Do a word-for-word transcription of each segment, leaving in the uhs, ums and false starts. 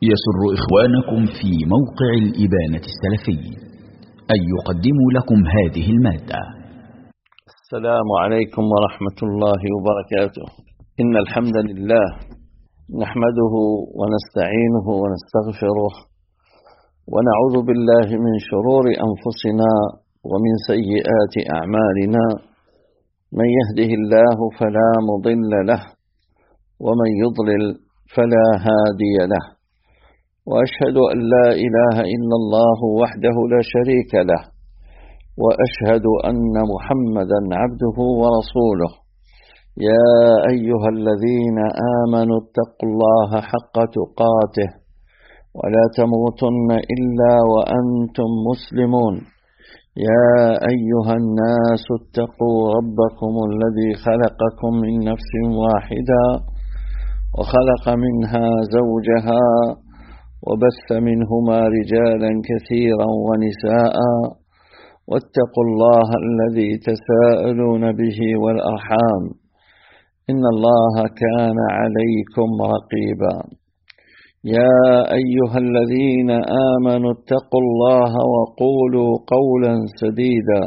يسر إخوانكم في موقع الإبانة السلفي أن يقدموا لكم هذه المادة. السلام عليكم ورحمة الله وبركاته. إن الحمد لله نحمده ونستعينه ونستغفره ونعوذ بالله من شرور أنفسنا ومن سيئات أعمالنا. من يهده الله فلا مضل له ومن يضلل فلا هادي له، وأشهد أن لا إله إلا الله وحده لا شريك له، وأشهد أن محمدا عبده ورسوله. يا أيها الذين آمنوا اتقوا الله حق تقاته ولا تموتن إلا وأنتم مسلمون. يا أيها الناس اتقوا ربكم الذي خلقكم من نفس واحدة وخلق منها زوجها وبث منهما رجالا كثيرا ونساء، واتقوا الله الذي تساءلون به والأرحام إن الله كان عليكم رقيبا. يا أيها الذين آمنوا اتقوا الله وقولوا قولا سديدا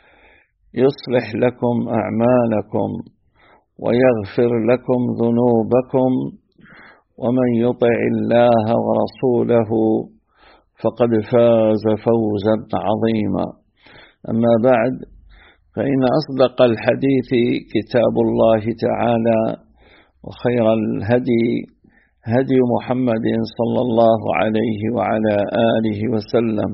يصلح لكم أعمالكم ويغفر لكم ذنوبكم، ومن يطع الله ورسوله فقد فاز فوزا عظيما. أما بعد، فإن أصدق الحديث كتاب الله تعالى، وخير الهدي هدي محمد صلى الله عليه وعلى آله وسلم،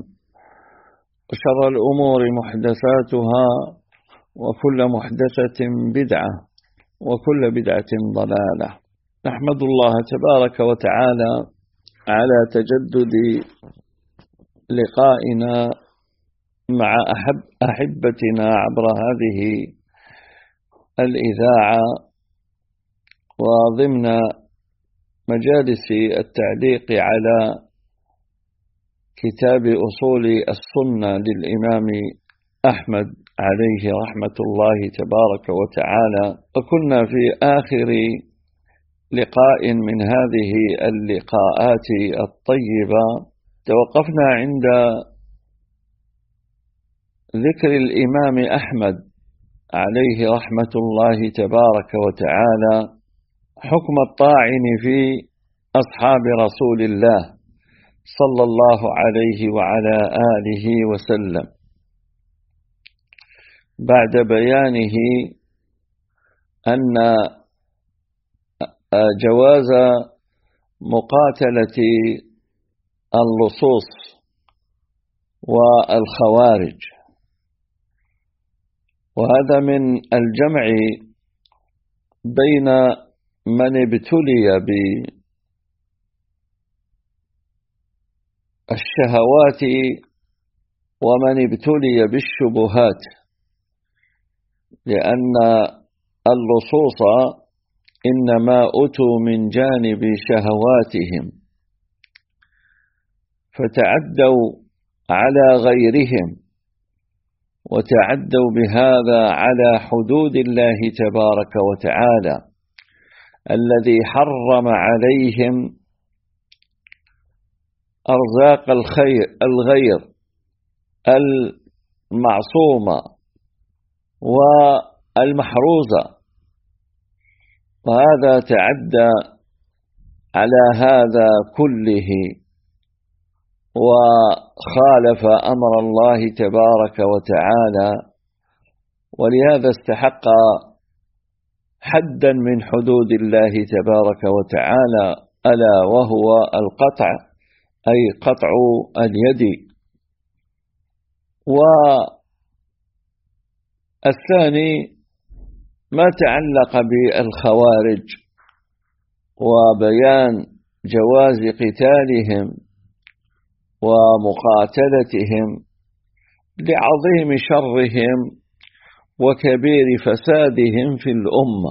وشر الأمور محدثاتها، وكل محدثة بدعة، وكل بدعة ضلالة. نحمد الله تبارك وتعالى على تجدد لقائنا مع أحب أحبتنا عبر هذه الإذاعة، وضمن مجالس التعليق على كتاب أصول السنة للإمام أحمد عليه رحمة الله تبارك وتعالى. وكنا في آخر لقاء من هذه اللقاءات الطيبة توقفنا عند ذكر الإمام أحمد عليه رحمة الله تبارك وتعالى حكم الطاعن في أصحاب رسول الله صلى الله عليه وعلى آله وسلم، بعد بيانه أن جواز مقاتلة اللصوص والخوارج، وهذا من الجمع بين من ابتلي بالشهوات ومن ابتلي بالشبهات، لأن اللصوص إنما أتوا من جانب شهواتهم فتعدوا على غيرهم، وتعدوا بهذا على حدود الله تبارك وتعالى الذي حرم عليهم أرزاق الخير الغير المعصومة والمحروزة، وهذا تعدى على هذا كله وخالف أمر الله تبارك وتعالى، ولهذا استحق حدا من حدود الله تبارك وتعالى، ألا وهو القطع، أي قطع اليد. والثاني ما تعلق بالخوارج وبيان جواز قتالهم ومقاتلتهم لعظيم شرهم وكبير فسادهم في الأمة،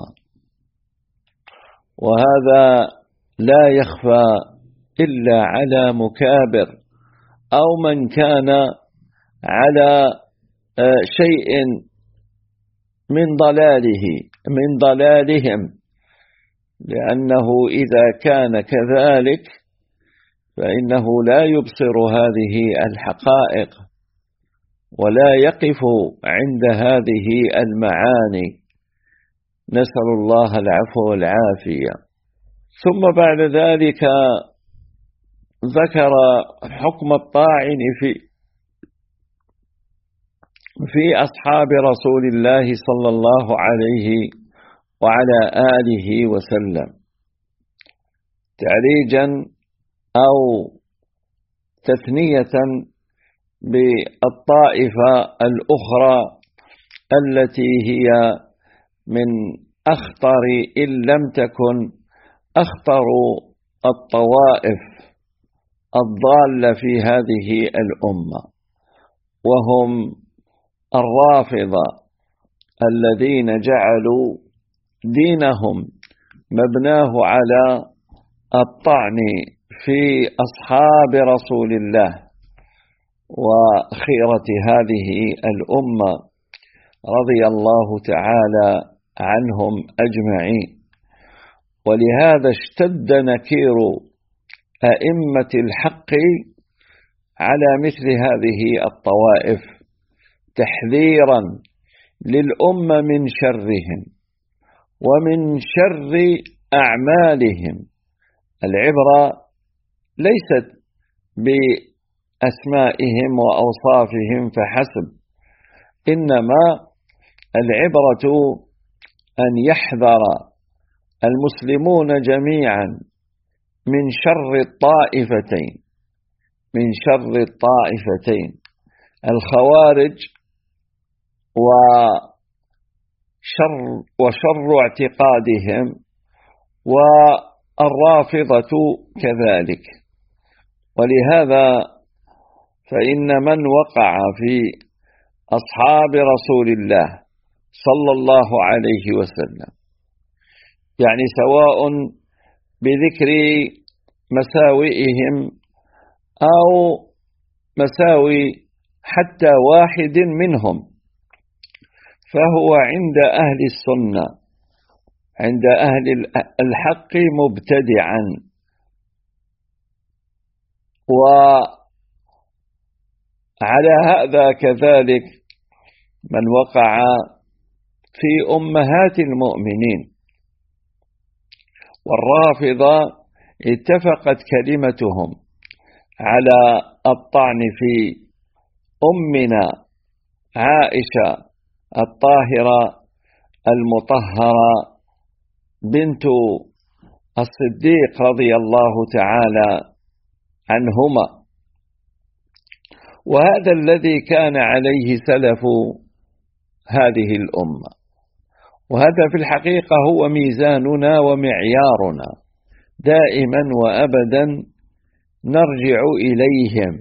وهذا لا يخفى إلا على مكابر أو من كان على شيء من ضلاله من ضلالهم، لأنه إذا كان كذلك فإنه لا يبصر هذه الحقائق ولا يقف عند هذه المعاني، نسأل الله العفو والعافية. ثم بعد ذلك ذكر حكم الطاعن في في أصحاب رسول الله صلى الله عليه وعلى آله وسلم تعريجا أو تثنية بالطائفة الأخرى التي هي من أخطر إن لم تكن أخطر الطوائف الضالة في هذه الأمة، وهم الرافضة الذين جعلوا دينهم مبناه على الطعن في أصحاب رسول الله وخيرة هذه الأمة رضي الله تعالى عنهم أجمعين. ولهذا اشتد نكير أئمة الحق على مثل هذه الطوائف تحذيرا للأمة من شرهم ومن شر أعمالهم. العبرة ليست بأسمائهم وأوصافهم فحسب، إنما العبرة أن يحذر المسلمون جميعا من شر الطائفتين من شر الطائفتين الخوارج وشر, وشر اعتقادهم، والرافضة كذلك. ولهذا فإن من وقع في أصحاب رسول الله صلى الله عليه وسلم، يعني سواء بذكر مساوئهم أو مساوي حتى واحد منهم، فهو عند أهل السنة عند أهل الحق مبتدعا. وعلى هذا كذلك من وقع في أمهات المؤمنين، والرافضة اتفقت كلمتهم على الطعن في أمنا عائشة الطاهرة المطهرة بنت الصديق رضي الله تعالى عنهما. وهذا الذي كان عليه سلف هذه الأمة، وهذا في الحقيقة هو ميزاننا ومعيارنا دائما وأبدا، نرجع إليهم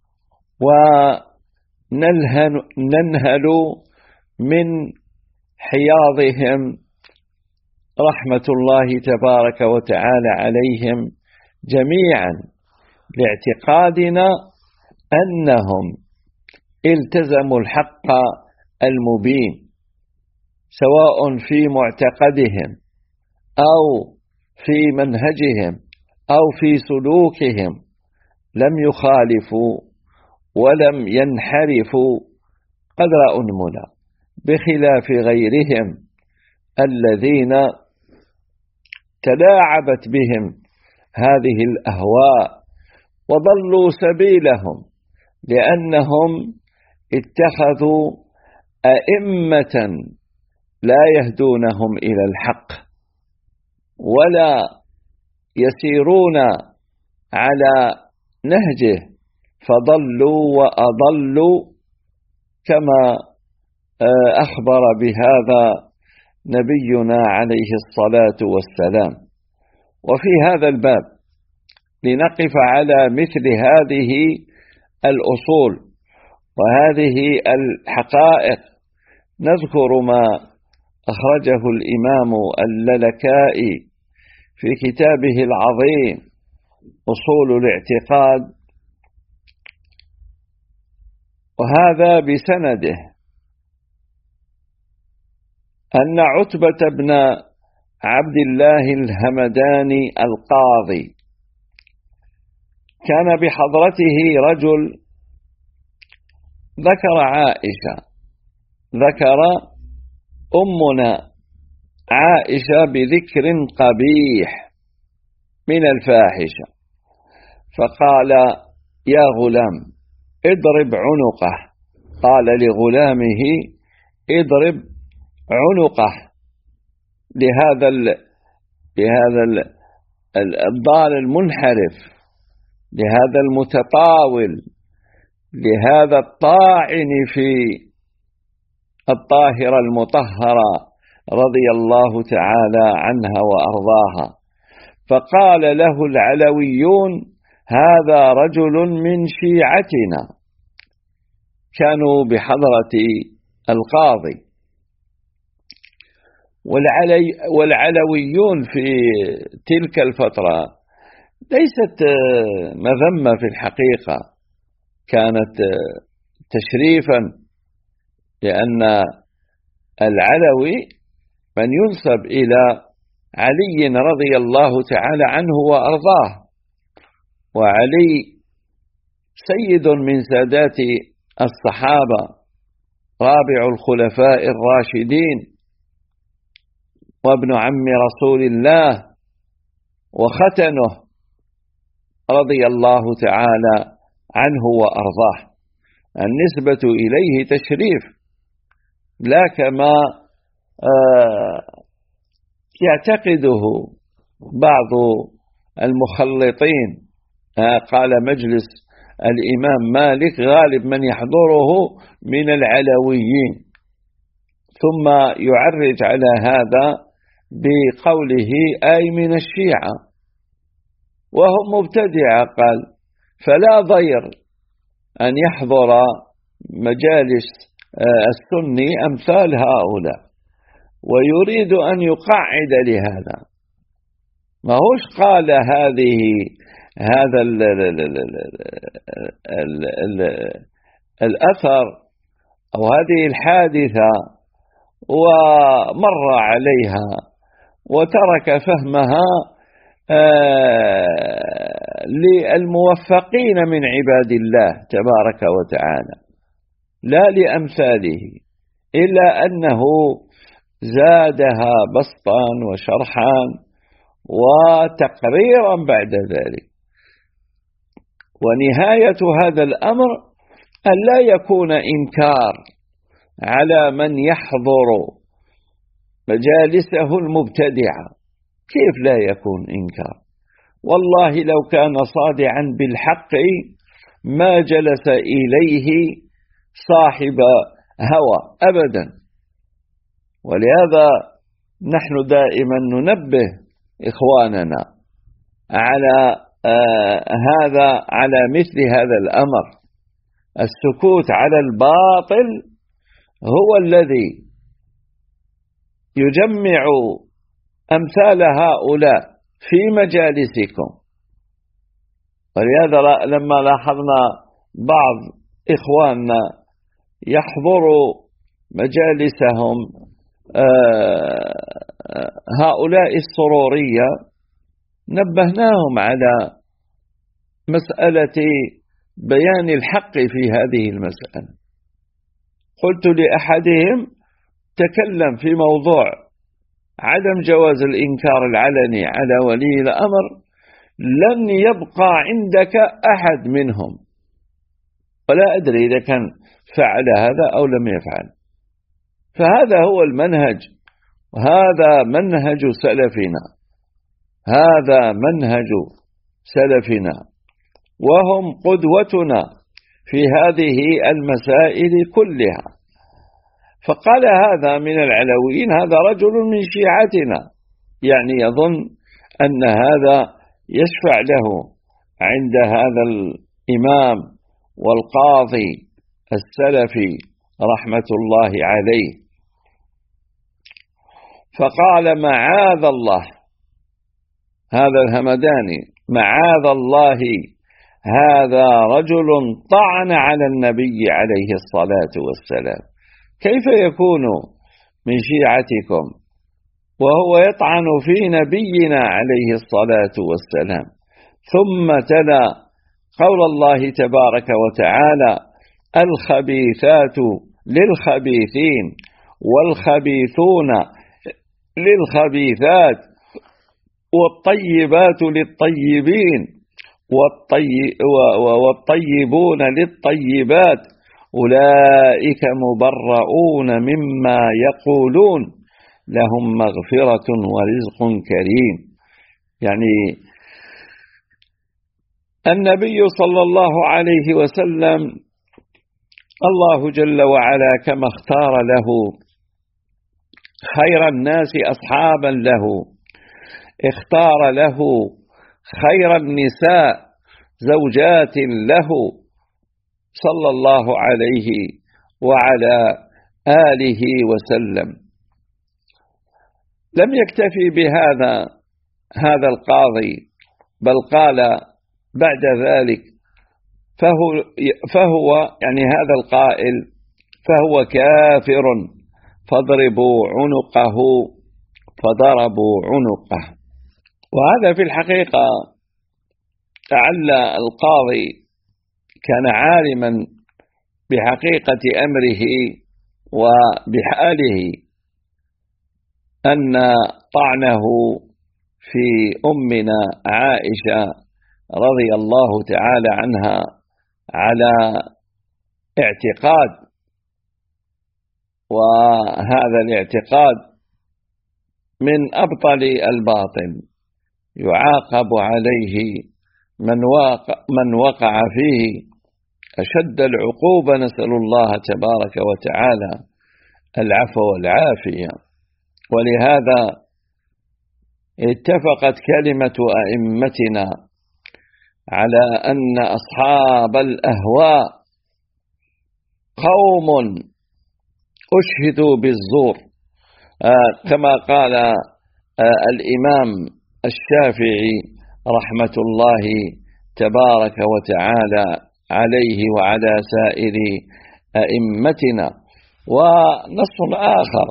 وننهل من حياضهم رحمة الله تبارك وتعالى عليهم جميعا، لاعتقادنا أنهم التزموا الحق المبين سواء في معتقدهم أو في منهجهم أو في سلوكهم، لم يخالفوا ولم ينحرفوا قدر أنمنا، بخلاف غيرهم الذين تلاعبت بهم هذه الأهواء وضلوا سبيلهم، لأنهم اتخذوا أئمة لا يهدونهم إلى الحق ولا يسيرون على نهجه، فضلوا وأضلوا كما أخبر بهذا نبينا عليه الصلاة والسلام. وفي هذا الباب لنقف على مثل هذه الأصول وهذه الحقائق، نذكر ما أخرجه الإمام اللالكائي في كتابه العظيم أصول الاعتقاد، وهذا بسنده أن عتبة بن عبد الله الهمداني القاضي كان بحضرته رجل ذكر عائشة، ذكر أمنا عائشة بذكر قبيح من الفاحشة، فقال يا غلام اضرب عنقه، قال لغلامه اضرب عنقه لهذا ال لهذا ال الضال المنحرف، لهذا المتطاول، لهذا الطاعن في الطاهرة المطهرة رضي الله تعالى عنها وأرضاها. فقال له العلويون هذا رجل من شيعتنا، كانوا بحضرة القاضي، والعلي والعلويون في تلك الفترة ليست مذمة في الحقيقة، كانت تشريفا، لأن العلوي من ينسب إلى علي رضي الله تعالى عنه وأرضاه، وعلي سيد من سادات الصحابة، رابع الخلفاء الراشدين، وابن عم رسول الله، وختنه رضي الله تعالى عنه وأرضاه. النسبة إليه تشريف، لا كما يعتقده بعض المخلطين. قال مجلس الإمام مالك غالب من يحضره من العلويين، ثم يعرج على هذا بقوله أي من الشيعة وهم مبتدعة. قال فلا ضير أن يحضر مجالس السني أمثال هؤلاء، ويريد أن يقعد لهذا، ما هوش قال هذه هذا ال ال ال ال ال ال الأثر أو هذه الحادثة ومر عليها وترك فهمها للموفقين من عباد الله تبارك وتعالى لا لأمثاله، إلا أنه زادها بسطا وشرحا وتقريرا بعد ذلك. ونهاية هذا الأمر أن لا يكون إنكار على من يحضر مجالسه المبتدعة. كيف لا يكون إنكار؟ والله لو كان صادعا بالحق ما جلس إليه صاحب هوى أبدا. ولهذا نحن دائما ننبه إخواننا على آه هذا على مثل هذا الأمر. السكوت على الباطل هو الذي يجمع أمثال هؤلاء في مجالسكم. ولهذا لما لاحظنا بعض إخواننا يحضر مجالسهم هؤلاء السرورية نبهناهم على مسألة بيان الحق في هذه المسألة. قلت لأحدهم تكلم في موضوع عدم جواز الإنكار العلني على ولي الأمر، لن يبقى عندك أحد منهم، ولا أدري إذا كان فعل هذا أو لم يفعل. فهذا هو المنهج، هذا منهج سلفنا، هذا منهج سلفنا، وهم قدوتنا في هذه المسائل كلها. فقال هذا من العلويين هذا رجل من شيعتنا، يعني يظن أن هذا يشفع له عند هذا الإمام والقاضي السلفي رحمة الله عليه. فقال معاذ الله، هذا الهمداني، معاذ الله هذا رجل طعن على النبي عليه الصلاة والسلام. كيف يكون من شيعتكم وهو يطعن في نبينا عليه الصلاة والسلام؟ ثم تلا قول الله تبارك وتعالى: الخبيثات للخبيثين والخبيثون للخبيثات والطيبات للطيبين والطيبون للطيبات أولئك مبرؤون مما يقولون لهم مغفرة ورزق كريم. يعني النبي صلى الله عليه وسلم الله جل وعلا كما اختار له خير الناس أصحابا له، اختار له خير النساء زوجات له صلى الله عليه وعلى آله وسلم. لم يكتفي بهذا هذا القاضي، بل قال بعد ذلك: فهو, فهو يعني هذا القائل فهو كافر فاضربوا عنقه، فضربوا عنقه. وهذا في الحقيقة لعل القاضي كان عالما بحقيقة أمره وبحاله، أن طعنه في أمنا عائشة رضي الله تعالى عنها على اعتقاد، وهذا الاعتقاد من أبطل الباطل يعاقب عليه من وقع, من وقع فيه أشد العقوبة، نسأل الله تبارك وتعالى العفو والعافية. ولهذا اتفقت كلمة أئمتنا على أن أصحاب الأهواء قوم أشهدوا بالزور، آه كما قال آه الإمام الشافعي رحمة الله تبارك وتعالى عليه وعلى سائر أئمتنا. ونص آخر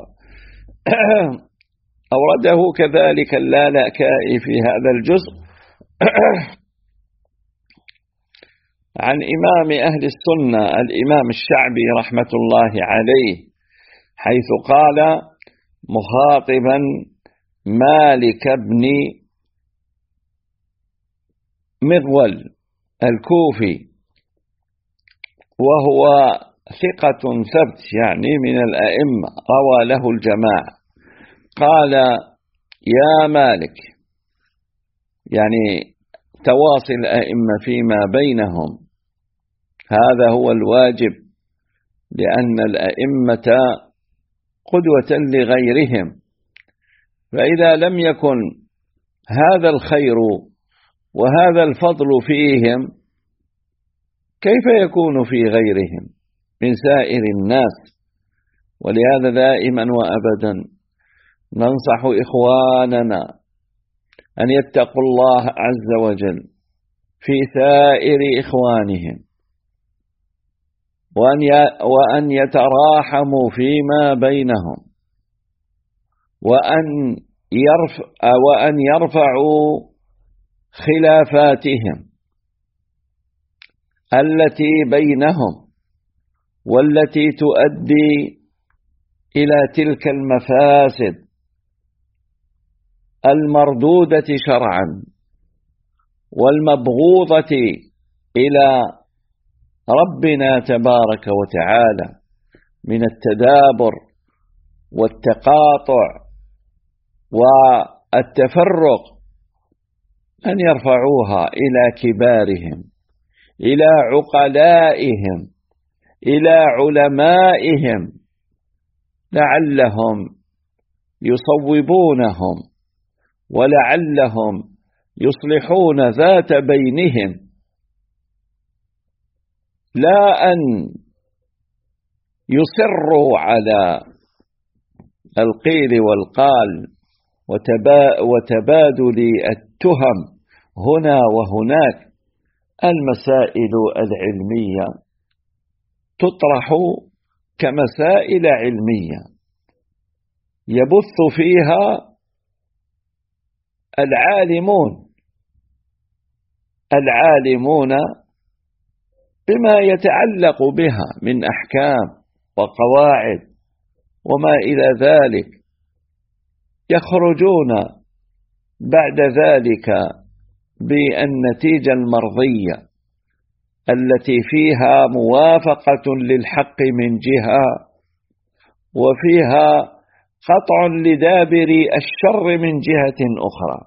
أورده كذلك اللالكائي في هذا الجزء عن إمام أهل السنة الإمام الشعبي رحمة الله عليه، حيث قال مخاطبا مالك بن مغول الكوفي، وهو ثقة ثبت يعني من الأئمة روى له الجماعة، قال: يا مالك، يعني تواصي الأئمة فيما بينهم، هذا هو الواجب، لأن الأئمة قدوة لغيرهم، فإذا لم يكن هذا الخير وهذا الفضل فيهم كيف يكون في غيرهم من سائر الناس؟ ولهذا دائما وأبدا ننصح إخواننا أن يتقوا الله عز وجل في سائر إخوانهم، وأن يتراحموا فيما بينهم، وأن يرفع وأن يرفعوا خلافاتهم التي بينهم والتي تؤدي إلى تلك المفاسد المردودة شرعا والمبغوضة إلى ربنا تبارك وتعالى من التدابر والتقاطع والتفرق، أن يرفعوها إلى كبارهم، إلى عقلائهم، إلى علمائهم، لعلهم يصوبونهم ولعلهم يصلحون ذات بينهم، لا أن يصروا على القيل والقال وتبادل التهم هنا وهناك. المسائل العلمية تطرح كمسائل علمية يبث فيها العالمون العالمون بما يتعلق بها من أحكام وقواعد وما إلى ذلك، يخرجون بعد ذلك بالنتيجة المرضية التي فيها موافقة للحق من جهة، وفيها قطع لدابر الشر من جهة أخرى.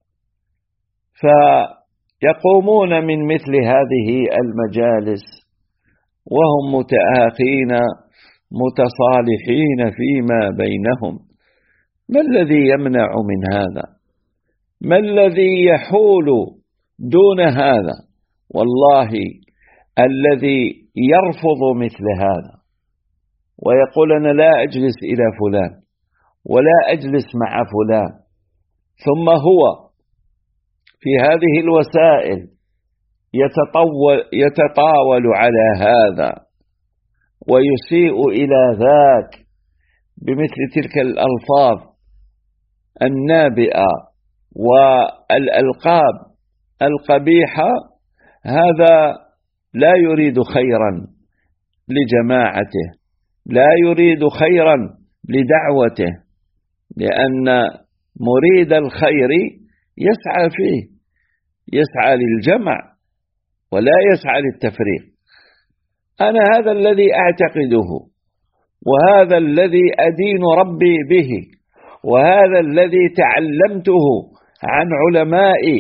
فيقومون من مثل هذه المجالس وهم متآخين متصالحين فيما بينهم. ما الذي يمنع من هذا؟ ما الذي يحول دون هذا؟ والله الذي يرفض مثل هذا ويقول أنا لا أجلس إلى فلان ولا أجلس مع فلان، ثم هو في هذه الوسائل يتطول يتطاول على هذا ويسيء إلى ذاك بمثل تلك الألفاظ النابئة والألقاب القبيحة، هذا لا يريد خيرا لجماعته، لا يريد خيرا لدعوته، لأن مريد الخير يسعى فيه، يسعى للجمع ولا يسعى للتفريق. أنا هذا الذي أعتقده، وهذا الذي أدين ربي به، وهذا الذي تعلمته عن علمائي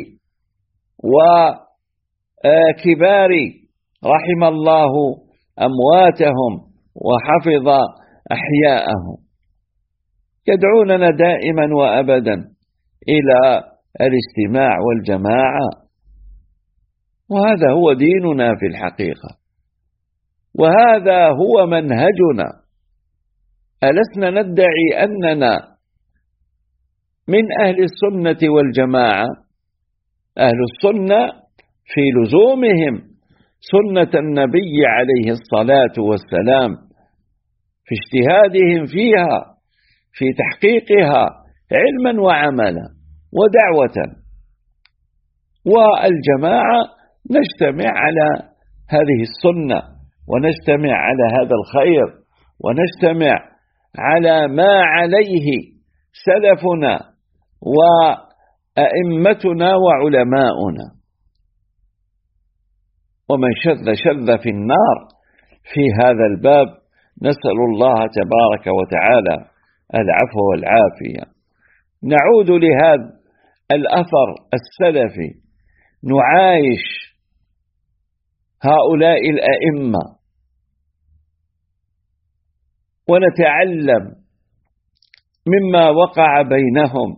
وكباري رحم الله أمواتهم وحفظ أحياءهم، يدعوننا دائما وأبدا إلى الاجتماع والجماعة، وهذا هو ديننا في الحقيقة، وهذا هو منهجنا. ألسنا ندعي أننا من أهل السنة والجماعة؟ أهل السنة في لزومهم سنة النبي عليه الصلاة والسلام، في اجتهادهم فيها، في تحقيقها علما وعملا ودعوة. والجماعة نجتمع على هذه السنة، ونجتمع على هذا الخير، ونجتمع على ما عليه سلفنا وأئمتنا وعلماؤنا. ومن شذ شذ في النار في هذا الباب، نسأل الله تبارك وتعالى العفو والعافية. نعود لهذا الأثر السلفي، نعايش هؤلاء الأئمة ونتعلم مما وقع بينهم،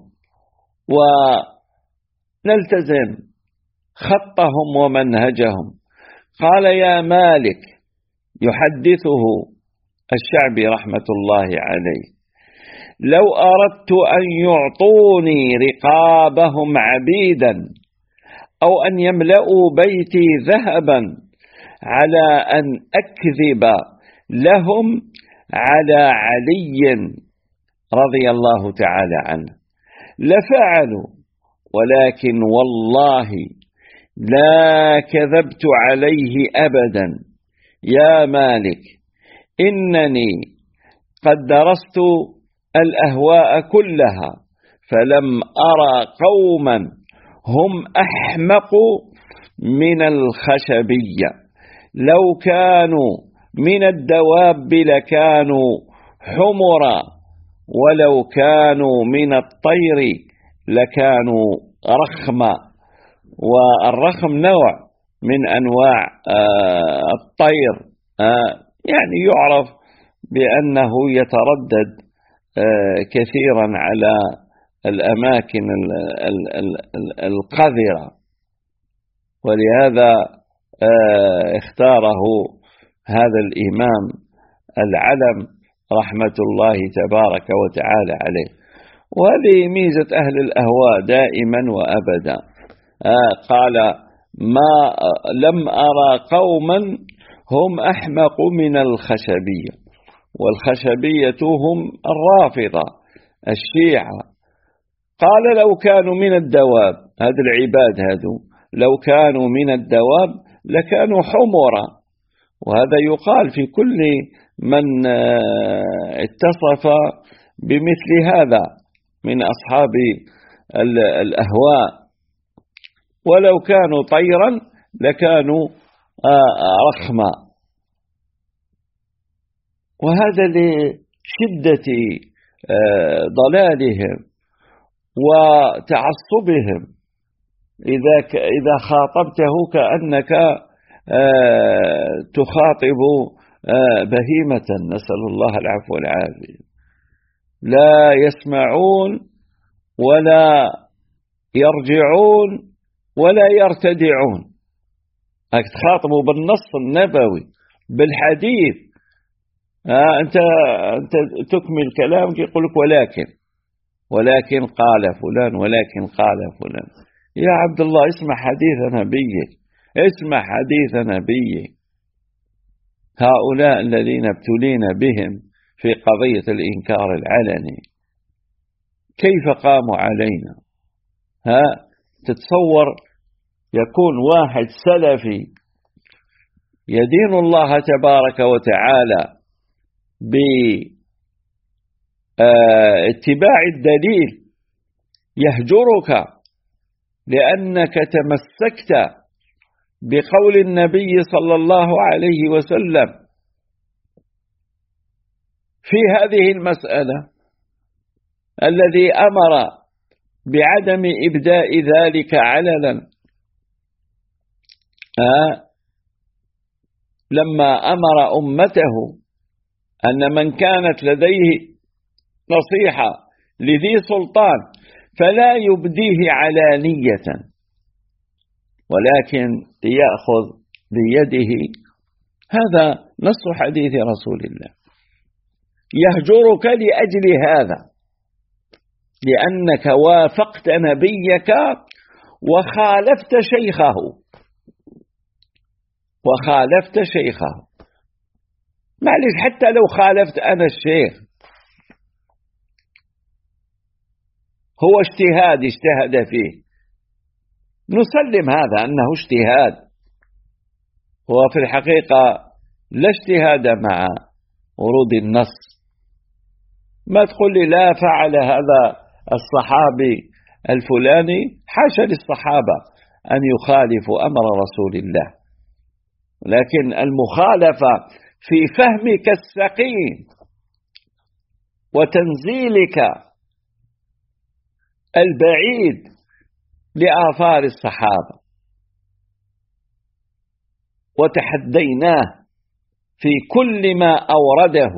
ونلتزم خطهم ومنهجهم. قال يا مالك يحدثه الشعبي رحمة الله عليه: لو أردت أن يعطوني رقابهم عبيدا أو أن يملأوا بيتي ذهبا على أن أكذب لهم على علي رضي الله تعالى عنه لفعلوا، ولكن والله لا كذبت عليه أبدا يا مالك، إنني قد درست الأهواء كلها فلم أرى قوما هم أحمق من الخشبية، لو كانوا من الدواب لكانوا حمرا، ولو كانوا من الطير لكانوا رخما. والرخم نوع من أنواع الطير، يعني يعرف بأنه يتردد كثيرا على الأماكن القذرة، ولهذا اختاره هذا الإمام العلم رحمة الله تبارك وتعالى عليه. وهذه ميزة أهل الأهواء دائما وأبدا. قال ما لم أرى قوما هم أحمق من الخشبية، والخشبية هم الرافضة الشيعة. قال لو كانوا من الدواب، هذا العباد هذو لو كانوا من الدواب لكانوا حمرا، وهذا يقال في كل من اتصف بمثل هذا من أصحاب الأهواء، ولو كانوا طيرا لكانوا رخما. وهذا لشدة ضلالهم وتعصبهم، إذا إذا خاطبته كأنك تخاطب بهيمة، نسأل الله العفو والعافية. لا يسمعون ولا يرجعون ولا يرتدعون. تخاطبوا بالنص النبوي بالحديث، آه أنت أنت تكمل كلامك يقول لك ولكن ولكن قال فلان ولكن قال فلان. يا عبد الله اسمع حديث نبيك، اسمع حديث نبيك. هؤلاء الذين ابتلينا بهم في قضية الإنكار العلني كيف قاموا علينا؟ ها تتصور يكون واحد سلفي يدين الله تبارك وتعالى باتباع الدليل يهجرك لأنك تمسكت بقول النبي صلى الله عليه وسلم في هذه المسألة الذي أمر بعدم إبداء ذلك علنا، آه لما أمر أمته أن من كانت لديه نصيحة لذي سلطان فلا يبديه علانية ولكن ليأخذ بيده. هذا نص حديث رسول الله. يهجرك لأجل هذا، لأنك وافقت نبيك وخالفت شيخه وخالفت شيخه معلش حتى لو خالفت أنا الشيخ هو اجتهاد اجتهد فيه، نسلم هذا أنه اجتهاد، هو في الحقيقة لا اجتهاد مع ورود النص. ما تقول لي لا فعل هذا الصحابي الفلاني، حاشا للصحابة أن يخالفوا أمر رسول الله، لكن المخالفة في فهمك السقيم وتنزيلك البعيد لآثار الصحابة. وتحديناه في كل ما أورده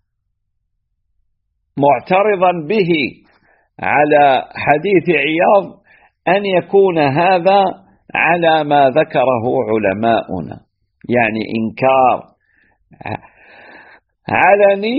معترضا به على حديث عياض أن يكون هذا على ما ذكره علماؤنا، يعني إنكار علني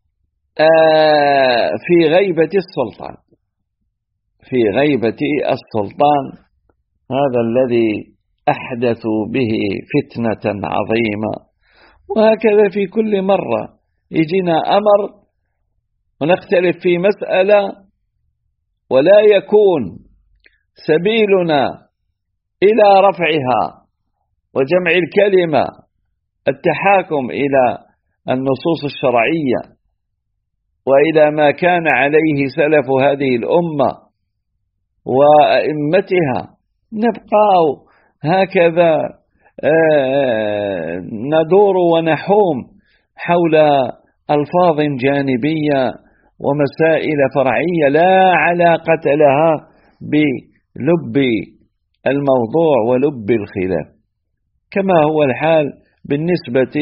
في غيبة السلطان، في غيبة السلطان. هذا الذي أحدثوا به فتنة عظيمة. وهكذا في كل مرة يجينا أمر ونختلف في مسألة ولا يكون سبيلنا إلى رفعها وجمع الكلمة التحاكم إلى النصوص الشرعية وإلى ما كان عليه سلف هذه الأمة وأئمتها، نبقى هكذا ندور ونحوم حول ألفاظ جانبية ومسائل فرعية لا علاقة لها بلب الموضوع ولب الخلاف، كما هو الحال بالنسبة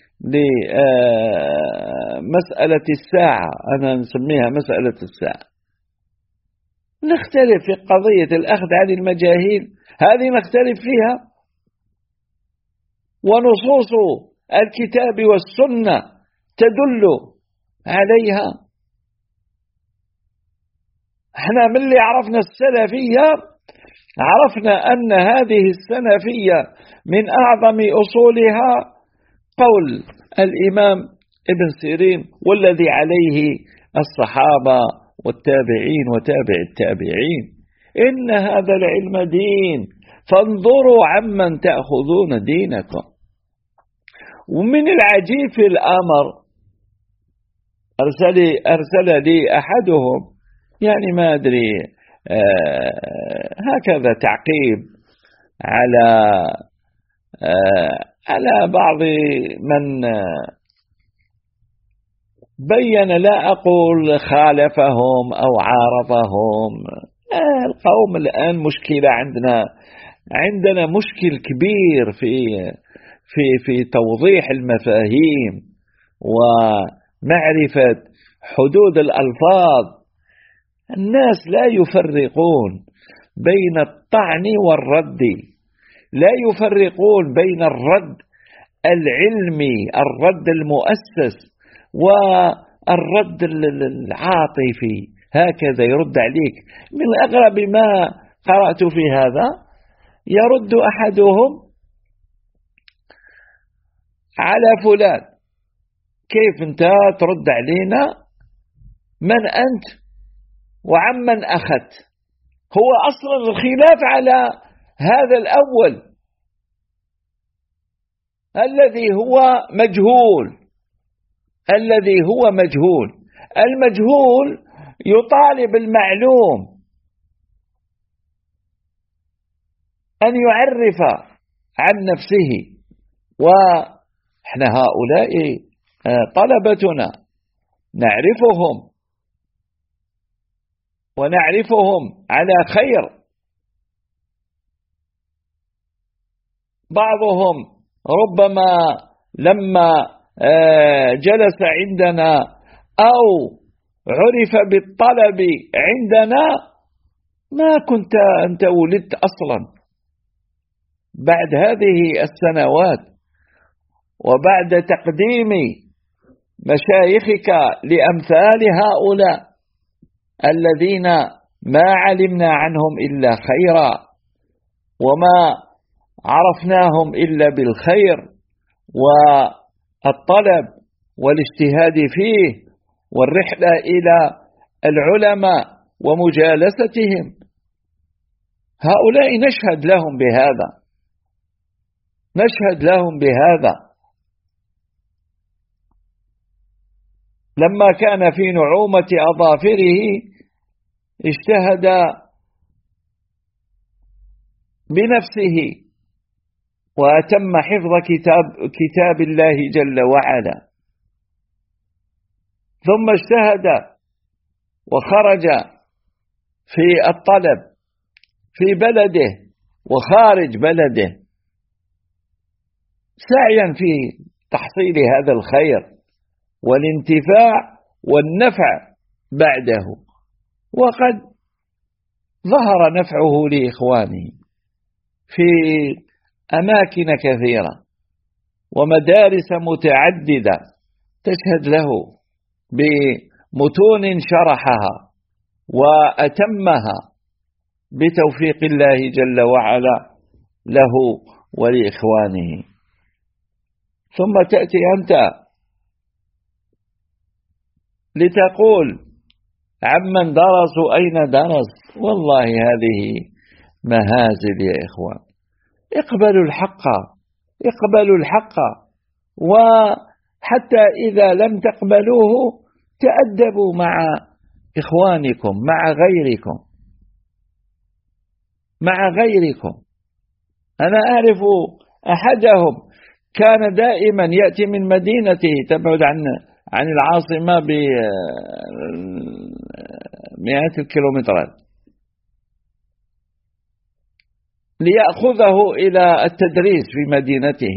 لمسألة الساعة. أنا نسميها مسألة الساعة. نختلف في قضية الأخذ عن المجاهيل، هذه نختلف فيها، ونصوص الكتاب والسنة تدل عليها. احنا من اللي عرفنا السلفية عرفنا أن هذه السلفية من أعظم أصولها قول الإمام ابن سيرين والذي عليه الصحابة والتابعين وتابع التابعين، إن هذا العلم دين فانظروا عمن تأخذون دينكم. ومن العجيب في الأمر أرسل أرسل لي أحدهم، يعني ما أدري آه هكذا تعقيب على آه على بعض من آه بين، لا أقول خالفهم أو عارضهم، آه القوم الآن مشكلة عندنا عندنا مشكل كبير في في في توضيح المفاهيم ومعرفة حدود الألفاظ. الناس لا يفرقون بين الطعن والرد، لا يفرقون بين الرد العلمي، الرد المؤسس، والرد العاطفي، هكذا يرد عليك. من أغرب ما قرأت في هذا يرد أحدهم على فلان: كيف أنت ترد علينا؟ من أنت وعمن أخذت؟ هو أصلا الخلاف على هذا الأول الذي هو مجهول، الذي هو مجهول. المجهول يطالب المعلوم أن يعرف عن نفسه، وإحنا هؤلاء طلبتنا نعرفهم ونعرفهم على خير. بعضهم ربما لما جلس عندنا أو عرف بالطلب عندنا ما كنت أنت ولدت أصلا. بعد هذه السنوات وبعد تقديم مشايخك لأمثال هؤلاء الذين ما علمنا عنهم إلا خيرا وما عرفناهم إلا بالخير والطلب والاجتهاد فيه والرحلة إلى العلماء ومجالستهم، هؤلاء نشهد لهم بهذا، نشهد لهم بهذا. لما كان في نعومة أظافره اجتهد بنفسه وأتم حفظ كتاب, كتاب الله جل وعلا، ثم اجتهد وخرج في الطلب في بلده وخارج بلده سعيا في تحصيل هذا الخير والانتفاع والنفع بعده، وقد ظهر نفعه لإخوانه في أماكن كثيرة ومدارس متعددة تشهد له بمتون شرحها وأتمها بتوفيق الله جل وعلا له ولإخوانه. ثم تأتي أنت لتقول عمن درسوا أين درس. والله هذه مهازل يا إخوان. اقبلوا الحق، اقبلوا الحق، وحتى إذا لم تقبلوه تأدبوا مع إخوانكم، مع غيركم، مع غيركم. أنا أعرف أحدهم كان دائما يأتي من مدينته تبعد عن عن العاصمة بمئات الكيلومترات ليأخذه إلى التدريس في مدينته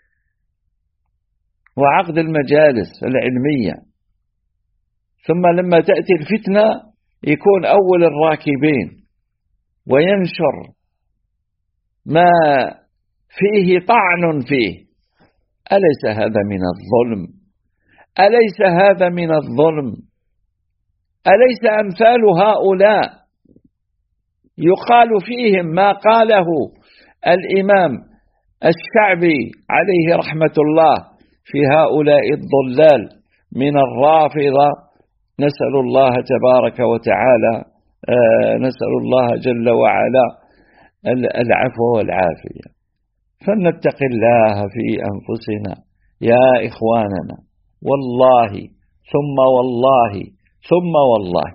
وعقد المجالس العلمية. ثم لما تأتي الفتنة يكون أول الراكبين وينشر ما فيه طعن فيه. أليس هذا من الظلم؟ أليس هذا من الظلم؟ أليس أمثال هؤلاء يقال فيهم ما قاله الإمام الشعبي عليه رحمة الله في هؤلاء الضلال من الرافضة؟ نسأل الله تبارك وتعالى آه نسأل الله جل وعلا العفو والعافية. فلنتق الله في أنفسنا يا إخواننا، والله ثم والله ثم والله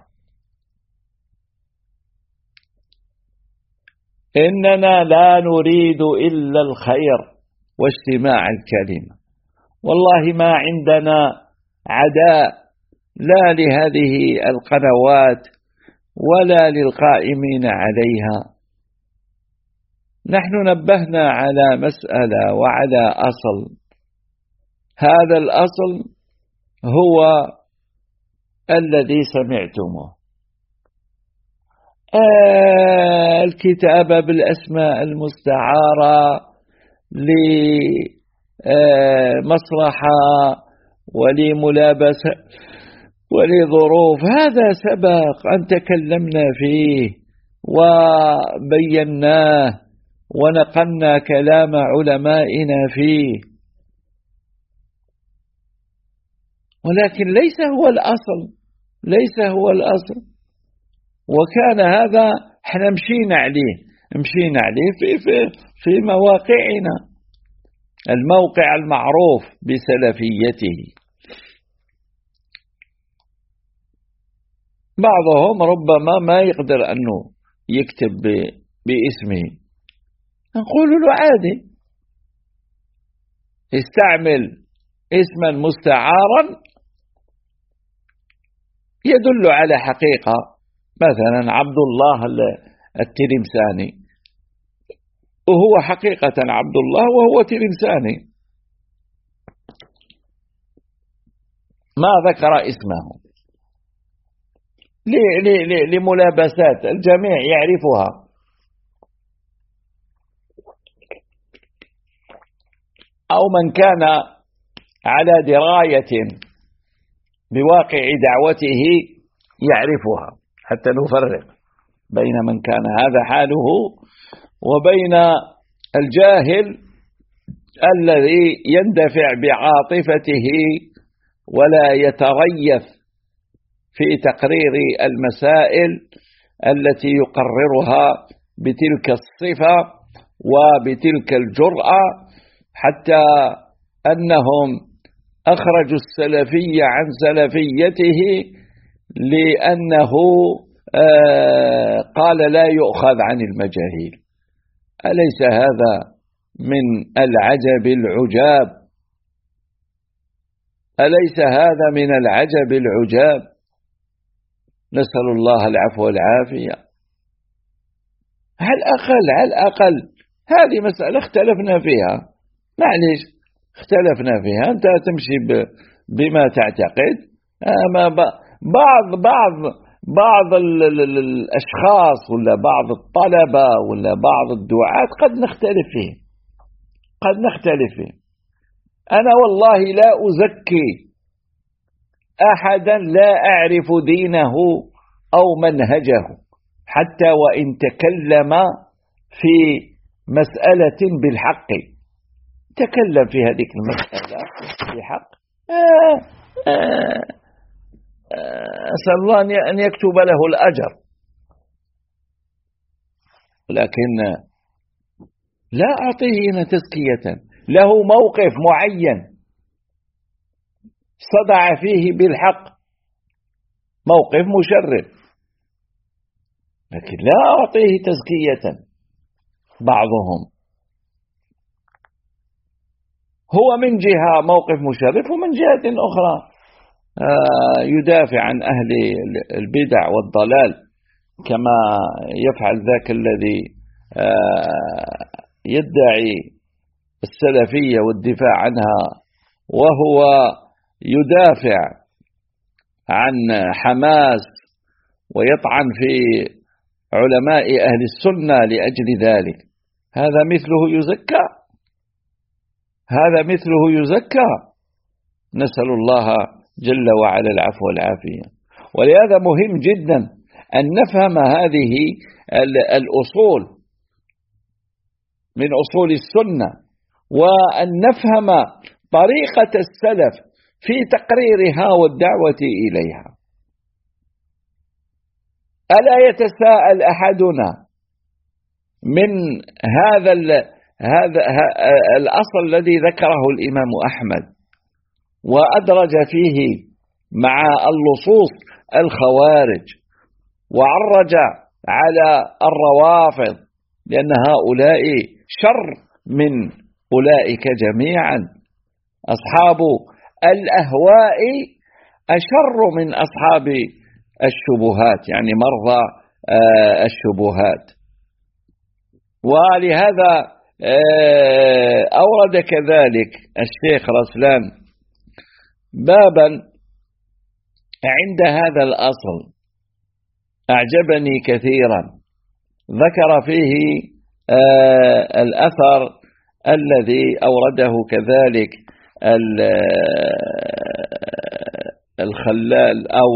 إننا لا نريد إلا الخير واجتماع الكلمة. والله ما عندنا عداء لا لهذه القنوات ولا للقائمين عليها. نحن نبهنا على مسألة وعلى أصل، هذا الأصل هو الذي سمعتموه، آه الكتابة بالأسماء المستعارة لمصلحة ولملابسة ولظروف، هذا سبق أن تكلمنا فيه وبيناه ونقلنا كلام علمائنا فيه، ولكن ليس هو الأصل، ليس هو الأصل. وكان هذا احنا مشينا عليه مشينا عليه في, في, في مواقعنا، الموقع المعروف بسلفيته. بعضهم ربما ما يقدر أنه يكتب باسمه، نقول له عادي استعمل اسما مستعارا يدل على حقيقة، مثلا عبد الله التلمساني، وهو حقيقة عبد الله وهو تلمساني، ما ذكر اسمه لملابسات الجميع يعرفها. أو من كان على دراية بواقع دعوته يعرفها، حتى نفرق بين من كان هذا حاله وبين الجاهل الذي يندفع بعاطفته ولا يتريث في تقرير المسائل التي يقررها بتلك الصفة وبتلك الجرأة، حتى أنهم أخرجوا السلفي عن سلفيته لأنه قال لا يؤخذ عن المجاهيل. أليس هذا من العجب العجاب؟ أليس هذا من العجب العجاب؟ نسأل الله العفو والعافية. على الأقل على الأقل هذه مسألة اختلفنا فيها، معليش اختلفنا فيها، أنت تمشي بما تعتقد. أما بعض بعض بعض الأشخاص ولا بعض الطلبة ولا بعض الدعاة قد نختلف فيه، قد نختلف فيه. أنا والله لا أزكي أحدا لا أعرف دينه أو منهجه، حتى وإن تكلم في مسألة بالحق، تكلم في هذه المسألة بحق، آه آه أسأل الله أن يكتب له الأجر، لكن لا أعطيه هنا تزكية، له موقف معين صدع فيه بالحق، موقف مشرف، لكن لا أعطيه تزكية. بعضهم هو من جهة موقف مشرف، ومن جهة أخرى يدافع عن أهل البدع والضلال، كما يفعل ذاك الذي يدعي السلفية والدفاع عنها وهو يدافع عن حماس ويطعن في علماء أهل السنة لأجل ذلك. هذا مثله يزكى؟ هذا مثله يزكى؟ نسأل الله جل وعلا العفو والعافية. ولهذا مهم جدا أن نفهم هذه الأصول من أصول السنة، وأن نفهم طريقة السلف في تقريرها والدعوة إليها. ألا يتساءل أحدنا من هذا هذا الأصل الذي ذكره الإمام أحمد وأدرج فيه مع اللصوص الخوارج، وعرج على الروافض، لأن هؤلاء شر من أولئك جميعا. أصحاب الأهواء أشر من أصحاب الشبهات، يعني مرضى الشبهات. ولهذا أورد كذلك الشيخ رسلان بابا عند هذا الأصل أعجبني كثيرا، ذكر فيه الأثر الذي أورده كذلك الخلال أو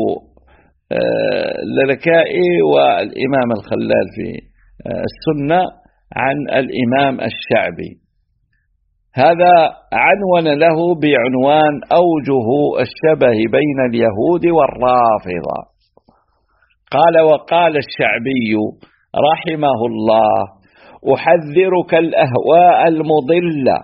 اللالكائي والإمام الخلال في السنة عن الإمام الشعبي. هذا عنون له بعنوان أوجه الشبه بين اليهود والرافضة. قال: وقال الشعبي رحمه الله: أحذرك الأهواء المضلة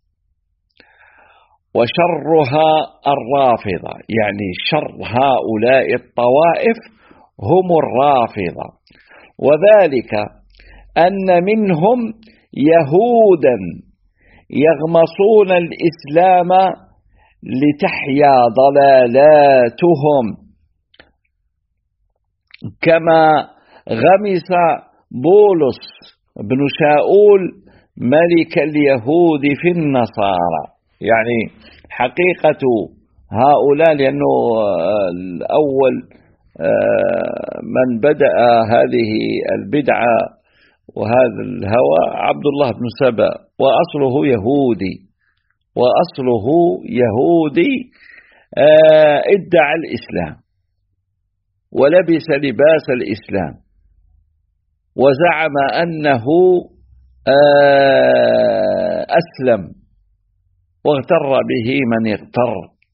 وشرها الرافضة، يعني شر هؤلاء الطوائف هم الرافضة، وذلك أن منهم يهودا يغمصون الإسلام لتحيا ضلالاتهم، كما غمس بولس بن شاؤول ملك اليهود في النصارى. يعني حقيقة هؤلاء، لأنه الأول من بدأ هذه البدعة وهذا الهوى عبد الله بن سبأ، وأصله يهودي وأصله يهودي ادعى الإسلام ولبس لباس الإسلام وزعم أنه أسلم، واغتر به من اغتر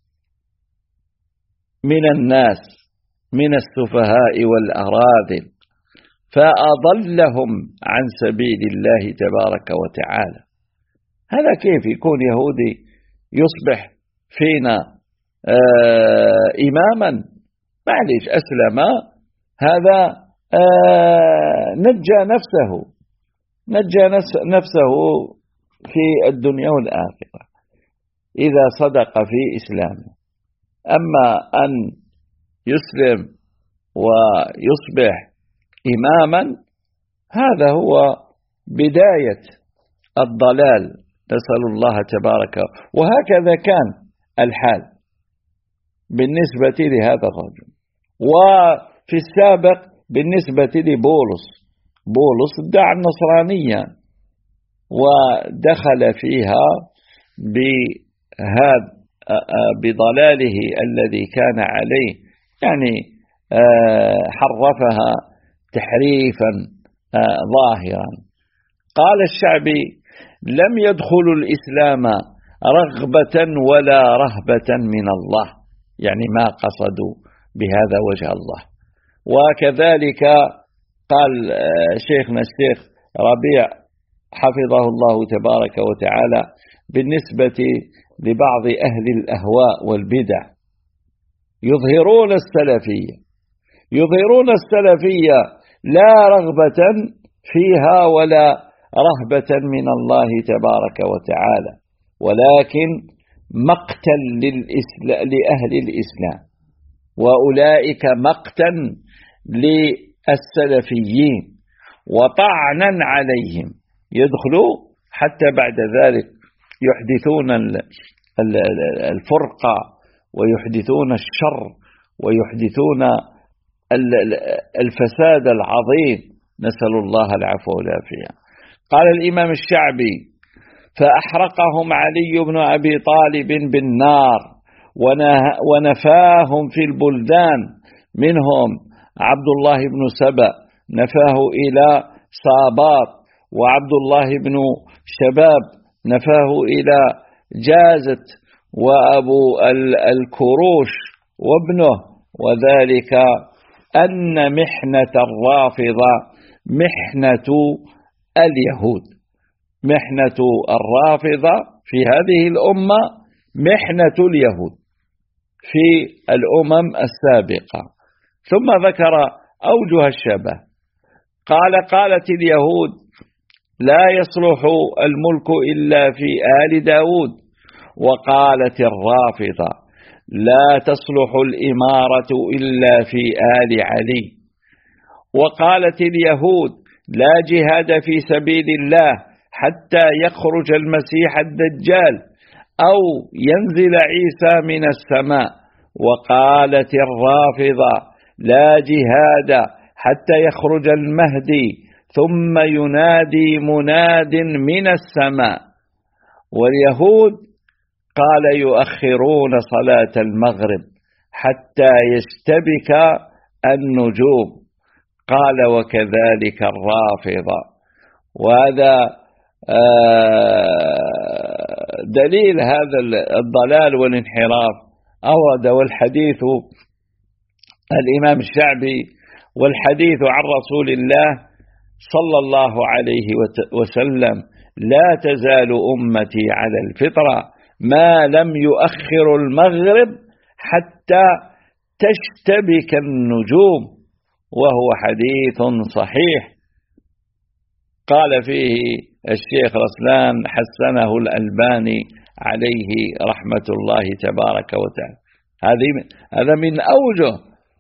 من الناس من السفهاء والأراذل، فأضلهم عن سبيل الله تبارك وتعالى. هذا كيف يكون يهودي يصبح فينا آه إماما؟ معليش، أسلم، هذا آه نجى نفسه نجى نفسه في الدنيا والآخرة إذا صدق في إسلامه. أما أن يسلم ويصبح إماما، هذا هو بداية الضلال، نسأل الله تبارك. وهكذا كان الحال بالنسبة لهذا الرجل، وفي السابق بالنسبة لبولس. بولس ادعى النصرانية ودخل فيها بهذا بضلاله الذي كان عليه، يعني حرفها تحريفا ظاهرا. قال الشعبي: لم يدخلوا الإسلام رغبة ولا رهبة من الله، يعني ما قصدوا بهذا وجه الله. وكذلك قال شيخنا الشيخ ربيع حفظه الله تبارك وتعالى بالنسبة لبعض أهل الأهواء والبدع: يظهرون السلفية يظهرون السلفية لا رغبة فيها ولا رهبة من الله تبارك وتعالى، ولكن مقتا لأهل الإسلام، وأولئك مقتا للسلفيين وطعنا عليهم. يدخلوا حتى بعد ذلك يحدثون الفرقة ويحدثون الشر ويحدثون الفساد العظيم، نسأل الله العفو والعافية. قال الإمام الشعبي: فأحرقهم علي بن أبي طالب بالنار ونفاهم في البلدان، منهم عبد الله بن سبأ نفاه إلى صابات، وعبد الله بن شباب نفاه إلى جازت، وأبو الكروش وابنه، وذلك أن محنة الرافضة محنة اليهود. محنة الرافضة في هذه الأمة محنة اليهود في الأمم السابقة. ثم ذكر أوجه الشبه، قال قالت اليهود لا يصلح الملك إلا في آل داود، وقالت الرافضة لا تصلح الإمارة إلا في آل علي، وقالت اليهود لا جهاد في سبيل الله حتى يخرج المسيح الدجال أو ينزل عيسى من السماء، وقالت الرافضة لا جهاد حتى يخرج المهدي ثم ينادي مناد من السماء. واليهود قال يؤخرون صلاة المغرب حتى يشتبك النجوم، قال وكذلك الرافضة. وهذا دليل هذا الضلال والانحراف أورد والحديث الإمام الشعبي والحديث عن رسول الله صلى الله عليه وسلم لا تزال أمتي على الفطرة ما لم يؤخر المغرب حتى تشتبك النجوم، وهو حديث صحيح قال فيه الشيخ رسلان حسنه الألباني عليه رحمة الله تبارك وتعالى. هذا من أوجه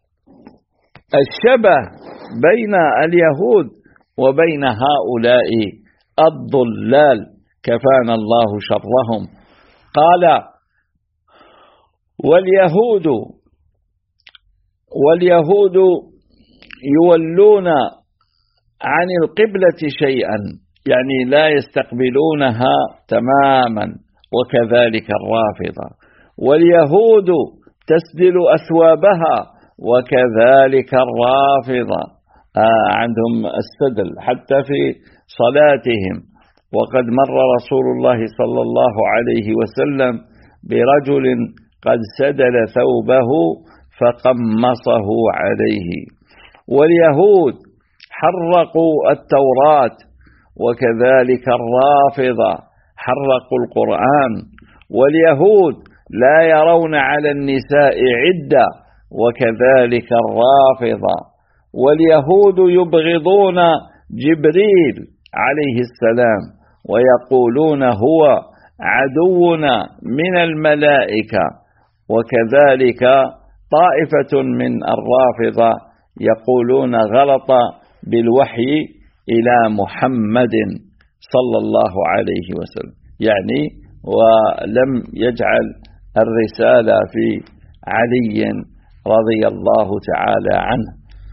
الشبه بين اليهود وبين هؤلاء الضلال كفانا الله شرهم. قال واليهود واليهود يولون عن القبلة شيئا، يعني لا يستقبلونها تماما، وكذلك الرافضة. واليهود تسدل أثوابها، وكذلك الرافضة آه عندهم السدل حتى في صلاتهم. وقد مر رسول الله صلى الله عليه وسلم برجل قد سدل ثوبه فقمصه عليه. واليهود حرقوا التوراة، وكذلك الرافضة حرقوا القرآن. واليهود لا يرون على النساء عدة، وكذلك الرافضة. واليهود يبغضون جبريل عليه السلام ويقولون هو عدونا من الملائكة، وكذلك طائفة من الرافضة يقولون غلط بالوحي إلى محمد صلى الله عليه وسلم، يعني ولم يجعل الرسالة في علي رضي الله تعالى عنه.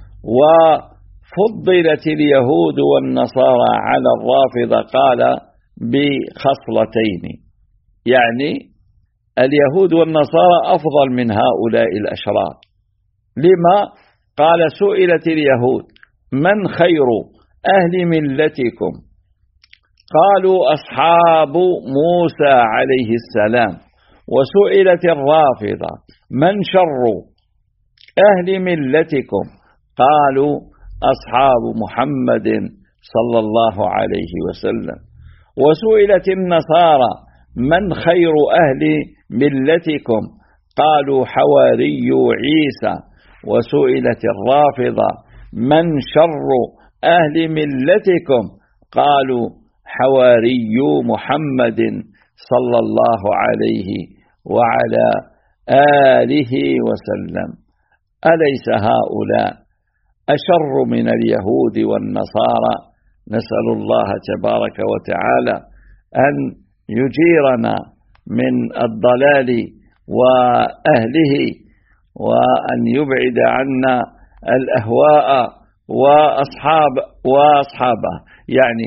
وفضلت اليهود والنصارى على الرافضة قال بخصلتين، يعني اليهود والنصارى أفضل من هؤلاء الأشرار. لما؟ قال سئلت اليهود من خير أهل ملتكم؟ قالوا أصحاب موسى عليه السلام. وسئلت الرافضة من شر أهل ملتكم؟ قالوا أصحاب محمد صلى الله عليه وسلم. وسئلت النصارى من خير أهل ملتكم؟ قالوا حواري عيسى. وسئلت الرافضة من شر أهل ملتكم؟ قالوا حواري محمد صلى الله عليه وعلى آله وسلم. أليس هؤلاء أشر من اليهود والنصارى؟ نسأل الله تبارك وتعالى أن يجيرنا من الضلال وأهله، وأن يبعد عنا الأهواء وأصحاب وأصحابه. يعني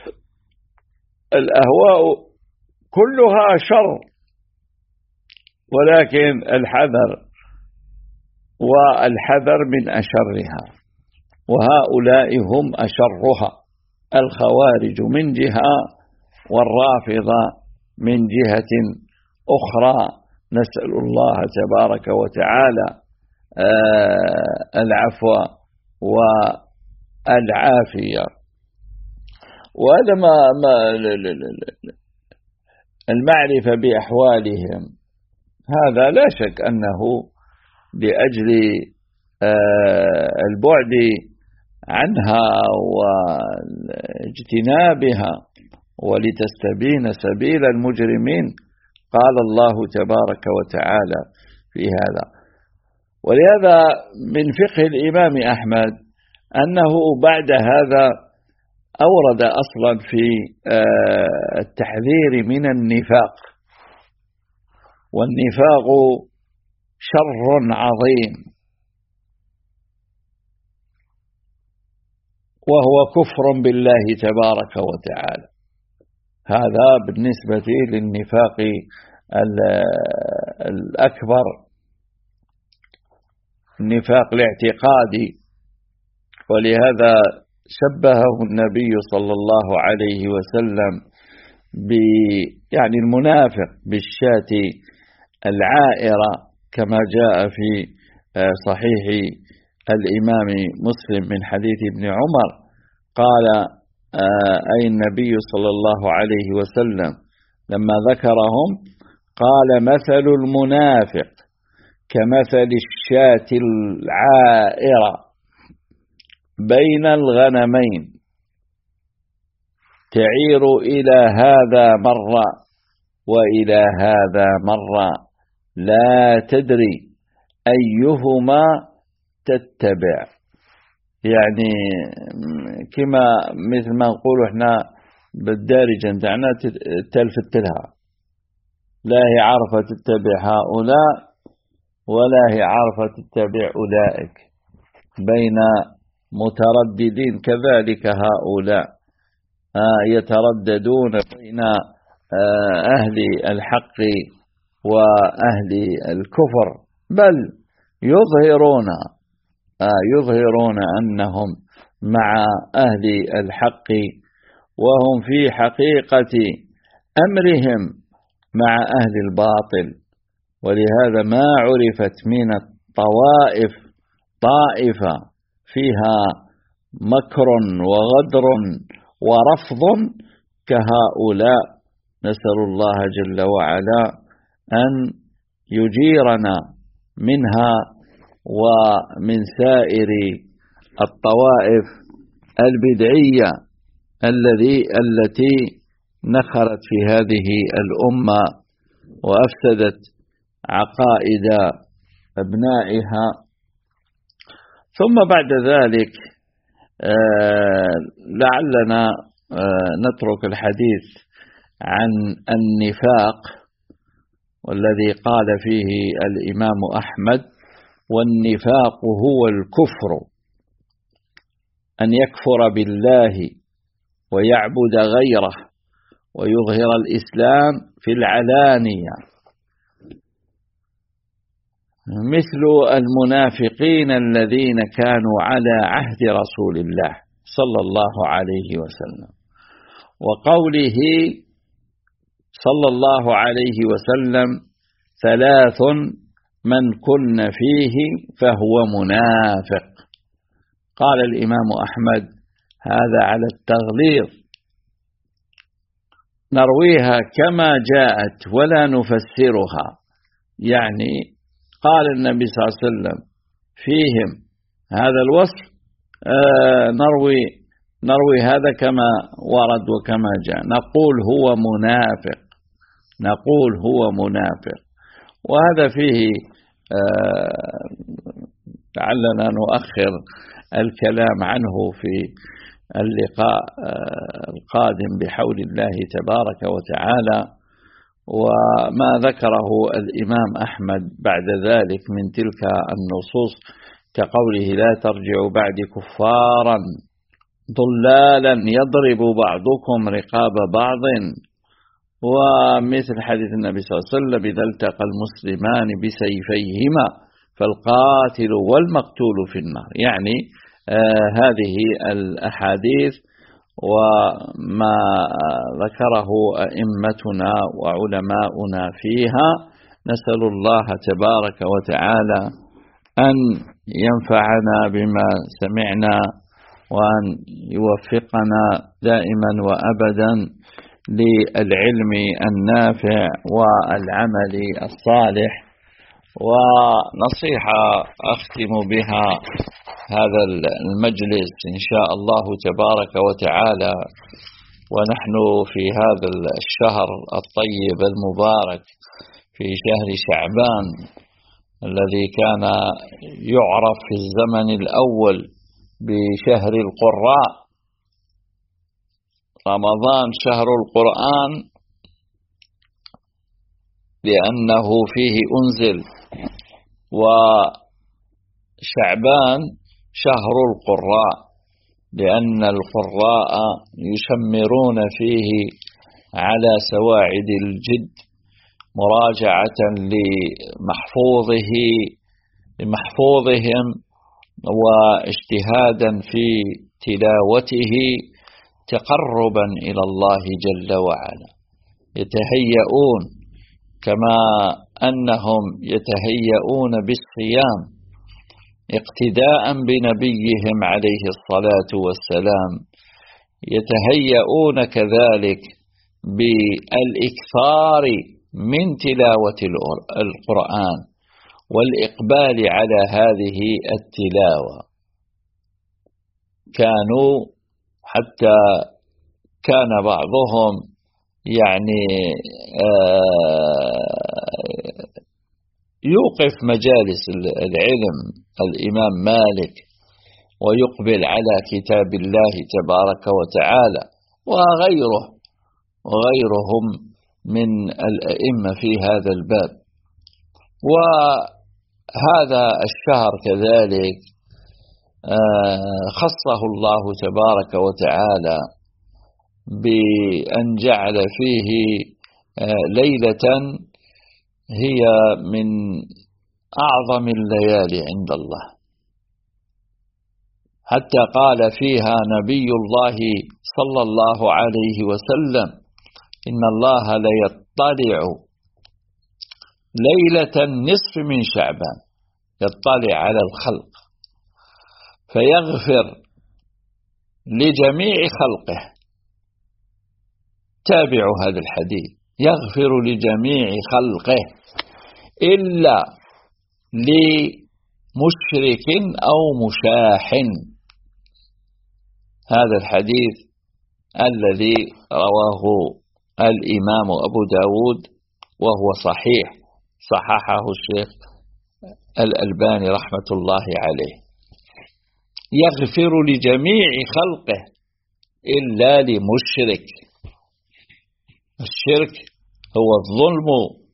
الأهواء كلها شر، ولكن الحذر والحذر من أشرها، وهؤلاء هم أشرها، الخوارج من جهة والرافضة من جهة أخرى. نسأل الله تبارك وتعالى العفو والعافية. وهذا ما, ما المعرفة بأحوالهم هذا لا شك أنه لأجل البعد عنها واجتنابها ولتستبين سبيل المجرمين قال الله تبارك وتعالى في هذا. ولهذا من فقه الإمام أحمد أنه بعد هذا أورد أصلا في التحذير من النفاق، والنفاق شر عظيم وهو كفر بالله تبارك وتعالى. هذا بالنسبة للنفاق الأكبر، النفاق الاعتقادي. ولهذا شبهه النبي صلى الله عليه وسلم ب يعني المنافق بالشاة العائرة كما جاء في صحيح الإمام مسلم من حديث ابن عمر قال أي النبي صلى الله عليه وسلم لما ذكرهم قال مثل المنافق كمثل الشاة العائرة بين الغنمين تعير إلى هذا مرة وإلى هذا مرة لا تدري أيهما تتبع. يعني كما مثل ما نقول احنا بالدارجة عندنا تلفت لها، لا هي عارفة تتبع هؤلاء ولا هي عارفة تتبع أولئك، بين مترددين كذلك هؤلاء يترددون بين أهل الحق وأهل الكفر، بل يظهرون يظهرون أنهم مع أهل الحق وهم في حقيقة أمرهم مع أهل الباطل. ولهذا ما عرفت من الطوائف طائفة فيها مكر وغدر ورفض كهؤلاء. نسأل الله جل وعلا أن يجيرنا منها ومن سائر الطوائف البدعية الذي التي نخرت في هذه الأمة وأفسدت عقائد أبنائها. ثم بعد ذلك لعلنا نترك الحديث عن النفاق والذي قال فيه الإمام أحمد: والنفاق هو الكفر، أن يكفر بالله ويعبد غيره ويظهر الإسلام في العلانية، مثل المنافقين الذين كانوا على عهد رسول الله صلى الله عليه وسلم، وقوله صلى الله عليه وسلم: ثلاث من كن فيه فهو منافق. قال الإمام أحمد: هذا على التغليظ، نرويها كما جاءت ولا نفسرها. يعني قال النبي صلى الله عليه وسلم فيهم هذا الوصف، آه نروي نروي هذا كما ورد وكما جاء، نقول هو منافق، نقول هو منافق. وهذا فيه آه لعلنا نؤخر الكلام عنه في اللقاء آه القادم بحول الله تبارك وتعالى. وما ذكره الإمام أحمد بعد ذلك من تلك النصوص كقوله: لا ترجعوا بعد كفارا ضلالا يضرب بعضكم رقاب بعض، ومثل حديث النبي صلى الله عليه وسلم: إذا التقى المسلمان بسيفيهما فالقاتل والمقتول في النار. يعني آه هذه الأحاديث وما ذكره أئمتنا وعلماؤنا فيها، نسأل الله تبارك وتعالى أن ينفعنا بما سمعنا وأن يوفقنا دائما وأبدا للعلم النافع والعمل الصالح. ونصيحة أختم بها هذا المجلس إن شاء الله تبارك وتعالى، ونحن في هذا الشهر الطيب المبارك في شهر شعبان الذي كان يعرف في الزمن الأول بشهر القراء، رمضان شهر القرآن لأنه فيه أنزل، وشعبان شهر القراء لأن القراء يشمرون فيه على سواعد الجد مراجعة لمحفوظه لمحفوظهم واجتهادا في تلاوته تقربا إلى الله جل وعلا. يتهيئون كما أنهم يتهيئون بالصيام اقتداء بنبيهم عليه الصلاة والسلام، يتهيئون كذلك بالإكثار من تلاوة القرآن والإقبال على هذه التلاوة. كانوا حتى كان بعضهم يعني يوقف مجالس العلم الإمام مالك ويقبل على كتاب الله تبارك وتعالى، وغيره وغيرهم من الأئمة في هذا الباب. وهذا الشهر كذلك خصه الله تبارك وتعالى بأن جعل فيه ليلة هي من أعظم الليالي عند الله، حتى قال فيها نبي الله صلى الله عليه وسلم: إن الله ليطلع ليلة النصف من شعبان، يطلع على الخلق فيغفر لجميع خلقه. تابعوا هذا الحديث: يغفر لجميع خلقه إلا لمشرك أو مشاح. هذا الحديث الذي رواه الإمام أبو داود وهو صحيح، صححه الشيخ الألباني رحمة الله عليه. يغفر لجميع خلقه إلا لمشرك. الشرك هو الظلم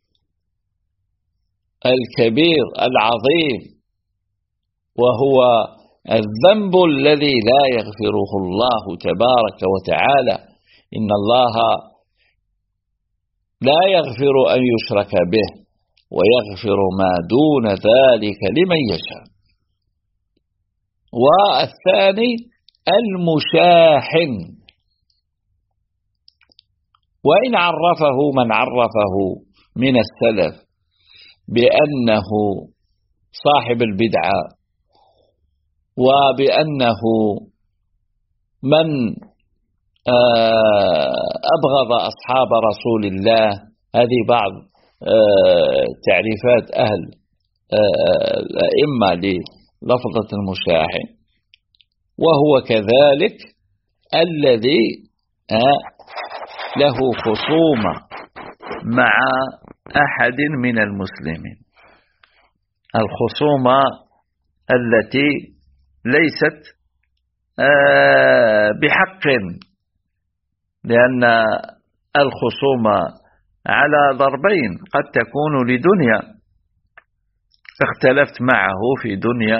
الكبير العظيم، وهو الذنب الذي لا يغفره الله تبارك وتعالى. إن الله لا يغفر أن يشرك به ويغفر ما دون ذلك لمن يشاء. والثاني المشاحن، وإن عرفه من عرفه من السلف بأنه صاحب البدعة وبأنه من أبغض أصحاب رسول الله، هذه بعض تعريفات أهل الأئمة للفظة المشاحن. وهو كذلك الذي له خصومة مع أحد من المسلمين، الخصومة التي ليست بحق، لأن الخصومة على ضربين: قد تكون لدنيا، اختلفت معه في دنيا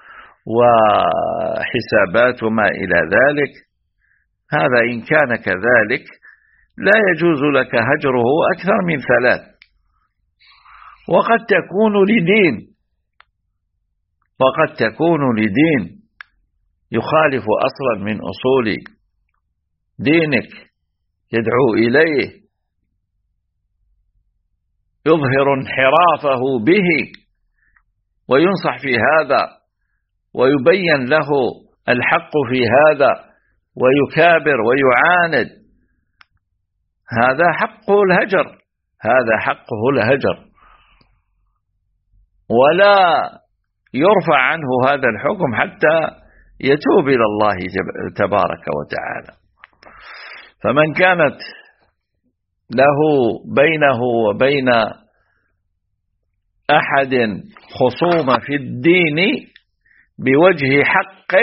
وحسابات وما إلى ذلك، هذا إن كان كذلك لا يجوز لك هجره أكثر من ثلاث. وقد تكون لدين، وقد تكون لدين يخالف أصلا من أصول دينك يدعو إليه، يظهر انحرافه به وينصح في هذا ويبين له الحق في هذا ويكابر ويعاند، هذا حقه الهجر، هذا حقه الهجر، ولا يرفع عنه هذا الحكم حتى يتوب إلى الله تبارك وتعالى. فمن كانت له بينه وبين أحد خصومة في الدين بوجه حق،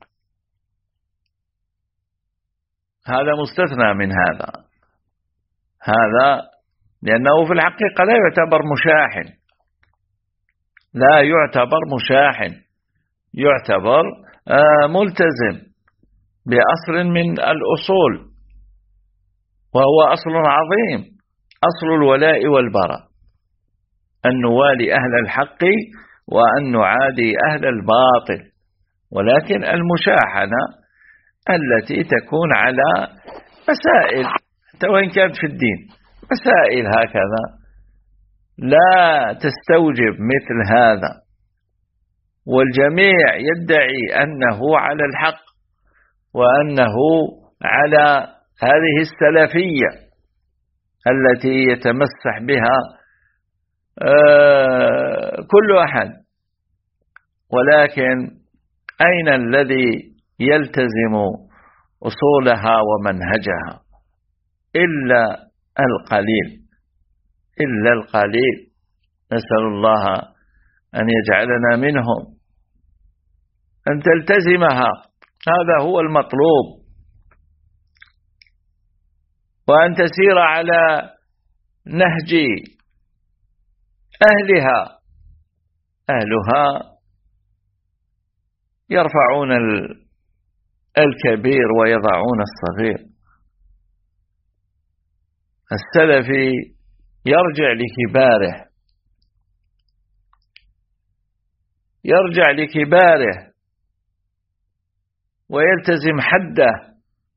هذا مستثنى من هذا، هذا لأنه في الحقيقة لا يعتبر مشاحن، لا يعتبر مشاحن، يعتبر ملتزم بأصل من الأصول، وهو أصل عظيم، أصل الولاء والبراء، أن نوالي أهل الحق وأن نعادي أهل الباطل. ولكن المشاحنة التي تكون على مسائل حتى وإن كانت في الدين، مسائل هكذا لا تستوجب مثل هذا، والجميع يدعي أنه على الحق وأنه على هذه السلفية التي يتمسح بها كل أحد، ولكن أين الذي يلتزم أصولها ومنهجها؟ إلا القليل، إلا القليل. نسأل الله أن يجعلنا منهم، أن تلتزمها، هذا هو المطلوب، وأن تسير على نهج أهلها، أهلها يرفعون الكبير ويضعون الصغير. السلفي يرجع لكباره، يرجع لكباره ويلتزم حده.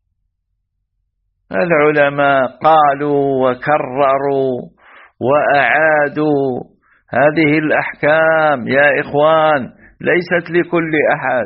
العلماء قالوا وكرروا وأعادوا هذه الأحكام يا إخوان، ليست لكل أحد.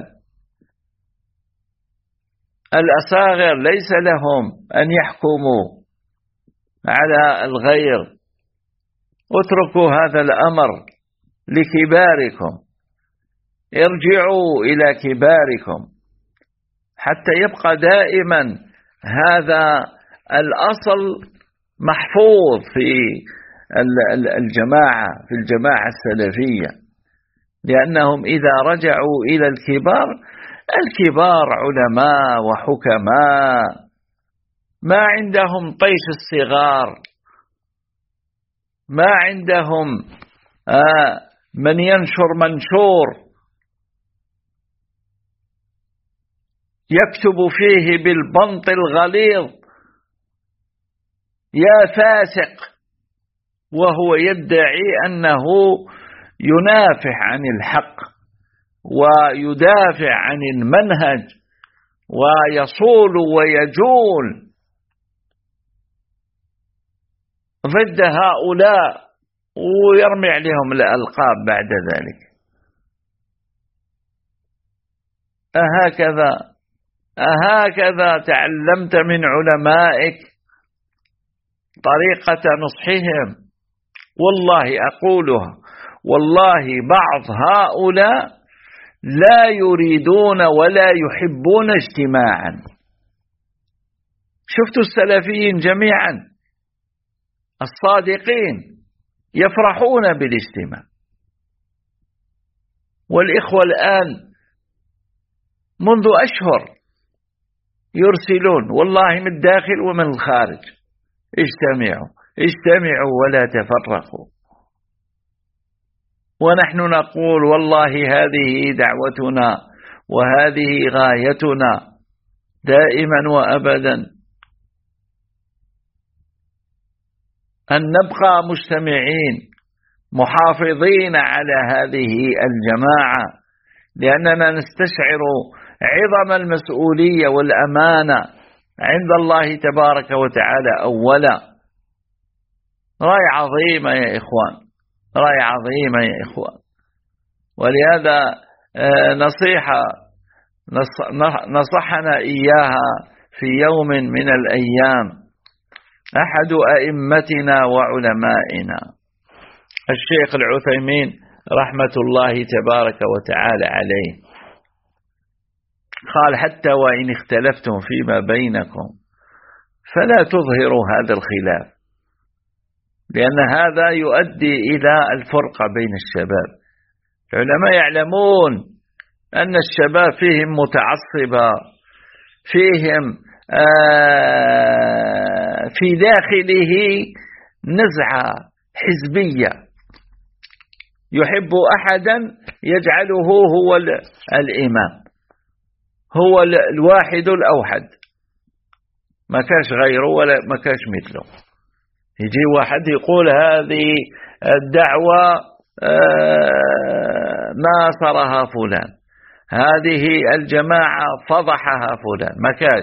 الأصاغر ليس لهم أن يحكموا على الغير، اتركوا هذا الأمر لكباركم، ارجعوا إلى كباركم حتى يبقى دائما هذا الأصل محفوظ في الجماعة، في الجماعة السلفية، لأنهم إذا رجعوا إلى الكبار، الكبار علماء وحكماء، ما عندهم طيش الصغار، ما عندهم آه من ينشر منشور يكتب فيه بالبنط الغليظ يا فاسق، وهو يدعي أنه ينافح عن الحق ويدافع عن المنهج ويصول ويجول ضد هؤلاء ويرمي عليهم الألقاب بعد ذلك. أهكذا أهكذا تعلمت من علمائك طريقة نصحهم؟ والله أقولها، والله بعض هؤلاء لا يريدون ولا يحبون اجتماعا. شفتوا السلفيين جميعا الصادقين يفرحون بالاجتماع، والإخوة الآن منذ أشهر يرسلون والله من الداخل ومن الخارج: اجتمعوا اجتمعوا ولا تفرقوا. ونحن نقول والله هذه دعوتنا وهذه غايتنا دائما وأبدا، أن نبقى مجتمعين محافظين على هذه الجماعة، لأننا نستشعر عظم المسؤولية والأمانة عند الله تبارك وتعالى أولا. راية عظيمة يا إخوان، راية عظيمة يا إخوان. ولهذا نصيحة نصحنا إياها في يوم من الأيام أحد أئمتنا وعلمائنا الشيخ العثيمين رحمة الله تبارك وتعالى عليه، قال: حتى وإن اختلفتم فيما بينكم فلا تظهروا هذا الخلاف، لأن هذا يؤدي إلى الفرقة بين الشباب. العلماء يعلمون أن الشباب فيهم متعصبة، فيهم آه في داخله نزعة حزبية، يحب أحدا يجعله هو الإمام، هو الواحد الأوحد، ما كاش غيره ولا ما كاش مثله. يجي واحد يقول هذه الدعوة ناصرها فلان، هذه الجماعة فضحها فلان، ما كاش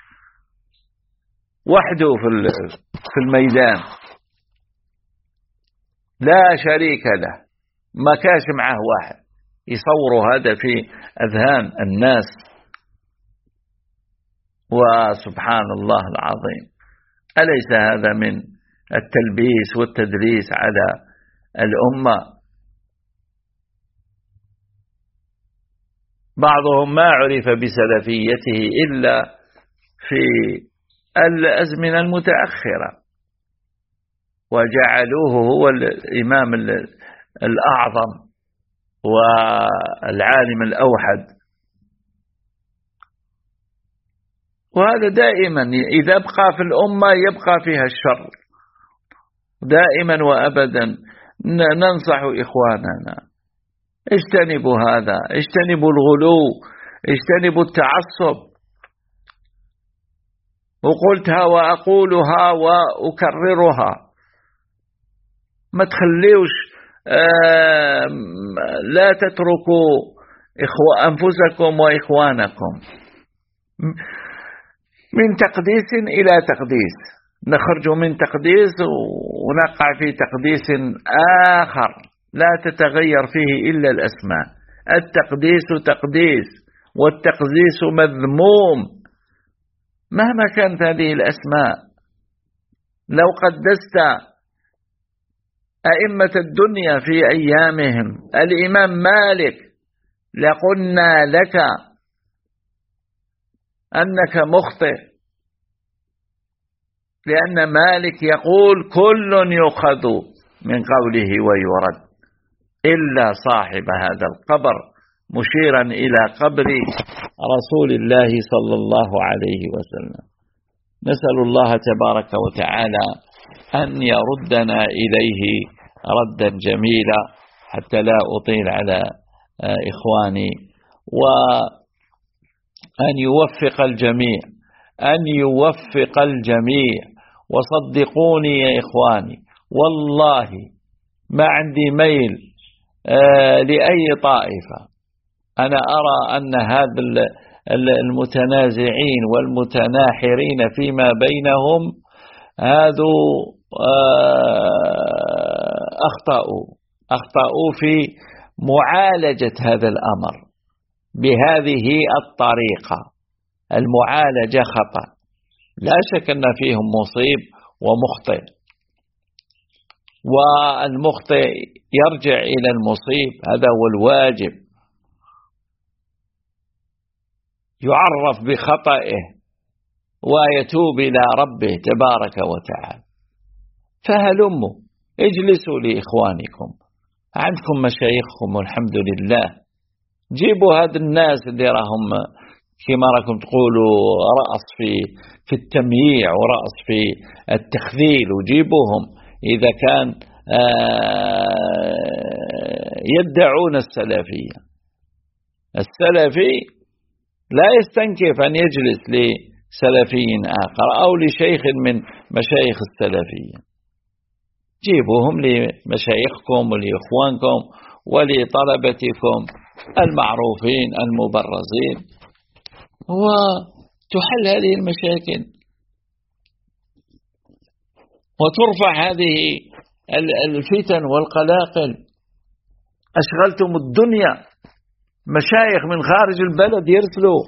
وحده في الميدان لا شريك له، ما كاش معه واحد يصور هذا في أذهان الناس. وسبحان الله العظيم، أليس هذا من التلبيس والتدليس على الأمة؟ بعضهم ما عرف بسلفيته إلا في الأزمنة المتأخرة، وجعلوه هو الإمام الأعظم والعالم الأوحد. وهذا دائما إذا بقى في الأمة يبقى فيها الشر دائما وأبدا. ننصح إخواننا: اجتنبوا هذا، اجتنبوا الغلو، اجتنبوا التعصب. وقلتها وأقولها وأكررها، ما تخليوش آه لا تتركوا إخوة أنفسكم وإخوانكم من تقديس إلى تقديس، نخرج من تقديس ونقع في تقديس آخر لا تتغير فيه إلا الأسماء. التقديس تقديس والتقديس مذموم مهما كانت هذه الأسماء. لو قدست أئمة الدنيا في أيامهم الإمام مالك لقلنا لك أنك مخطئ، لأن مالك يقول: كل يؤخذ من قوله ويرد إلا صاحب هذا القبر، مشيرا إلى قبر رسول الله صلى الله عليه وسلم. نسأل الله تبارك وتعالى أن يردنا إليه ردا جميلا، حتى لا أطيل على إخواني، وأن يوفق الجميع، أن يوفق الجميع. وصدقوني يا إخواني، والله ما عندي ميل آه لأي طائفة. أنا أرى أن هذا المتنازعين والمتناحرين فيما بينهم هذو آه أخطأوا أخطأوا في معالجة هذا الأمر بهذه الطريقة. المعالجة خطأ، لا شك أن فيهم مصيب ومخطئ، والمخطئ يرجع إلى المصيب، هذا هو الواجب، يعرف بخطئه ويتوب إلى ربه تبارك وتعالى. فهلموا اجلسوا لإخوانكم، عندكم مشايخكم والحمد لله، جيبوا هذا الناس اللي راهم كما راكم تقولوا رأس في في التمييع ورأس في التخذيل، وجيبوهم إذا كان يدعون السلفية. السلفي لا يستنكف أن يجلس لسلفي آخر أو لشيخ من مشايخ السلفية. جيبوهم لمشايخكم ولإخوانكم ولطلبتكم المعروفين المبرزين، وتحل هذه المشاكل وترفع هذه الفتن والقلاقل. أشغلتم الدنيا مشايخ من خارج البلد يرسلوا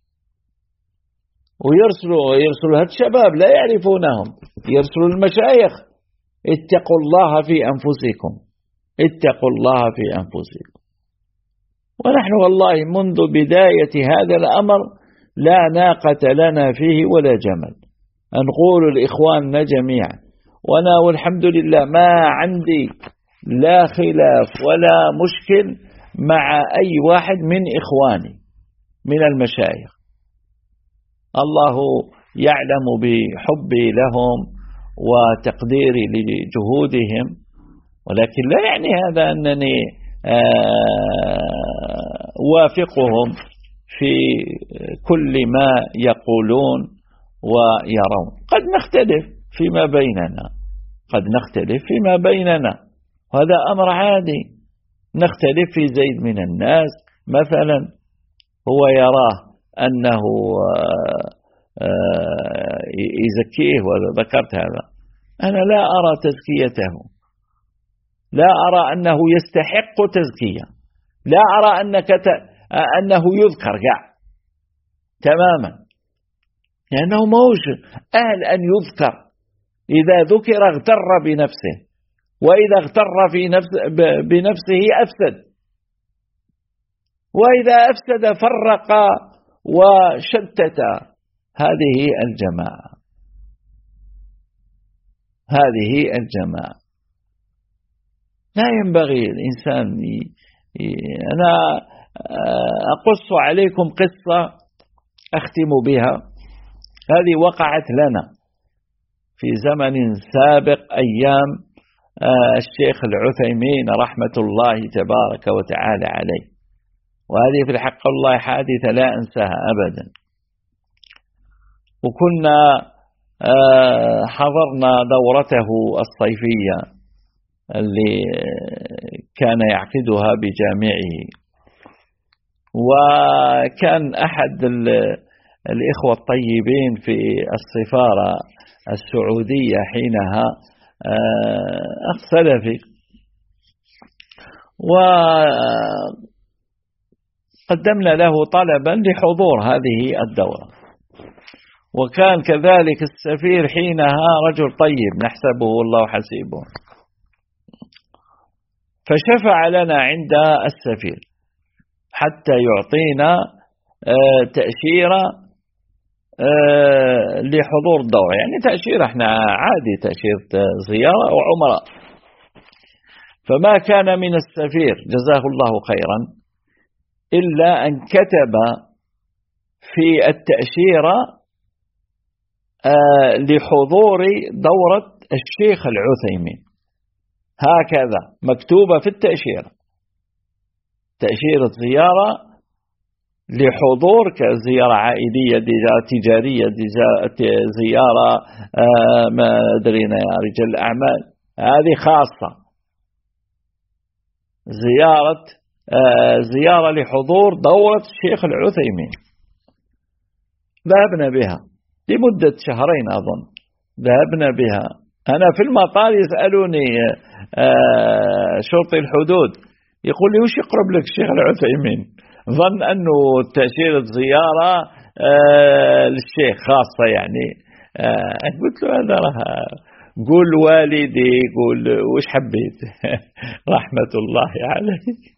ويرسلوا يرسلوا هاد الشباب لا يعرفونهم، يرسلوا المشايخ اتقوا الله في أنفسكم، اتقوا الله في أنفسكم. ونحن والله منذ بداية هذا الأمر لا ناقة لنا فيه ولا جمل، نقول لإخواننا جميعا، وأنا والحمد لله ما عندي لا خلاف ولا مشكل مع أي واحد من إخواني من المشايخ، الله يعلم بحبي لهم وتقديري لجهودهم، ولكن لا يعني هذا أنني أوافقهم في كل ما يقولون ويرون. قد نختلف فيما بيننا، قد نختلف فيما بيننا، وهذا أمر عادي. نختلف في زيد من الناس مثلا، هو يراه أنه يزكيه، وذكرت هذا، أنا لا أرى تزكيته، لا أرى أنه يستحق تزكية، لا أرى أنك ت... أنه يذكر قاع تماما، لأنه موش أهل أن يذكر. إذا ذكر اغتر بنفسه، وإذا اغتر في نفس بنفسه أفسد، وإذا أفسد فرق وشتت هذه الجماعة، هذه الجماعة. لا ينبغي الإنسان ي... ي... أنا أقص عليكم قصة أختم بها، هذه وقعت لنا في زمن سابق أيام الشيخ العثيمين رحمة الله تبارك وتعالى عليه، وهذه في الحق الله حادثة لا أنساها أبدا. وكنا حضرنا دورته الصيفية اللي كان يعقدها بجامعه، وكان أحد الإخوة الطيبين في السفارة السعودية حينها أخ سلفي، وقدمنا له طلبا لحضور هذه الدورة، وكان كذلك السفير حينها رجل طيب نحسبه والله حسيبه، فشفع لنا عند السفير حتى يعطينا تأشيرة لحضور الدورة، يعني تأشيرة احنا عادي، تأشيرة زيارة أو عمرة. فما كان من السفير جزاه الله خيرا إلا أن كتب في التأشيرة لحضور دورة الشيخ العثيمين، هكذا مكتوبة في التأشيرة، تأشيرة زيارة لحضور كزيارة عائلية، زيارة تجارية، زيارة ما أدرينا يا رجال الأعمال، هذه خاصة، زيارة زيارة لحضور دورة الشيخ العثيمين. ذهبنا بها لمدة شهرين أظن، ذهبنا بها. أنا في المطار يسألوني شرطي الحدود، يقول لي وش يقرب لك الشيخ العثيمين؟ ظن أنه تأشيرة زيارة للشيخ خاصة يعني. قلت له هذا راه قول والدي، قول وش حبيت رحمة الله عليه.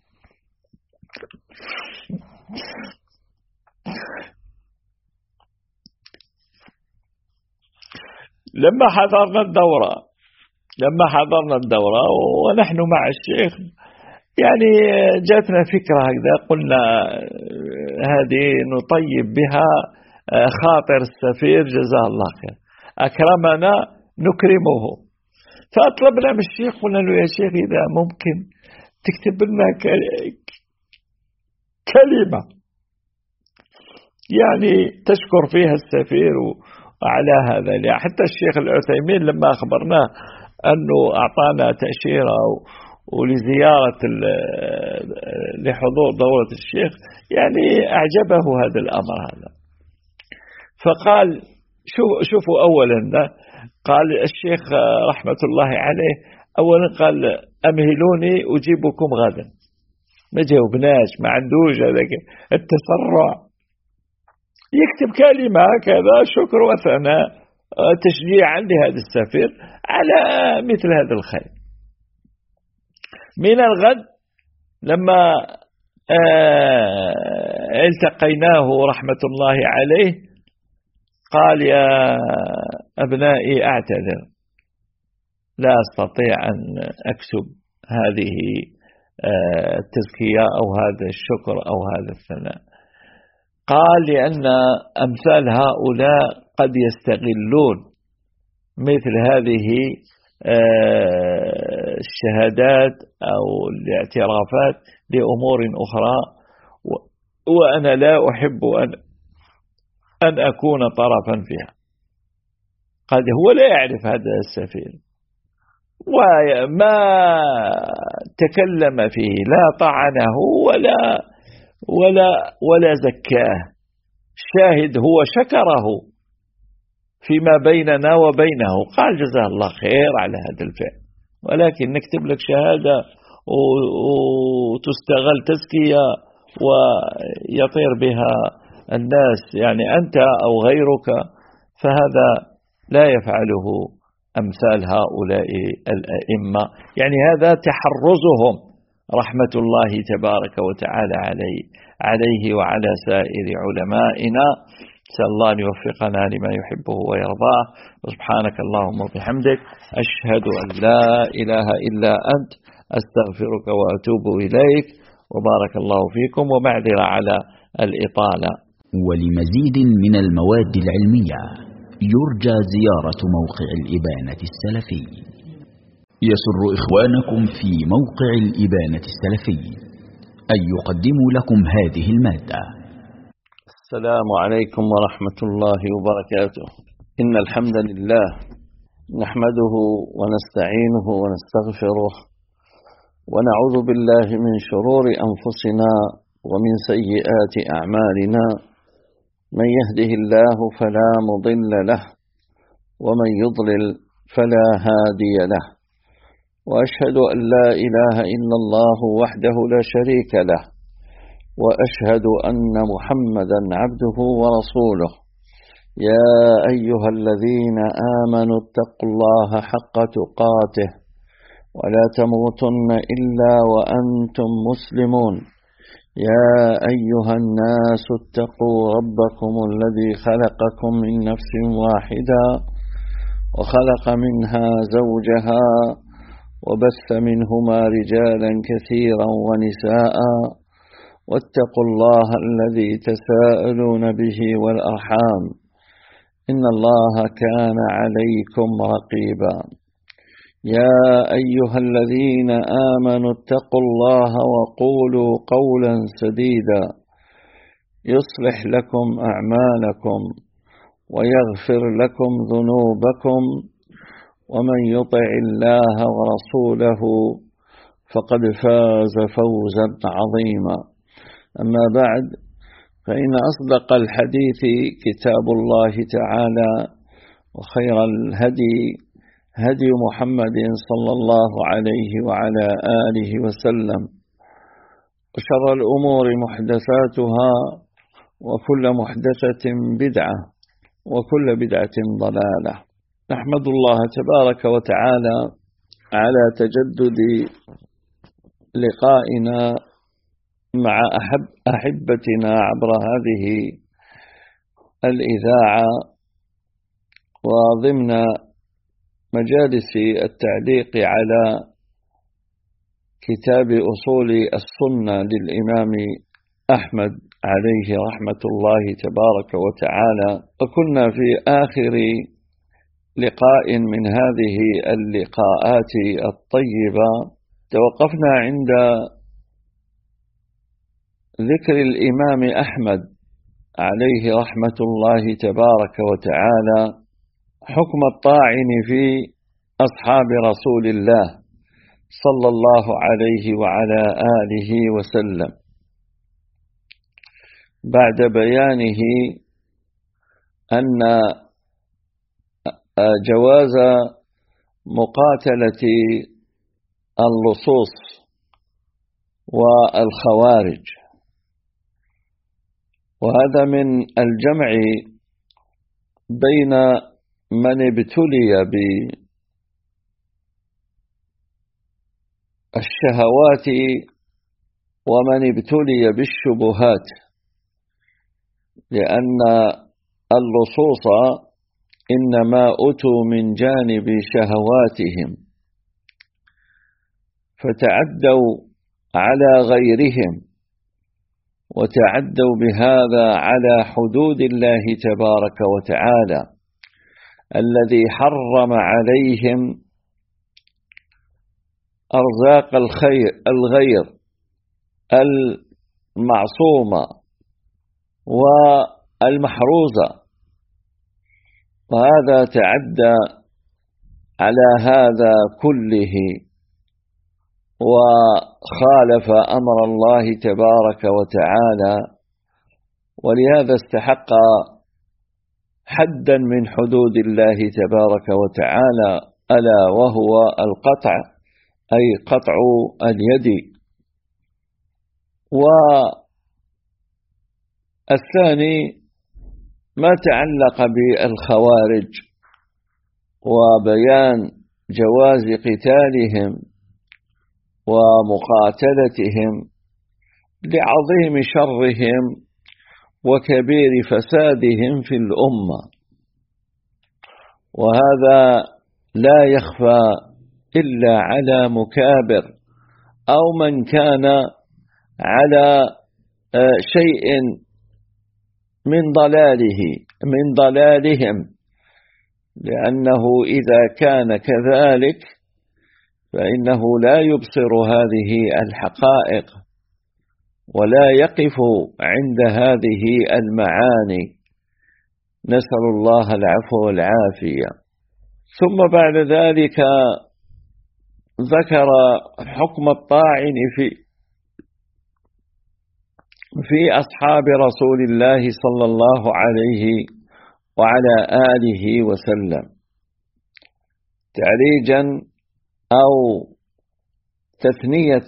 لما حضرنا الدورة لما حضرنا الدورة ونحن مع الشيخ، يعني جاتنا فكرة هكذا، قلنا هذه نطيب بها خاطر السفير جزاه الله خير، أكرمنا نكرمه. فأطلبنا من الشيخ، قلنا له يا شيخ إذا ممكن تكتب لنا كلمة يعني تشكر فيها السفير على هذا. حتى الشيخ العثيمين لما أخبرناه أنه أعطانا تأشيرة ولزيارة لحضور دورة الشيخ، يعني أعجبه هذا الأمر هذا. فقال شوفوا أولا، قال الشيخ رحمة الله عليه أولا قال أمهلوني أجيبكم غدا، ما جاوبناش، ما عندوش هذاك التسرع، يكتب كلمة هكذا شكر وثناء تشجيعا لهذا السفير على مثل هذا الخير. من الغد لما التقيناه رحمة الله عليه قال: يا أبنائي أعتذر، لا أستطيع أن أكتب هذه التزكية أو هذا الشكر أو هذا الثناء. قال: لأن أمثال هؤلاء قد يستغلون مثل هذه الشهادات أو الاعترافات لأمور أخرى، وأنا لا أحب أن أن أكون طرفا فيها. قد هو لا يعرف هذا السفير وما تكلم فيه، لا طعنه ولا ولا ولا زكاه، الشاهد هو شكره فيما بيننا وبينه، قال: جزاه الله خير على هذا الفعل. ولكن نكتب لك شهادة وتستغل تزكية ويطير بها الناس، يعني أنت أو غيرك، فهذا لا يفعله أمثال هؤلاء الأئمة، يعني هذا تحرزهم رحمة الله تبارك وتعالى عليه عليه وعلى سائر علمائنا. نسأل الله أن يوفقنا لما يحبه ويرضاه. سبحانك اللهم وبحمدك، أشهد أن لا إله إلا أنت، أستغفرك وأتوب إليك، وبارك الله فيكم، ومعذرة على الإطالة. ولمزيد من المواد العلمية يرجى زيارة موقع الإبانة السلفي. يسر إخوانكم في موقع الإبانة السلفي أن يقدموا لكم هذه المادة. السلام عليكم ورحمة الله وبركاته. إن الحمد لله نحمده ونستعينه ونستغفره، ونعوذ بالله من شرور أنفسنا ومن سيئات أعمالنا. من يهده الله فلا مضل له، ومن يضلل فلا هادي له، وأشهد أن لا إله إلا الله وحده لا شريك له، وأشهد أن محمدا عبده ورسوله. يا أيها الذين آمنوا اتقوا الله حق تقاته ولا تموتن إلا وأنتم مسلمون. يا أيها الناس اتقوا ربكم الذي خلقكم من نفس واحدة وخلق منها زوجها وبث منهما رجالا كثيرا ونساء، واتقوا الله الذي تساءلون به والأرحام، إن الله كان عليكم رقيبا. يا أيها الذين آمنوا اتقوا الله وقولوا قولا سديدا يصلح لكم أعمالكم ويغفر لكم ذنوبكم، ومن يطع الله ورسوله فقد فاز فوزا عظيما. أما بعد، فإن أصدق الحديث كتاب الله تعالى، وخير الهدي هدي محمد صلى الله عليه وعلى آله وسلم، وشر الأمور محدثاتها، وكل محدثة بدعة، وكل بدعة ضلالة. نحمد الله تبارك وتعالى على تجدد لقائنا مع أحب أحبتنا عبر هذه الإذاعة، وضمن مجالس التعليق على كتاب أصول السنة للإمام أحمد عليه رحمة الله تبارك وتعالى. وكنا في آخر لقاء من هذه اللقاءات الطيبة توقفنا عند ذكر الإمام أحمد عليه رحمة الله تبارك وتعالى حكم الطاعن في أصحاب رسول الله صلى الله عليه وعلى آله وسلم، بعد بيانه أن جواز مقاتلة اللصوص والخوارج. وهذا من الجمع بين من ابتلي بالشهوات ومن ابتلي بالشبهات، لأن اللصوص إنما أتوا من جانب شهواتهم فتعدوا على غيرهم، وتعدوا بهذا على حدود الله تبارك وتعالى الذي حرم عليهم أرزاق الخير الغير المعصومة والمحروزة، وهذا تعدى على هذا كله وخالف أمر الله تبارك وتعالى، ولهذا استحق حدا من حدود الله تبارك وتعالى، ألا وهو القطع، أي قطع اليد. والثاني ما تعلق بالخوارج وبيان جواز قتالهم ومقاتلتهم لعظيم شرهم وكبير فسادهم في الأمة، وهذا لا يخفى إلا على مكابر أو من كان على شيء من ضلاله من ضلالهم، لأنه إذا كان كذلك فإنه لا يبصر هذه الحقائق ولا يقف عند هذه المعاني، نسأل الله العفو والعافية. ثم بعد ذلك ذكر حكم الطاعن في في أصحاب رسول الله صلى الله عليه وعلى آله وسلم تعريجا أو تثنية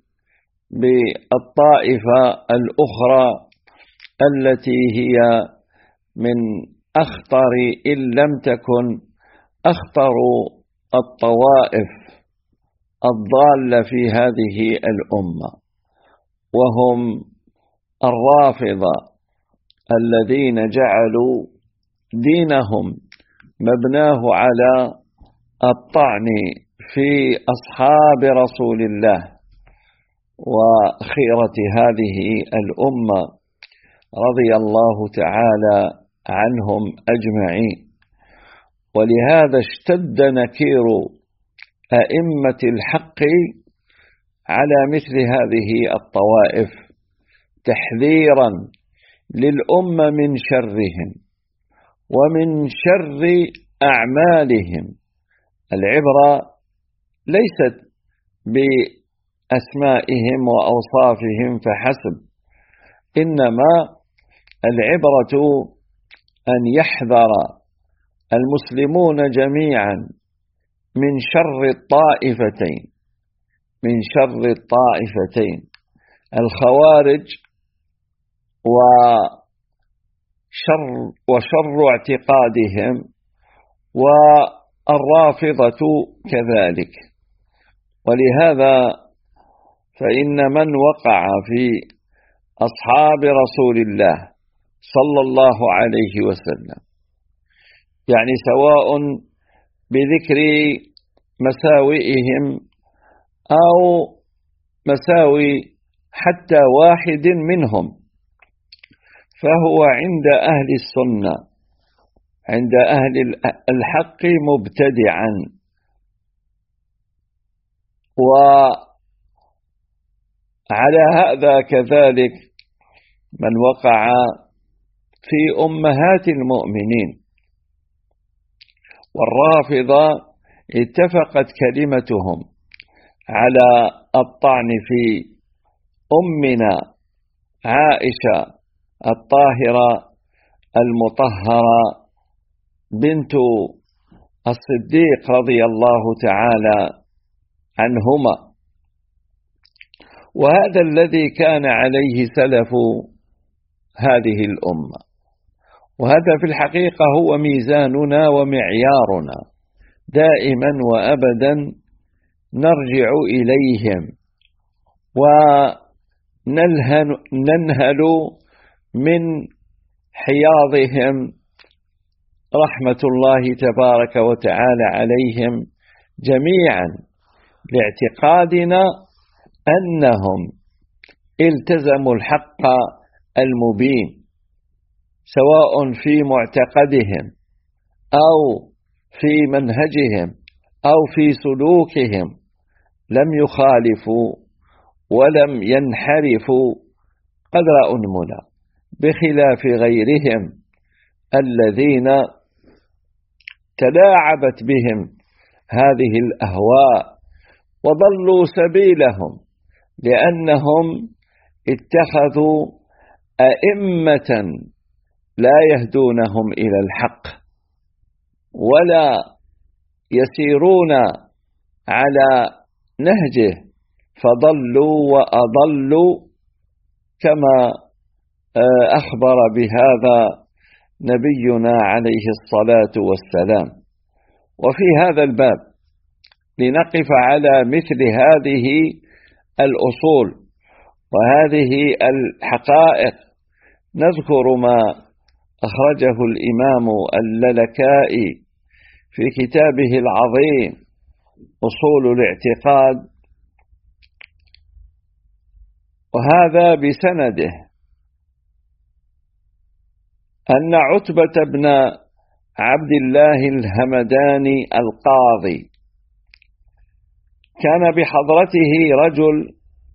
بالطائفة الأخرى التي هي من أخطر إن لم تكن أخطر الطوائف الضالة في هذه الأمة، وهم الرافضة الذين جعلوا دينهم مبناه على الطعن في أصحاب رسول الله وخيرة هذه الأمة رضي الله تعالى عنهم أجمعين. ولهذا اشتد نكير أئمة الحق على مثل هذه الطوائف تحذيرا للأمة من شرهم ومن شر أعمالهم. العبرة ليست بأسمائهم وأوصافهم فحسب، إنما العبرة أن يحذر المسلمون جميعا من شر الطائفتين من شر الطائفتين الخوارج وشر وشر اعتقادهم، والرافضة كذلك. ولهذا فإن من وقع في أصحاب رسول الله صلى الله عليه وسلم، يعني سواء بذكر مساوئهم أو مساوي حتى واحد منهم، فهو عند أهل السنة عند أهل الحق مبتدعا. وعلى هذا كذلك من وقع في أمهات المؤمنين، والرافضة اتفقت كلمتهم على الطعن في أمنا عائشة الطاهرة المطهرة بنت الصديق رضي الله تعالى عنهما. وهذا الذي كان عليه سلف هذه الأمة، وهذا في الحقيقة هو ميزاننا ومعيارنا دائما وأبدا، نرجع إليهم وننهل من حياضهم رحمة الله تبارك وتعالى عليهم جميعا، لاعتقادنا أنهم التزموا الحق المبين، سواء في معتقدهم أو في منهجهم أو في سلوكهم، لم يخالفوا ولم ينحرفوا قدر أنملا، بخلاف غيرهم الذين تلاعبت بهم هذه الأهواء وضلوا سبيلهم، لأنهم اتخذوا أئمة لا يهدونهم إلى الحق ولا يسيرون على نهجه، فضلوا وأضلوا، كما أخبر بهذا نبينا عليه الصلاة والسلام. وفي هذا الباب لنقف على مثل هذه الأصول وهذه الحقائق، نذكر ما أخرجه الإمام اللالكائي في كتابه العظيم أصول الاعتقاد، وهذا بسنده أن عتبة بن عبد الله الهمداني القاضي كان بحضرته رجل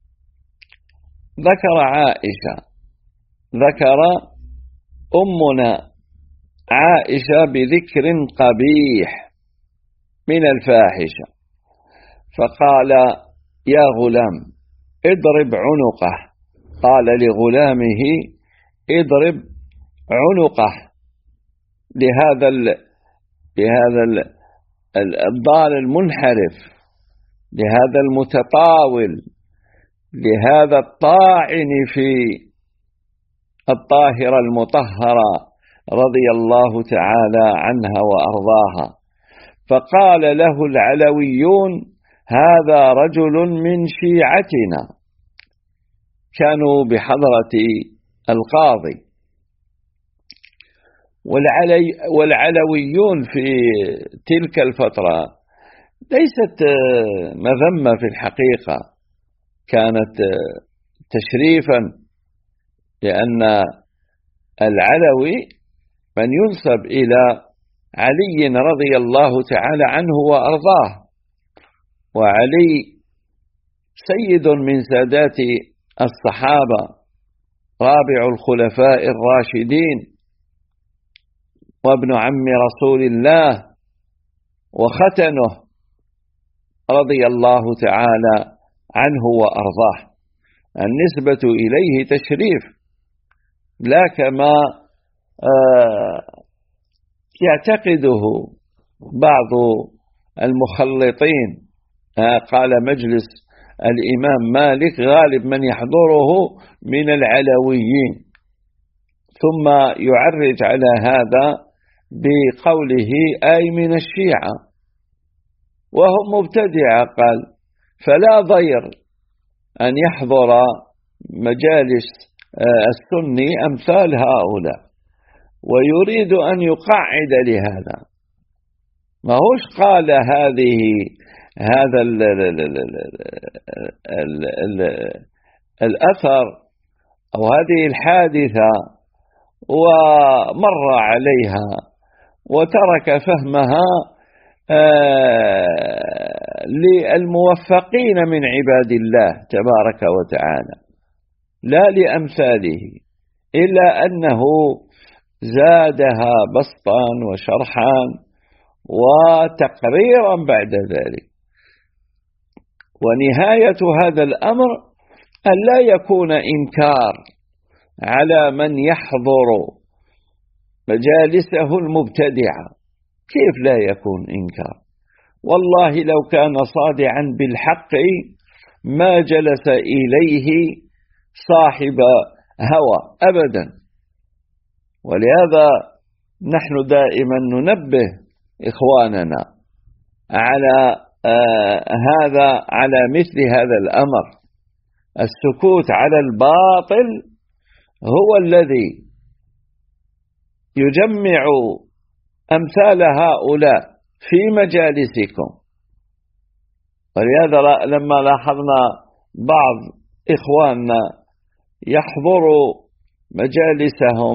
ذكر عائشة، ذكر أمنا عائشة بذكر قبيح من الفاحشة، فقال: يا غلام اضرب عنقه. قال لغلامه: اضرب عنقه لهذا ال... لهذا ال... الضال المنحرف، لهذا المتطاول، لهذا الطاعن في الطاهرة المطهرة رضي الله تعالى عنها وأرضاها. فقال له العلويون: هذا رجل من شيعتنا، كانوا بحضرة القاضي. والعلي والعلويون في تلك الفترة ليست مذمة في الحقيقة، كانت تشريفا، لأن العلوي من ينسب إلى علي رضي الله تعالى عنه وأرضاه، وعلي سيد من سادات الصحابة، رابع الخلفاء الراشدين، وابن عم رسول الله، وختنه رضي الله تعالى عنه وأرضاه. النسبة إليه تشريف، لا كما يعتقده بعض المخلطين. قال مجلس الإمام مالك: غالب من يحضره من العلويين، ثم يعرج على هذا بقوله: أي من الشيعة، وهم مبتدعة. قال: فلا ضير أن يحضر مجالس السني أمثال هؤلاء، ويريد أن يقعد لهذا. ما هوش قال هذه هذا ال ال ال ال ال ال الأثر أو هذه الحادثة ومر عليها وترك فهمها للموفقين من عباد الله تبارك وتعالى، لا لأمثاله، إلا أنه زادها بسطا وشرحا وتقريرا بعد ذلك. ونهاية هذا الأمر أن لا يكون إنكار على من يحضر مجالسه المبتدعة. كيف لا يكون إنكار؟ والله لو كان صادعا بالحق ما جلس إليه صاحب هوى أبدا. ولهذا نحن دائما ننبه إخواننا على آه هذا على مثل هذا الأمر. السكوت على الباطل هو الذي يجمع أمثال هؤلاء في مجالسكم. ولهذا لما لاحظنا بعض إخواننا يحضر مجالسهم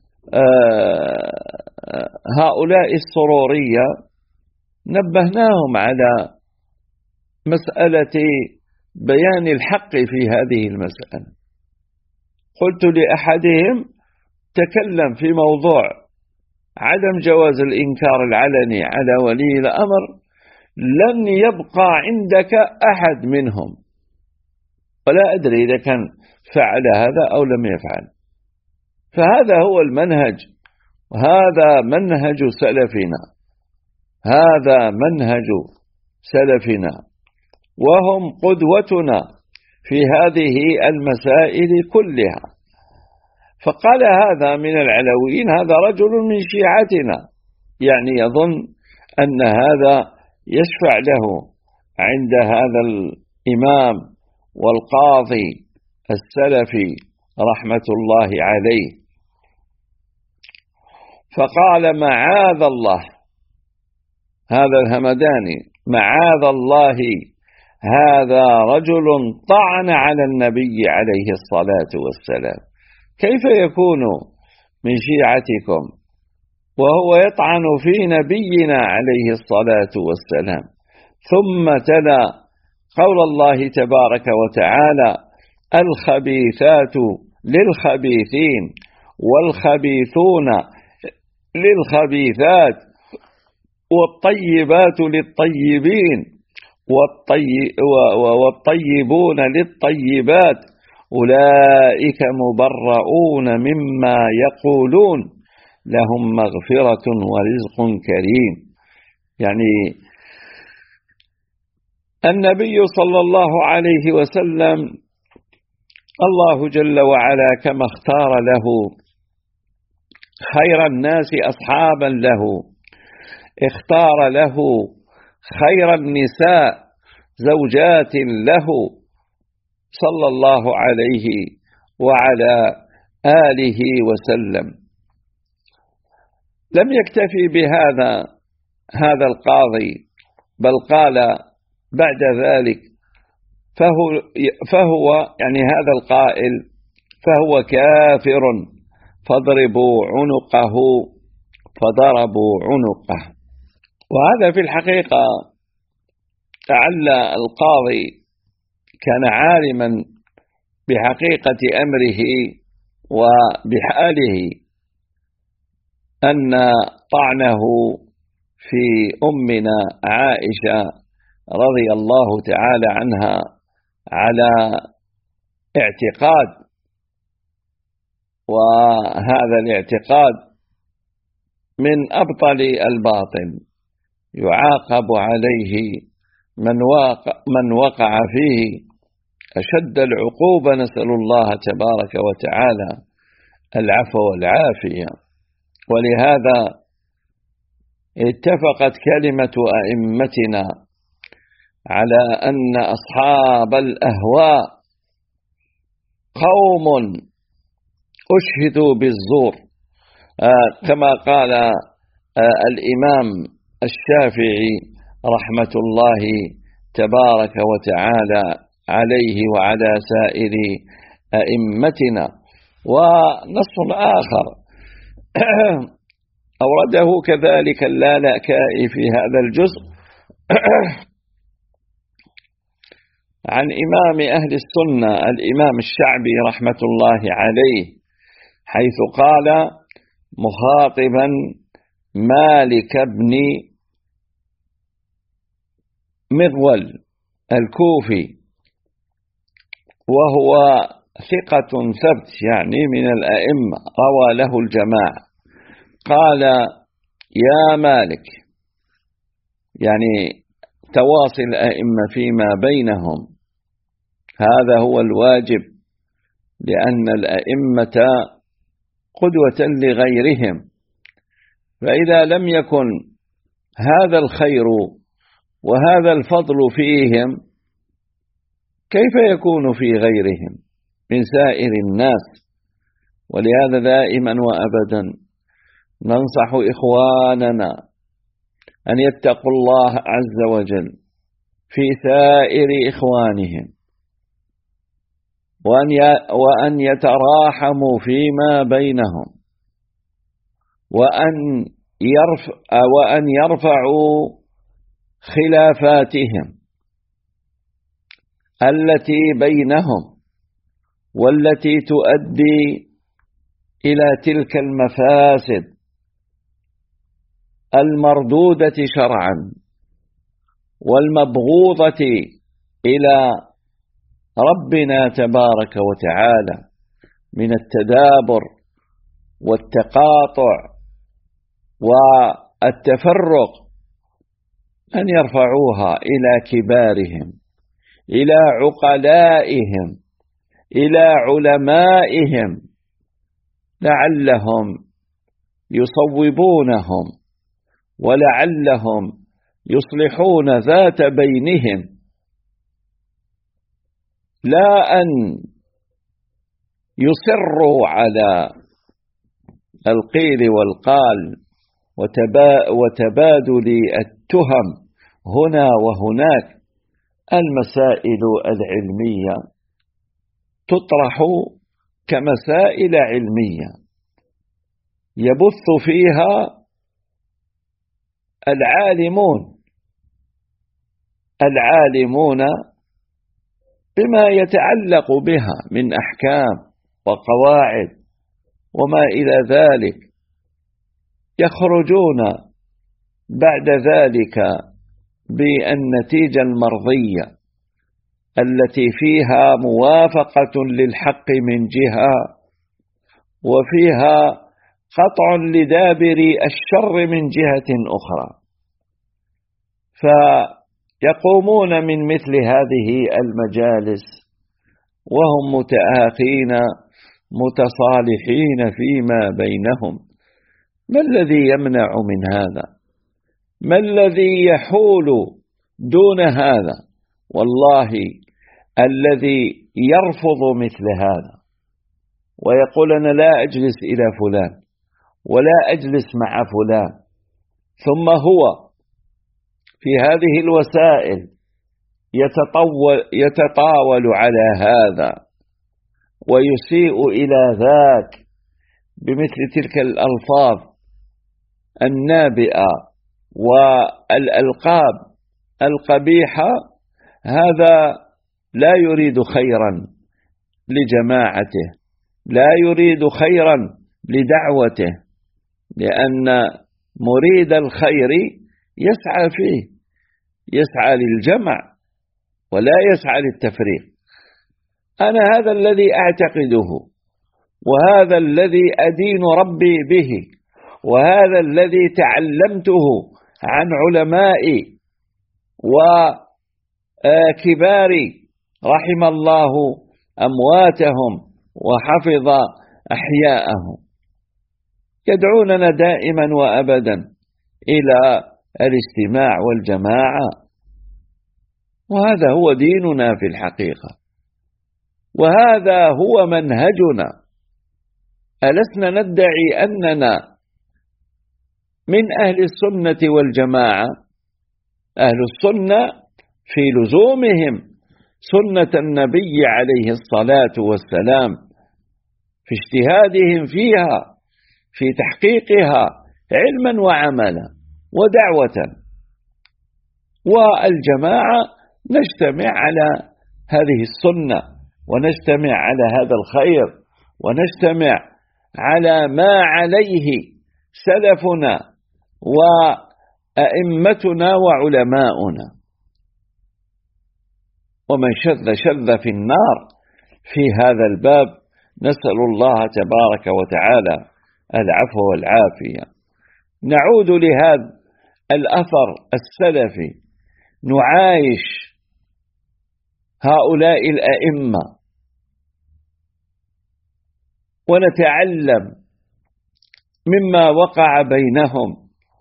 هؤلاء السرورية نبهناهم على مسألة بيان الحق في هذه المسألة. قلت لأحدهم تكلم في موضوع عدم جواز الإنكار العلني على ولي الأمر، لن يبقى عندك أحد منهم، ولا أدري إذا كان فعل هذا أو لم يفعل. فهذا هو المنهج، وهذا منهج سلفنا، هذا منهج سلفنا، وهم قدوتنا في هذه المسائل كلها. فقال هذا من العلويين، هذا رجل من شيعتنا، يعني يظن أن هذا يشفع له عند هذا الإمام والقاضي السلفي رحمة الله عليه. فقال معاذ الله، هذا الهمداني، معاذ الله هذا رجل طعن على النبي عليه الصلاة والسلام. كيف يكون من شيعتكم وهو يطعن في نبينا عليه الصلاة والسلام؟ ثم تلا قول الله تبارك وتعالى: الخبيثات للخبيثين والخبيثون للخبيثات والطيبات للطيبين والطيبون للطيبات أولئك مبرؤون مما يقولون لهم مغفرة ورزق كريم. يعني النبي صلى الله عليه وسلم الله جل وعلا كما اختار له خير الناس أصحابا له، اختار له خير النساء زوجات له صلى الله عليه وعلى آله وسلم. لم يكتفي بهذا هذا القاضي، بل قال بعد ذلك فهو, فهو يعني هذا القائل فهو كافر فاضربوا عنقه، فضربوا عنقه. وهذا في الحقيقة لعل القاضي كان عالما بحقيقة أمره وبحاله، أن طعنه في أمنا عائشة رضي الله تعالى عنها على اعتقاد، وهذا الاعتقاد من أبطل الباطل يعاقب عليه من وقع, من وقع فيه أشد العقوبة، نسأل الله تبارك وتعالى العفو والعافية. ولهذا اتفقت كلمة أئمتنا على أن أصحاب الأهواء قوم أشهدوا بالزور، آه كما قال آه الإمام الشافعي رحمة الله تبارك وتعالى عليه وعلى سائر أئمتنا. ونص آخر أورده كذلك اللالكائي في هذا الجزء عن إمام أهل السنة الإمام الشعبي رحمة الله عليه، حيث قال مخاطبا مالك بن مغول الكوفي، وهو ثقة ثبت يعني من الأئمة روى له الجماعة، قال: يا مالك، يعني تواصي الأئمة فيما بينهم هذا هو الواجب، لأن الأئمة قدوة لغيرهم، فإذا لم يكن هذا الخير وهذا الفضل فيهم كيف يكون في غيرهم من سائر الناس؟ ولهذا دائما وأبدا ننصح إخواننا أن يتقوا الله عز وجل في سائر إخوانهم، وأن يتراحموا فيما بينهم، وأن يرفع وأن يرفعوا خلافاتهم التي بينهم والتي تؤدي إلى تلك المفاسد المردودة شرعا والمبغوضة إلى ربنا تبارك وتعالى من التدابر والتقاطع والتفرق، أن يرفعوها إلى كبارهم، إلى عقلائهم، إلى علمائهم، لعلهم يصوبونهم ولعلهم يصلحون ذات بينهم، لا أن يصروا على القيل والقال وتبادل التهم هنا وهناك. المسائل العلمية تطرح كمسائل علمية يبث فيها العالمون العالمون بما يتعلق بها من أحكام وقواعد وما إلى ذلك، يخرجون بعد ذلك بالنتيجة المرضية التي فيها موافقة للحق من جهة، وفيها قطع لدابر الشر من جهة أخرى، فيقومون من مثل هذه المجالس وهم متآخين متصالحين فيما بينهم. ما الذي يمنع من هذا؟ ما الذي يحول دون هذا؟ والله الذي يرفض مثل هذا ويقول أنا لا أجلس إلى فلان ولا أجلس مع فلان، ثم هو في هذه الوسائل يتطول يتطاول على هذا ويسيء إلى ذاك بمثل تلك الألفاظ النابئة والألقاب القبيحة، هذا لا يريد خيرا لجماعته، لا يريد خيرا لدعوته، لأن مريد الخير يسعى فيه، يسعى للجمع ولا يسعى للتفريق. أنا هذا الذي أعتقده، وهذا الذي أدين ربي به، وهذا الذي تعلمته عن علمائي وكباري رحم الله أمواتهم وحفظ أحياءهم، يدعوننا دائما وأبدا إلى الاجتماع والجماعة، وهذا هو ديننا في الحقيقة، وهذا هو منهجنا. ألسنا ندعي أننا من أهل السنة والجماعة؟ أهل السنة في لزومهم سنة النبي عليه الصلاة والسلام، في اجتهادهم فيها، في تحقيقها علما وعملا ودعوة. والجماعة نجتمع على هذه السنة، ونجتمع على هذا الخير، ونجتمع على ما عليه سلفنا وأئمتنا وعلماؤنا. ومن شذ شذ في النار في هذا الباب، نسأل الله تبارك وتعالى العفو والعافية. نعود لهذا الأثر السلفي، نعايش هؤلاء الأئمة ونتعلم مما وقع بينهم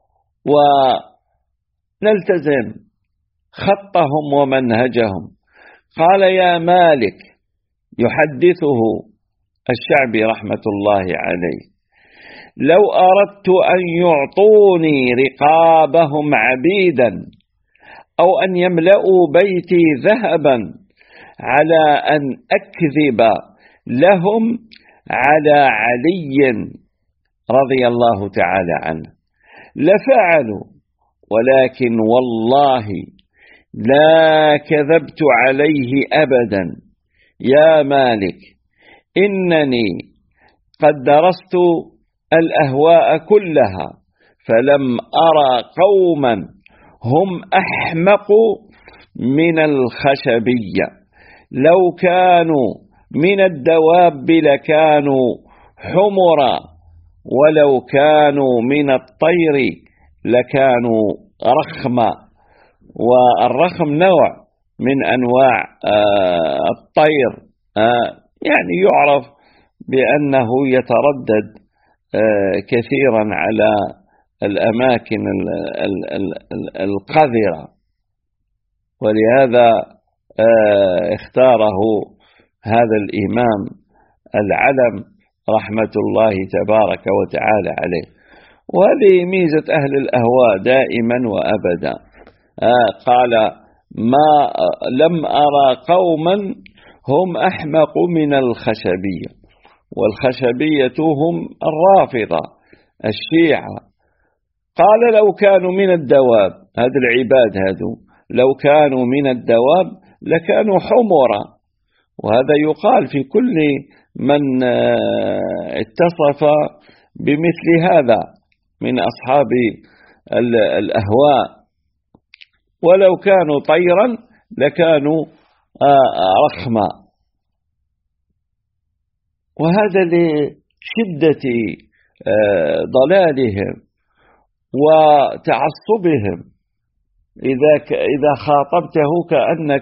ونلتزم خطهم ومنهجهم. قال يا مالك يحدثه الشعبي رحمة الله عليه: لو أردت أن يعطوني رقابهم عبيدا أو أن يملأوا بيتي ذهبا على أن أكذب لهم على علي رضي الله تعالى عنه لفعلوا، ولكن والله لا كذبت عليه أبدا يا مالك، إنني قد درست الأهواء كلها فلم أرى قوما هم أحمق من الخشبية، لو كانوا من الدواب لكانوا حمرا، ولو كانوا من الطير لكانوا رخما. والرخم نوع من أنواع الطير، يعني يعرف بأنه يتردد كثيرا على الأماكن القذرة، ولهذا اختاره هذا الإمام العلم رحمة الله تبارك وتعالى عليه. وهذه ميزة أهل الأهواء دائما وأبدا. قال ما لم أرى قوما هم أحمق من الخشبية، والخشبية هم الرافضة الشيعة. قال لو كانوا من الدواب، هذا العباد هذو لو كانوا من الدواب لكانوا حمرا، وهذا يقال في كل من اتصف بمثل هذا من أصحاب الأهواء، ولو كانوا طيرا لكانوا رخما. وهذا لشدة ضلالهم وتعصبهم، إذا إذا خاطبته كأنك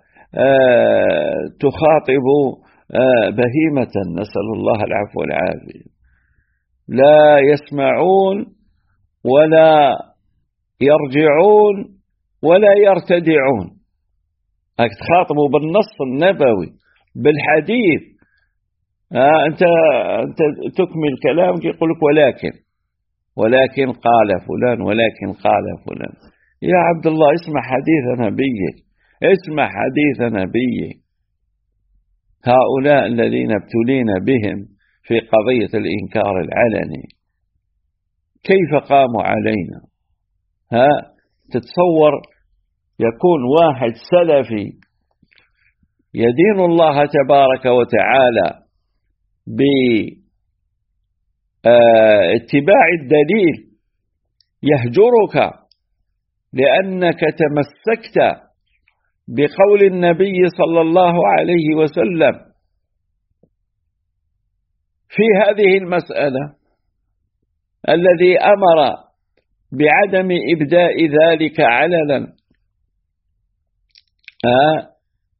تخاطب بهيمة، نسأل الله العفو والعافية. لا يسمعون ولا يرجعون ولا يرتدعون. تخاطبوا بالنص النبوي بالحديث، آه أنت أنت تكمل كلامك يقول لك ولكن ولكن قال فلان ولكن قال فلان. يا عبد الله اسمع حديث نبيك، اسمع حديث نبيك. هؤلاء الذين ابتلينا بهم في قضية الإنكار العلني كيف قاموا علينا؟ ها تتصور يكون واحد سلفي يدين الله تبارك وتعالى باتباع الدليل يهجرك لأنك تمسكت بقول النبي صلى الله عليه وسلم في هذه المسألة الذي أمر بعدم إبداء ذلك علنا. آه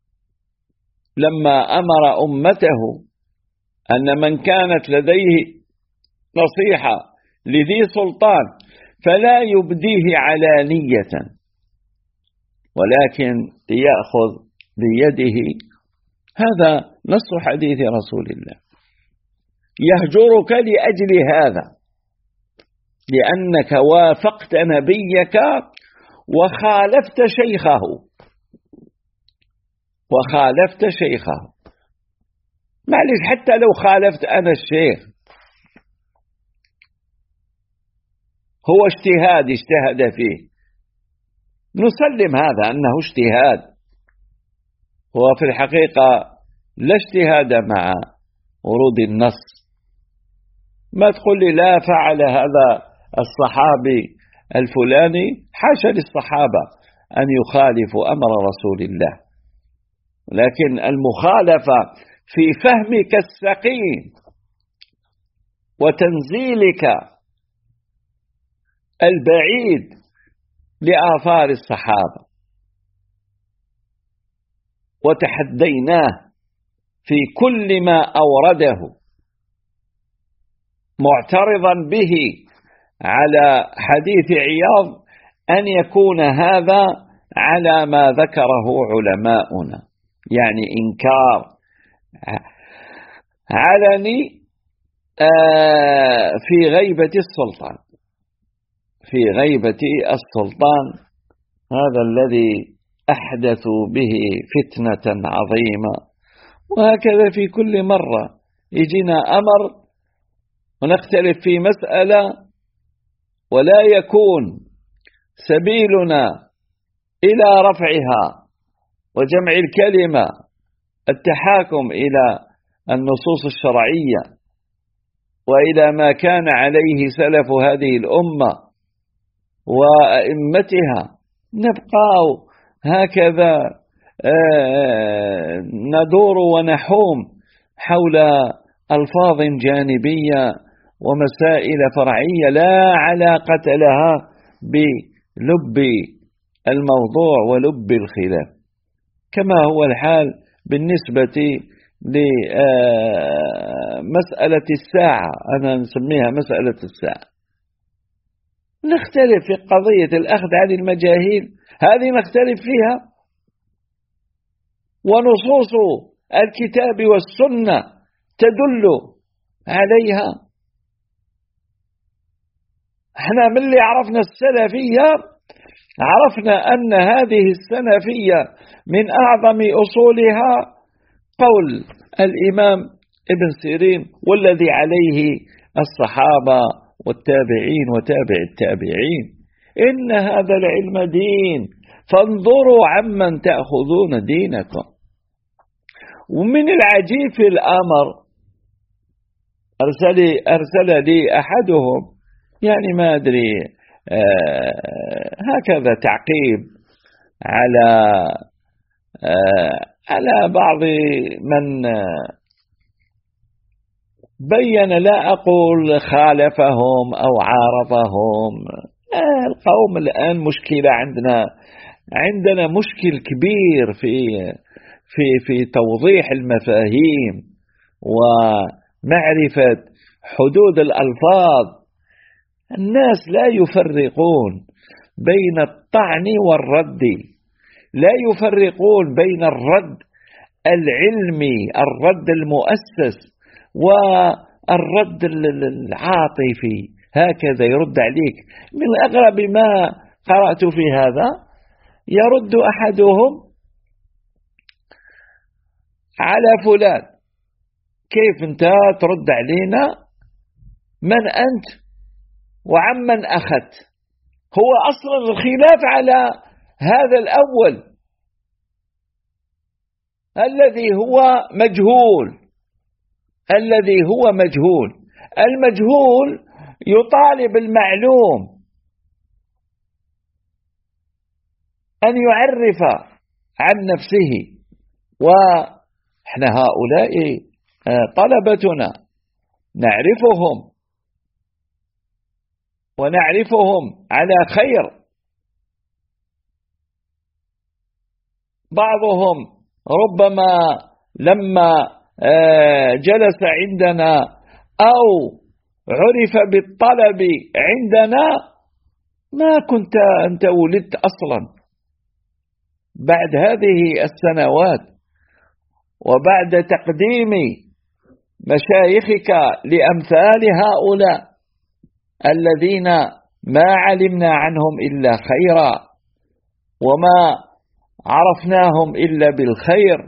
لما أمر أمته أن من كانت لديه نصيحة لذي سلطان فلا يبديه علانية، ولكن يأخذ بيده. هذا نص حديث رسول الله. يهجرك لأجل هذا، لأنك وافقت نبيك وخالفت شيخه وخالفت شيخه معلش، حتى لو خالفت أنا الشيخ هو اجتهاد اجتهد فيه، نسلم هذا أنه اجتهاد، هو في الحقيقة لا اجتهاد مع ورود النص. ما تقول لي لا فعل هذا الصحابي الفلاني، حاشا للصحابة أن يخالفوا أمر رسول الله، لكن المخالفة في فهمك السقيم وتنزيلك البعيد لآثار الصحابة. وتحديناه في كل ما أورده معترضا به على حديث عياض أن يكون هذا على ما ذكره علماؤنا، يعني إنكار علني في غيبة السلطان، في غيبة السلطان. هذا الذي أحدثوا به فتنة عظيمة. وهكذا في كل مرة يجينا أمر ونختلف في مسألة ولا يكون سبيلنا إلى رفعها وجمع الكلمة التحاكم إلى النصوص الشرعية وإلى ما كان عليه سلف هذه الأمة وأئمتها، نبقى هكذا ندور ونحوم حول ألفاظ جانبية ومسائل فرعية لا علاقة لها بلب الموضوع ولب الخلاف، كما هو الحال بالنسبة لمسألة الساعة. أنا نسميها مسألة الساعة. نختلف في قضية الأخذ عن المجاهيل، هذه نختلف فيها، ونصوص الكتاب والسنة تدل عليها. احنا من اللي عرفنا السلفية عرفنا أن هذه السلفية من أعظم أصولها قول الإمام ابن سيرين والذي عليه الصحابة والتابعين وتابع التابعين، إن هذا العلم دين فانظروا عمن تأخذون دينكم. ومن العجيب في الأمر أرسل, أرسل لي أحدهم، يعني ما أدري آه هكذا تعقيب على آه على بعض من بين، لا أقول خالفهم أو عارضهم، القوم الآن مشكلة عندنا عندنا مشكل كبير في في في توضيح المفاهيم ومعرفة حدود الألفاظ. الناس لا يفرقون بين الطعن والرد، لا يفرقون بين الرد العلمي الرد المؤسس والرد العاطفي، هكذا يرد عليك. من أغرب ما قرأت في هذا يرد أحدهم على فلان: كيف أنت ترد علينا؟ من أنت وعمن أخذت؟ هو أصلا الخلاف على هذا الأول الذي هو مجهول، الذي هو مجهول. المجهول يطالب المعلوم أن يعرف عن نفسه، وإحنا هؤلاء طلبتنا نعرفهم ونعرفهم على خير. بعضهم ربما لما جلس عندنا أو عرف بالطلب عندنا ما كنت أنت ولدت أصلا. بعد هذه السنوات وبعد تقديم مشايخك لأمثال هؤلاء الذين ما علمنا عنهم إلا خيرا وما عرفناهم إلا بالخير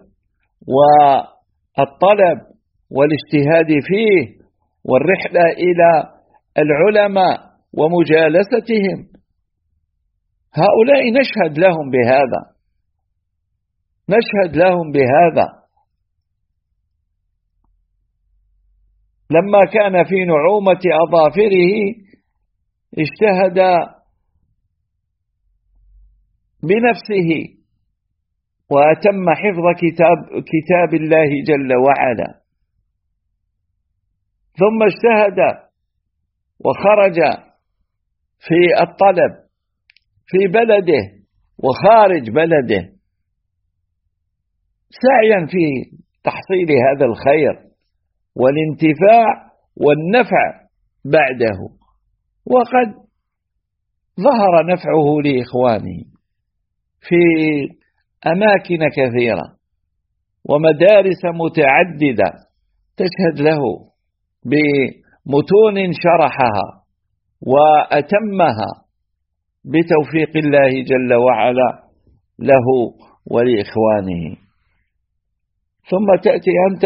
والطلب والاجتهاد فيه والرحلة إلى العلماء ومجالستهم، هؤلاء نشهد لهم بهذا، نشهد لهم بهذا. لما كان في نعومة أظافره اجتهد بنفسه وأتم حفظ كتاب, كتاب الله جل وعلا، ثم اجتهد وخرج في الطلب في بلده وخارج بلده، سعيا في تحصيل هذا الخير والانتفاع والنفع بعده، وقد ظهر نفعه لإخوانه في أماكن كثيرة ومدارس متعددة تشهد له بمتون شرحها وأتمها بتوفيق الله جل وعلا له ولإخوانه. ثم تأتي أنت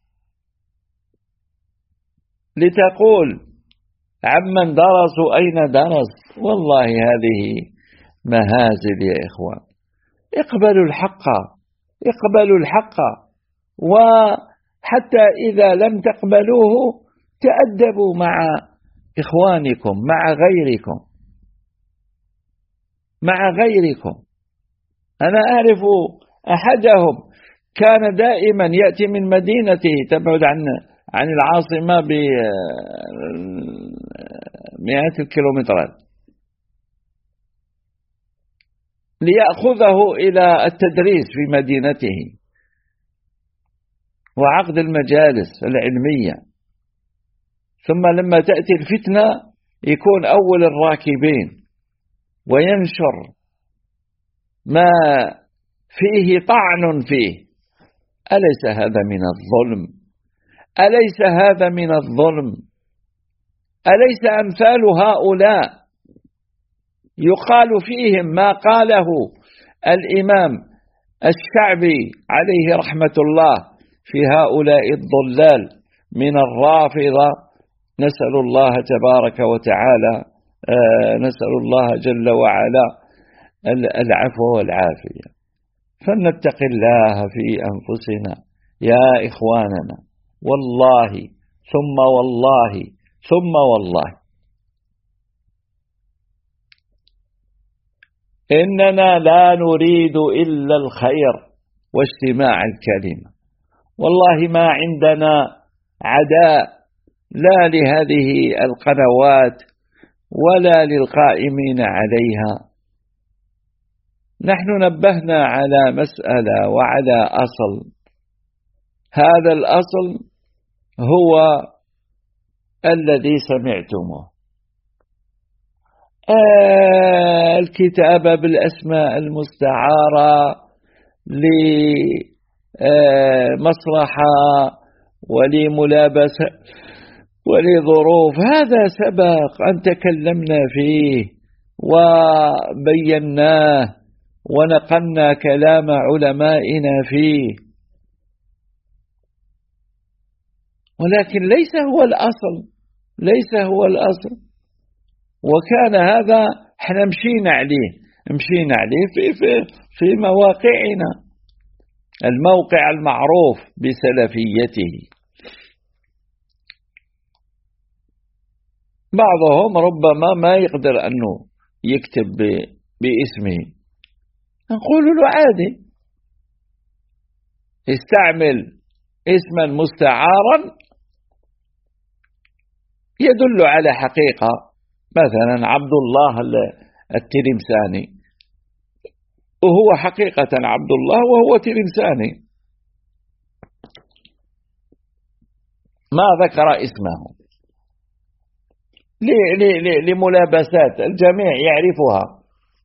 لتقول عمن درسوا أين درس. والله هذه مهازل يا إخوان. اقبلوا الحق، اقبلوا الحق، وحتى إذا لم تقبلوه تأدبوا مع إخوانكم، مع غيركم، مع غيركم. أنا أعرف أحدهم كان دائما يأتي من مدينته تبعد عن عن العاصمة بمئات الكيلومترات ليأخذه إلى التدريس في مدينته وعقد المجالس العلمية. ثم لما تأتي الفتنة يكون أول الراكبين وينشر ما فيه طعن فيه. أليس هذا من الظلم؟ أليس هذا من الظلم؟ أليس أمثال هؤلاء يقال فيهم ما قاله الإمام الشعبي عليه رحمة الله في هؤلاء الضلال من الرافضة؟ نسأل الله تبارك وتعالى آه نسأل الله جل وعلا العفو والعافية. فلنتق الله في أنفسنا يا إخواننا، والله ثم والله ثم والله إننا لا نريد إلا الخير واجتماع الكلمة. والله ما عندنا عداء لا لهذه القنوات ولا للقائمين عليها. نحن نبهنا على مسألة وعلى أصل. هذا الأصل هو الذي سمعتموه، آه الكتابة بالأسماء المستعارة لمصلحة ولملابسة ولظروف. هذا سبق أن تكلمنا فيه وبيناه ونقلنا كلام علمائنا فيه، ولكن ليس هو الأصل، ليس هو الأصل. وكان هذا احنا مشينا عليه مشينا عليه في, في, في مواقعنا، الموقع المعروف بسلفيته. بعضهم ربما ما يقدر أنه يكتب باسمه، نقول له عادي استعمل اسما مستعارا يدل على حقيقة، مثلا عبد الله التلمساني، وهو حقيقة عبد الله وهو تلمساني، ما ذكر اسمه لملابسات الجميع يعرفها.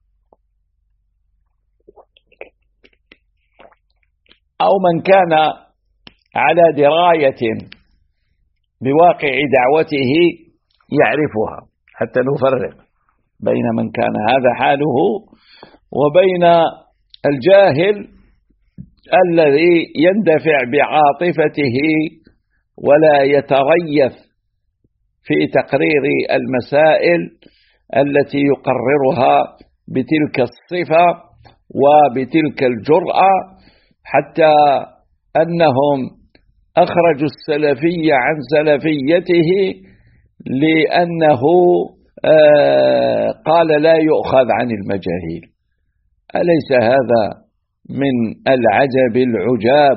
أو من كان على دراية بواقع دعوته يعرفها، حتى نفرق بين من كان هذا حاله وبين الجاهل الذي يندفع بعاطفته ولا يتريث في تقرير المسائل التي يقررها بتلك الصفة وبتلك الجرأة، حتى أنهم أخرجوا السلفي عن سلفيته لأنه قال لا يؤخذ عن المجاهيل. أليس هذا من العجب العجاب؟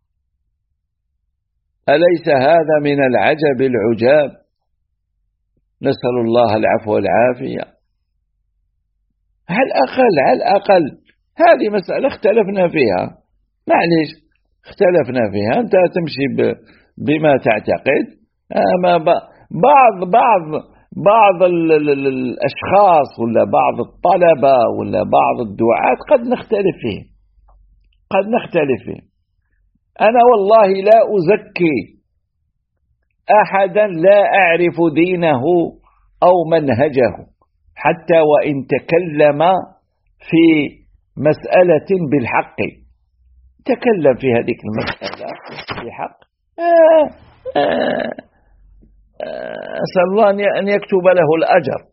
أليس هذا من العجب العجاب؟ نسأل الله العفو والعافية. على الأقل على الأقل هذه مسألة اختلفنا فيها، معليش اختلفنا فيها، أنت تمشي بما تعتقد. أما بعض بعض بعض الأشخاص ولا بعض الطلبة ولا بعض الدعاة قد نختلف فيه، قد نختلف فيه. أنا والله لا أزكي أحدا لا أعرف دينه أو منهجه حتى وإن تكلم في مسألة بالحق، تكلم في هذه المسألة بحق، آه آه أسأل الله أن يكتب له الأجر،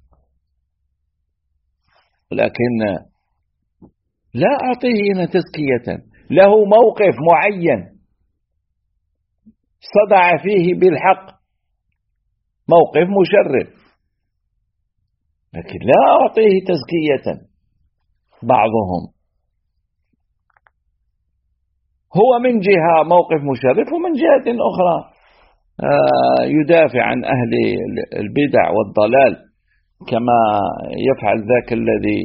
لكن لا أعطيه هنا تزكية، له موقف معين صدع فيه بالحق، موقف مشرف، لكن لا أعطيه تزكية. بعضهم هو من جهة موقف مشرف ومن جهة أخرى يدافع عن أهل البدع والضلال، كما يفعل ذاك الذي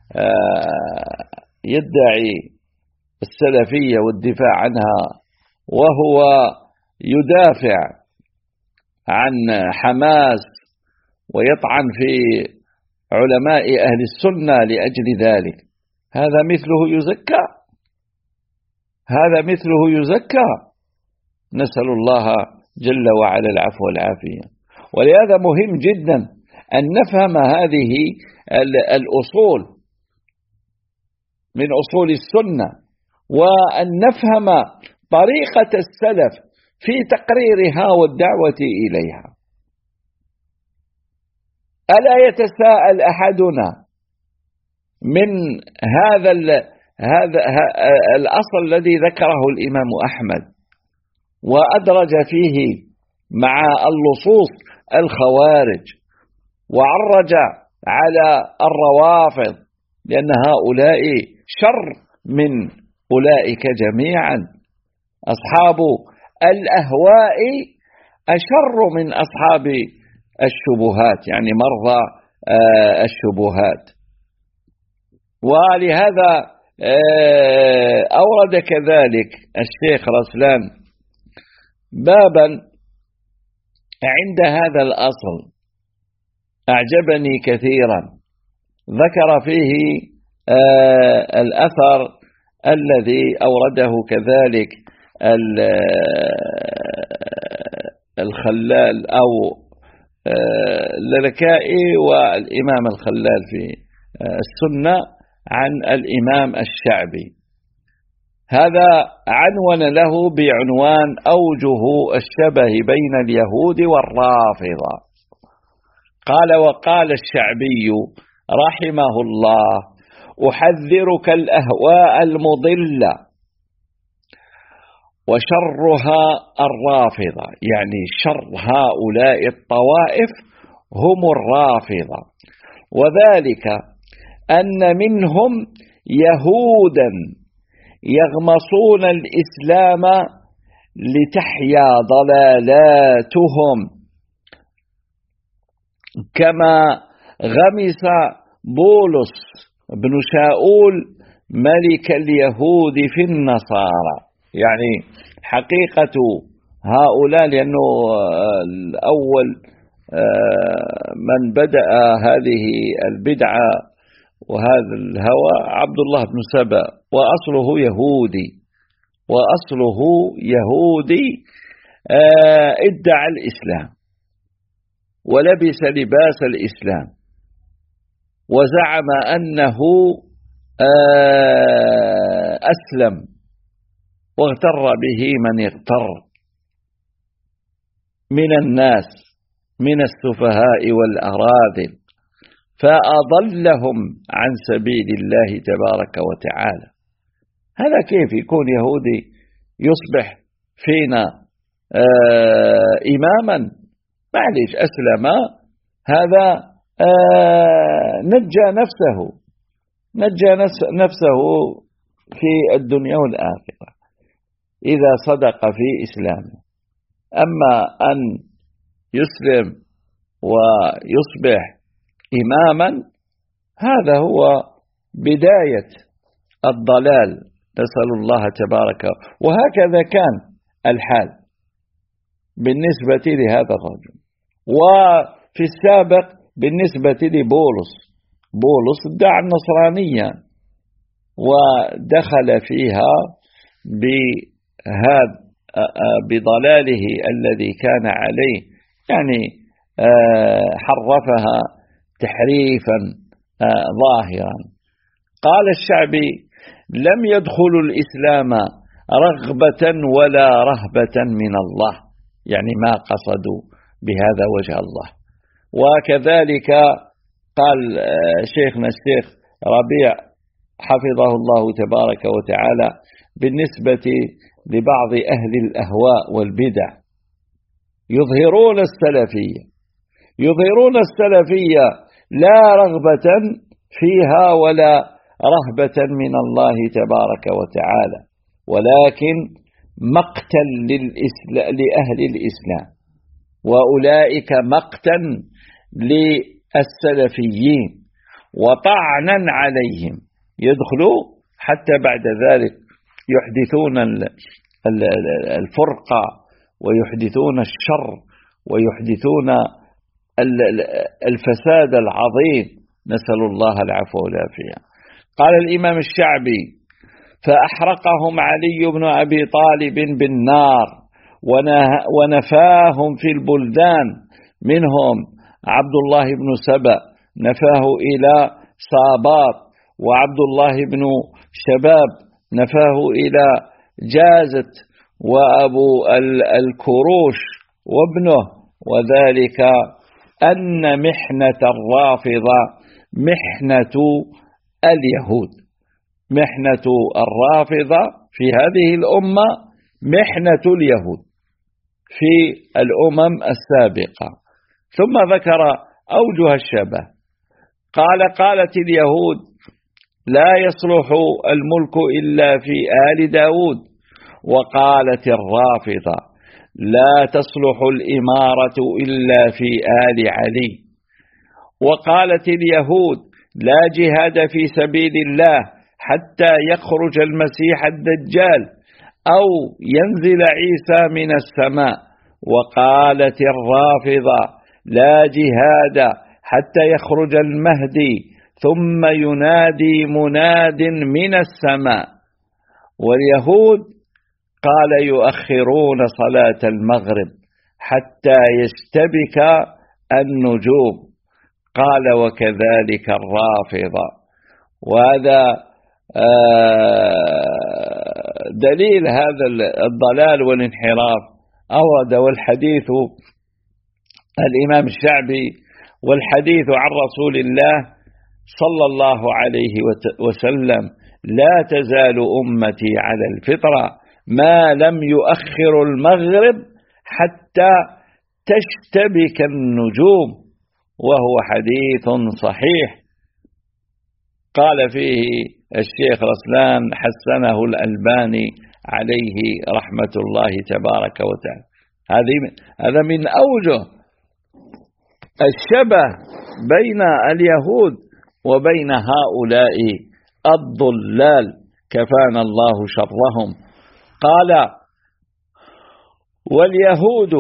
يدعي السلفية والدفاع عنها وهو يدافع عن حماس ويطعن في علماء أهل السنة لأجل ذلك. هذا مثله يزكى؟ هذا مثله يزكى؟ نسأل الله جل وعلا العفو والعافية. ولهذا مهم جدا أن نفهم هذه الأصول من أصول السنة، وأن نفهم طريقة السلف في تقريرها والدعوة إليها. ألا يتساءل أحدنا من هذا هذا الأصل الذي ذكره الإمام أحمد وأدرج فيه مع اللصوص الخوارج وعرج على الروافض، لأن هؤلاء شر من أولئك جميعا. أصحاب الأهواء أشر من أصحاب الشبهات، يعني مرضى الشبهات. ولهذا أورد كذلك الشيخ رسلان بابا عند هذا الأصل أعجبني كثيرا، ذكر فيه الأثر الذي أورده كذلك الخلال أو اللالكائي والإمام الخلال في السنة عن الإمام الشعبي. هذا عنون له بعنوان أوجه الشبه بين اليهود والرافضة. قال: وقال الشعبي رحمه الله: أحذرك الأهواء المضلة وشرها الرافضة، يعني شر هؤلاء الطوائف هم الرافضة، وذلك أن منهم يهودا يغمصون الإسلام لتحيا ضلالاتهم، كما غمس بولس بن شاؤول ملك اليهود في النصارى. يعني حقيقة هؤلاء، لأنه الأول من بدأ هذه البدعة وهذا الهوى عبد الله بن سبأ، وأصله يهودي وأصله يهودي ادعى الإسلام ولبس لباس الإسلام وزعم أنه أسلم، واغتر به من اغتر من الناس من السفهاء والأراذل، فأضلهم عن سبيل الله تبارك وتعالى. هذا كيف يكون يهودي يصبح فينا آه إماما؟ معليش أسلم، هذا آه نجى نفسه نجى نفسه في الدنيا والآخرة إذا صدق في إسلامه. أما أن يسلم ويصبح إماما، هذا هو بداية الضلال نسأل الله تبارك. وهكذا كان الحال بالنسبة لهذا الرجل. وفي السابق بالنسبة لبولس، بولس ادعى النصرانية ودخل فيها بهذا بضلاله الذي كان عليه، يعني حرفها تحريفا ظاهرا. قال الشعبي: لم يدخلوا الإسلام رغبة ولا رهبة من الله، يعني ما قصدوا بهذا وجه الله. وكذلك قال شيخنا الشيخ ربيع حفظه الله تبارك وتعالى بالنسبة لبعض أهل الأهواء والبدع: يظهرون السلفية يظهرون السلفية لا رغبة فيها ولا رهبة من الله تبارك وتعالى، ولكن مقتا لأهل الإسلام، وأولئك مقتا للسلفيين وطعنا عليهم. يدخلوا حتى بعد ذلك يحدثون الفرقة ويحدثون الشر ويحدثون الفساد العظيم، نسأل الله العفو والعافية. قال الإمام الشعبي: فأحرقهم علي بن أبي طالب بالنار ونفاهم في البلدان، منهم عبد الله بن سبأ نفاه إلى صابات، وعبد الله بن شباب نفاه إلى جازت، وأبو الكروش وابنه، وذلك أن محنة الرافضة محنة اليهود. محنة الرافضة في هذه الأمة محنة اليهود في الأمم السابقة. ثم ذكر أوجه الشبه. قال: قالت اليهود: لا يصلح الملك إلا في آل داود. وقالت الرافضة: لا تصلح الإمارة إلا في آل علي. وقالت اليهود: لا جهاد في سبيل الله حتى يخرج المسيح الدجال أو ينزل عيسى من السماء. وقالت الرافضة: لا جهاد حتى يخرج المهدي ثم ينادي مناد من السماء. واليهود قال: يؤخرون صلاة المغرب حتى يشتبك النجوم. قال: وكذلك الرافضة. وهذا دليل هذا الضلال والانحراف. أورد والحديث الإمام الشعبي: والحديث عن رسول الله صلى الله عليه وسلم: لا تزال أمتي على الفطرة ما لم يؤخر المغرب حتى تشتبك النجوم، وهو حديث صحيح. قال فيه الشيخ رسلان: حسنه الألباني عليه رحمة الله تبارك وتعالى. هذا من أوجه الشبه بين اليهود وبين هؤلاء الضلال، كفانا الله شرهم. قال: واليهود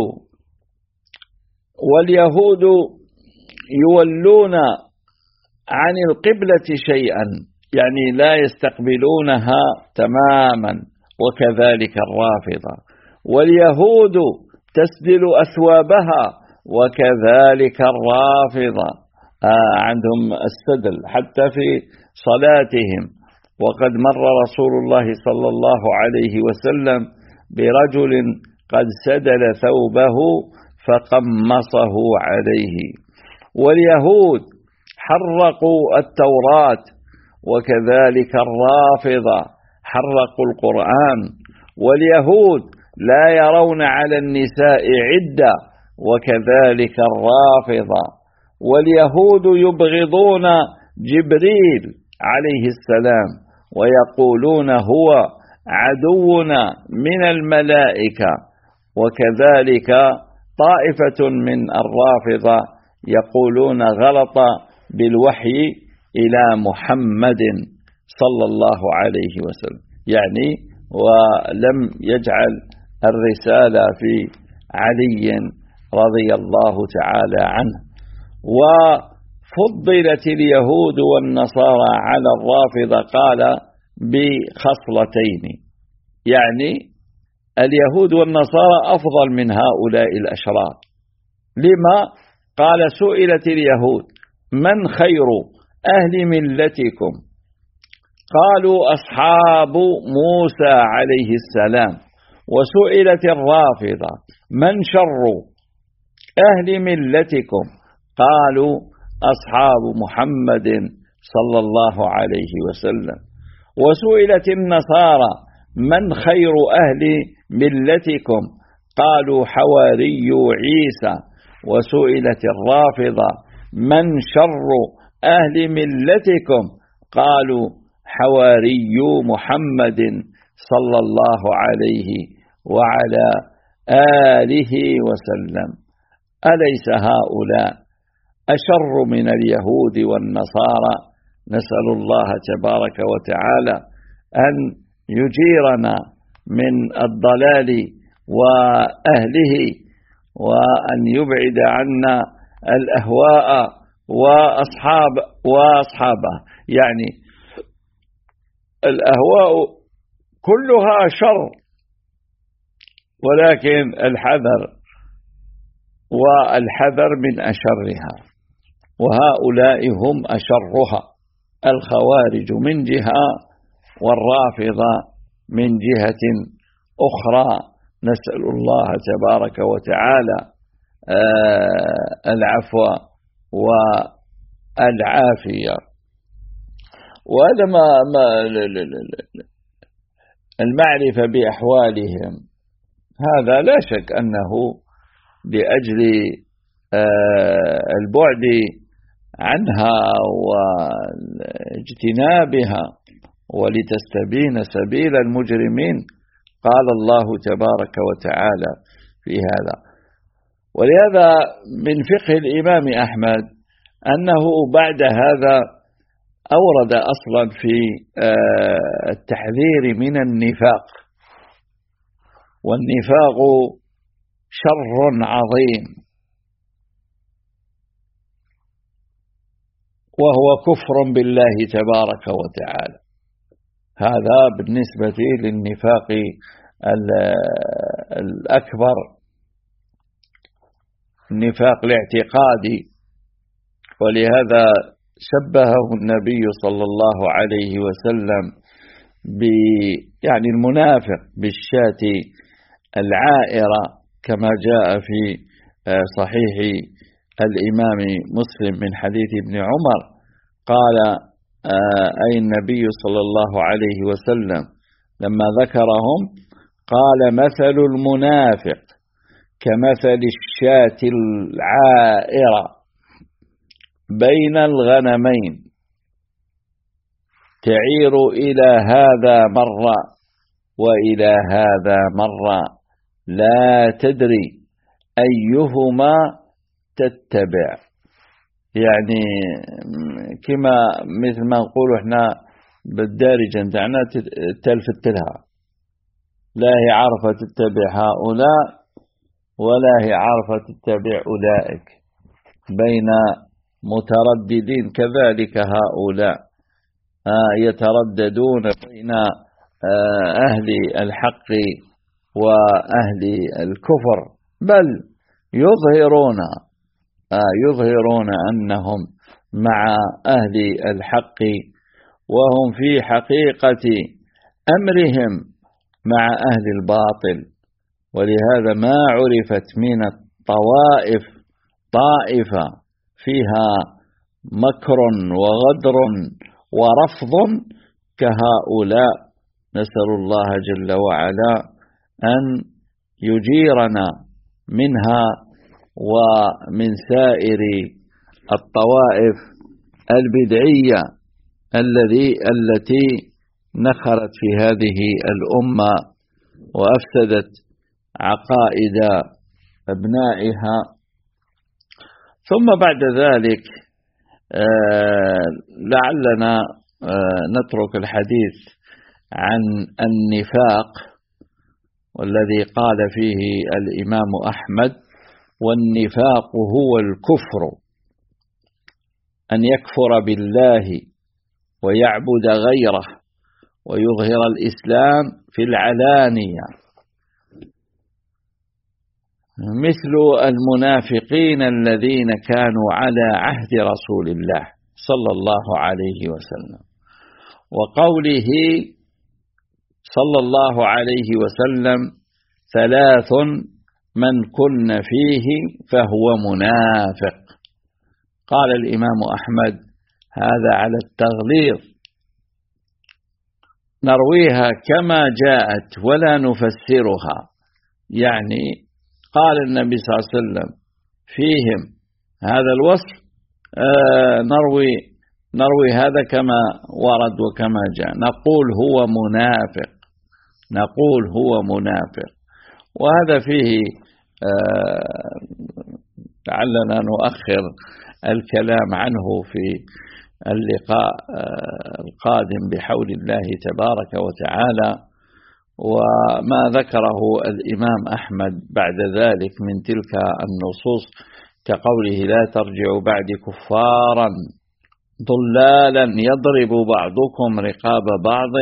واليهود يولون عن القبلة شيئا، يعني لا يستقبلونها تماما، وكذلك الرافضة. واليهود تسدل أثوابها، وكذلك الرافضة. آه عندهم السدل حتى في صلاتهم. وقد مر رسول الله صلى الله عليه وسلم برجل قد سدل ثوبه فقمصه عليه. واليهود حرقوا التوراة، وكذلك الرافضة حرقوا القرآن. واليهود لا يرون على النساء عدة، وكذلك الرافضة. واليهود يبغضون جبريل عليه السلام ويقولون هو عدونا من الملائكة. وكذلك طائفة من الرافضة يقولون غلط بالوحي إلى محمد صلى الله عليه وسلم، يعني ولم يجعل الرسالة في علي رضي الله تعالى عنه. وفضلت اليهود والنصارى على الرافضة قال بخصلتين، يعني اليهود والنصارى أفضل من هؤلاء الأشرار. لما؟ قال سئلت اليهود من خير أهل ملتكم؟ قالوا أصحاب موسى عليه السلام. وسئلت الرافضة من شر أهل ملتكم؟ قالوا أصحاب محمد صلى الله عليه وسلم. وسئلت النصارى من خير أهل ملتكم؟ قالوا حواري عيسى. وسئلت الرافضة من شر أهل ملتكم؟ قالوا حواري محمد صلى الله عليه وعلى آله وسلم. أليس هؤلاء أشر من اليهود والنصارى؟ نسأل الله تبارك وتعالى أن يجيرنا من الضلال وأهله، وأن يبعد عنا الأهواء وأصحاب وأصحابه. يعني الأهواء كلها شر، ولكن الحذر والحذر من أشرها، وهؤلاء هم أشرها، الخوارج من جهة والرافضة من جهة أخرى. نسأل الله تبارك وتعالى العفو والعافية. وهذا ما المعرفة بأحوالهم، هذا لا شك أنه لأجل البعد عنها واجتنابها ولتستبين سبيل المجرمين قال الله تبارك وتعالى في هذا. ولهذا من فقه الإمام أحمد أنه بعد هذا أورد أصلا في التحذير من النفاق، والنفاق شر عظيم، وهو كفر بالله تبارك وتعالى. هذا بالنسبة للنفاق الأكبر، النفاق الاعتقادي. ولهذا شبهه النبي صلى الله عليه وسلم ب يعني المنافق بالشاة العائرة، كما جاء في صحيح الإمام مسلم من حديث ابن عمر قال أي النبي صلى الله عليه وسلم لما ذكرهم قال مثل المنافق كمثل الشاة العائرة بين الغنمين تعير إلى هذا مرة وإلى هذا مرة لا تدري أيهما تتبع. يعني كما مثل ما نقول احنا بالدارجة نتاعنا تلفت لها، لا هي عارفة تتبع هؤلاء ولا هي عارفة تتبع أولئك، بين مترددين. كذلك هؤلاء يترددون بين أهل الحق وأهل الكفر، بل يظهرون يظهرون أنهم مع أهل الحق وهم في حقيقة أمرهم مع أهل الباطل. ولهذا ما عرفت من الطوائف طائفة فيها مكر وغدر ورفض كهؤلاء. نسأل الله جل وعلا أن يجيرنا منها ومن سائر الطوائف البدعية الذي التي نخرت في هذه الأمة وأفسدت عقائد أبنائها. ثم بعد ذلك لعلنا نترك الحديث عن النفاق، والذي قال فيه الإمام أحمد: والنفاق هو الكفر، أن يكفر بالله ويعبد غيره ويظهر الإسلام في العلانية، مثل المنافقين الذين كانوا على عهد رسول الله صلى الله عليه وسلم. وقوله صلى الله عليه وسلم: ثلاث من كن فيه فهو منافق. قال الإمام أحمد: هذا على التغليظ، نرويها كما جاءت ولا نفسرها. يعني قال النبي صلى الله عليه وسلم فيهم هذا الوصف، آه نروي نروي هذا كما ورد وكما جاء، نقول هو منافق، نقول هو منافق. وهذا فيه آه لعلنا نؤخر الكلام عنه في اللقاء القادم بحول الله تبارك وتعالى. وما ذكره الإمام أحمد بعد ذلك من تلك النصوص كقوله: لا ترجعوا بعد كفارا ضلالا يضرب بعضكم رقاب بعض،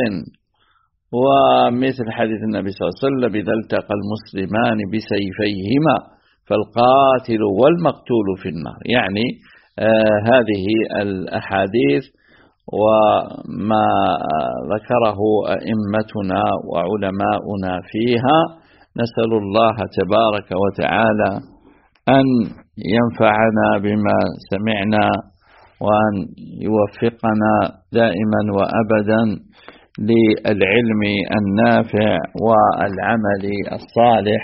ومثل حديث النبي صلى الله عليه وسلم: إذا التقى المسلمان بسيفيهما فالقاتل والمقتول في النار. يعني آه هذه الأحاديث وما ذكره أئمتنا وعلماؤنا فيها، نسأل الله تبارك وتعالى أن ينفعنا بما سمعنا، وأن يوفقنا دائما وأبدا للعلم النافع والعمل الصالح.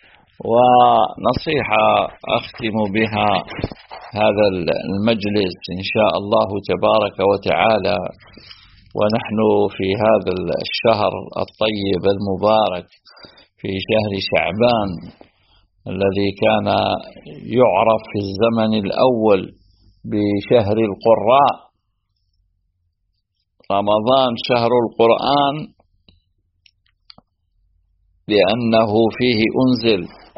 ونصيحة أختم بها هذا المجلس إن شاء الله تبارك وتعالى، ونحن في هذا الشهر الطيب المبارك في شهر شعبان الذي كان يعرف في الزمن الأول بشهر القراء، رمضان شهر القرآن لأنه فيه أنزل،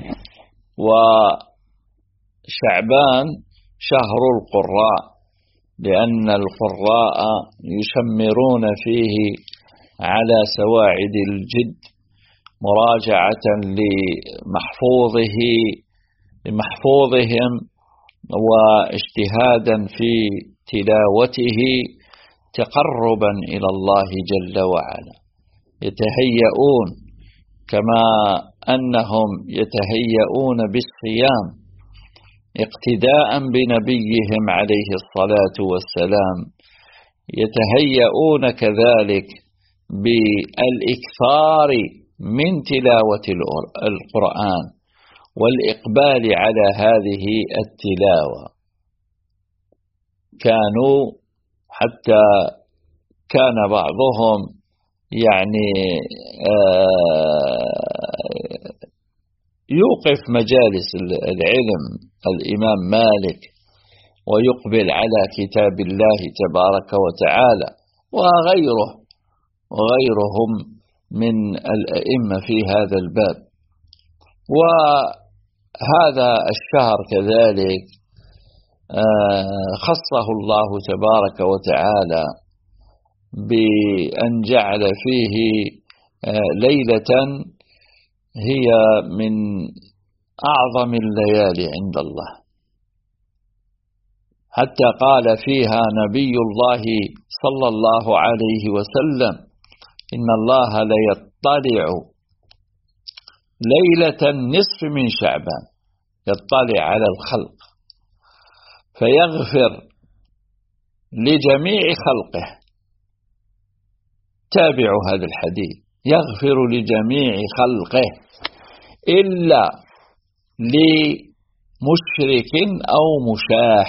وشعبان شهر القراء لأن القراء يشمرون فيه على سواعد الجد مراجعة لمحفوظه لمحفوظهم واجتهادا في تلاوته تقربا إلى الله جل وعلا. يتهيئون كما أنهم يتهيئون بالصيام اقتداء بنبيهم عليه الصلاة والسلام، يتهيئون كذلك بالإكثار من تلاوة القرآن والإقبال على هذه التلاوة. كانوا حتى كان بعضهم يعني يوقف مجالس العلم الإمام مالك ويقبل على كتاب الله تبارك وتعالى، وغيره وغيرهم من الأئمة في هذا الباب. وهذا الشهر كذلك خصه الله تبارك وتعالى بأن جعل فيه ليلة هي من أعظم الليالي عند الله، حتى قال فيها نبي الله صلى الله عليه وسلم: إن الله ليطلع ليلة النصف من شعبان، يطلع على الخلق فيغفر لجميع خلقه. تابعوا هذا الحديث: يغفر لجميع خلقه إلا لمشرك أو مشاح.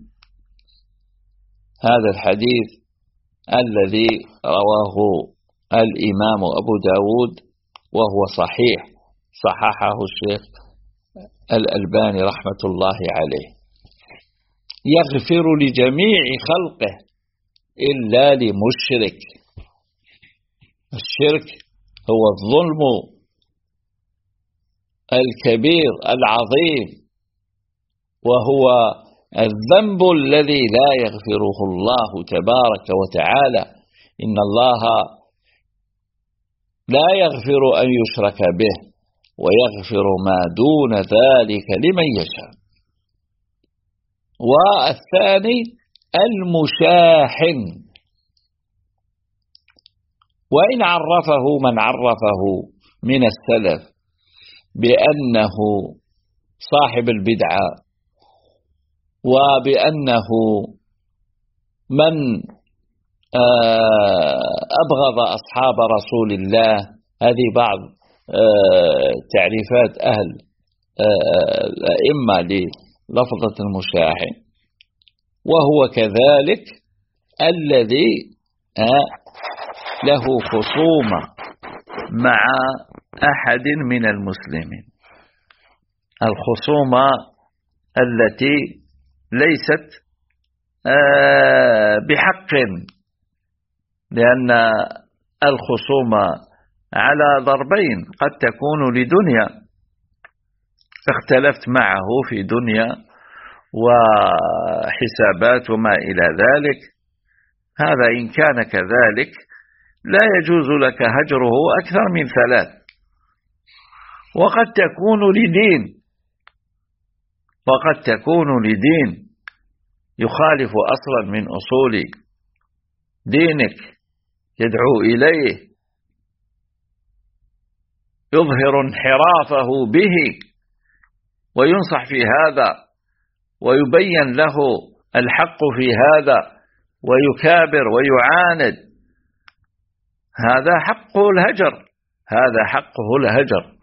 هذا الحديث الذي رواه الإمام أبو داود وهو صحيح، صححه الشيخ الألباني رحمة الله عليه. يغفر لجميع خلقه إلا لمشرك. الشرك هو الظلم الكبير العظيم، وهو الذنب الذي لا يغفره الله تبارك وتعالى. إن الله لا يغفر أن يشرك به ويغفر ما دون ذلك لمن يشاء. والثاني المشاحن، وإن عرفه من عرفه من السلف بأنه صاحب البدعة، وبأنه من أبغض أصحاب رسول الله، هذه بعض تعريفات أهل الأئمة للفظة المشاحن. وهو كذلك الذي له خصومة مع أحد من المسلمين، الخصومة التي ليست بحق، لأن الخصومة على ضربين، قد تكون لدنيا، اختلفت معه في دنيا وحسابات وما إلى ذلك، هذا إن كان كذلك لا يجوز لك هجره أكثر من ثلاث. وقد تكون لدين، وقد تكون لدين يخالف أصلا من أصول دينك يدعو إليه، يظهر انحرافه به وينصح في هذا ويبين له الحق في هذا ويكابر ويعاند، هذا حقه الهجر، هذا حقه الهجر،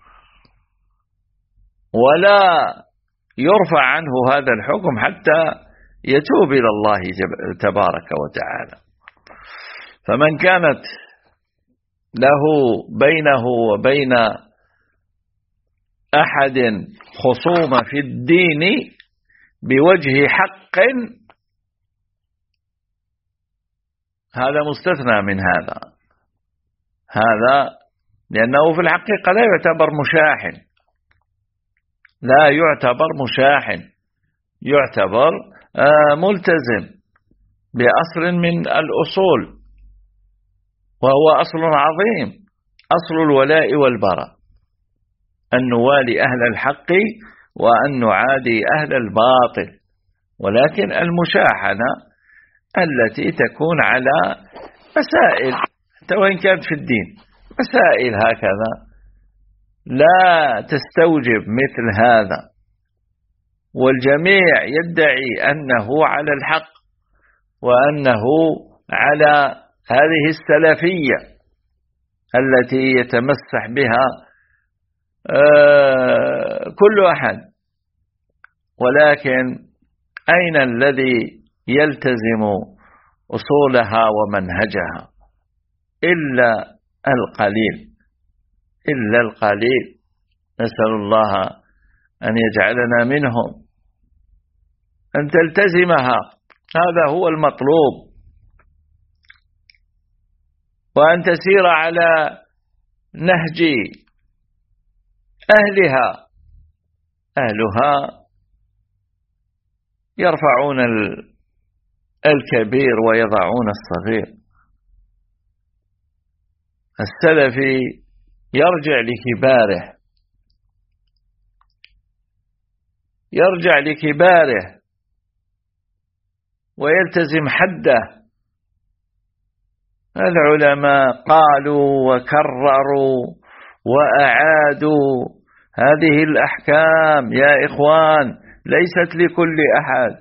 ولا يرفع عنه هذا الحكم حتى يتوب إلى الله تبارك وتعالى. فمن كانت له بينه وبين أحد خصومة في الدين بوجه حق، هذا مستثنى من هذا، هذا لأنه في الحقيقة لا يعتبر مشاحن، لا يعتبر مشاحن، يعتبر ملتزم بأصل من الأصول، وهو أصل عظيم، أصل الولاء والبراء، أن نوالي أهل الحق وأن نعادي أهل الباطل. ولكن المشاحنة التي تكون على مسائل حتى وإن كانت في الدين، مسائل هكذا لا تستوجب مثل هذا، والجميع يدعي أنه على الحق وأنه على هذه السلفية التي يتمسح بها كل أحد، ولكن أين الذي يلتزم أصولها ومنهجها؟ إلا القليل، إلا القليل. نسأل الله أن يجعلنا منهم، أن تلتزمها، هذا هو المطلوب، وأن تسير على نهج أهلها، أهلها يرفعون الكبير ويضعون الصغير. السلفي يرجع لكباره، يرجع لكباره ويلتزم حده. العلماء قالوا وكرروا وأعادوا هذه الأحكام يا إخوان، ليست لكل أحد.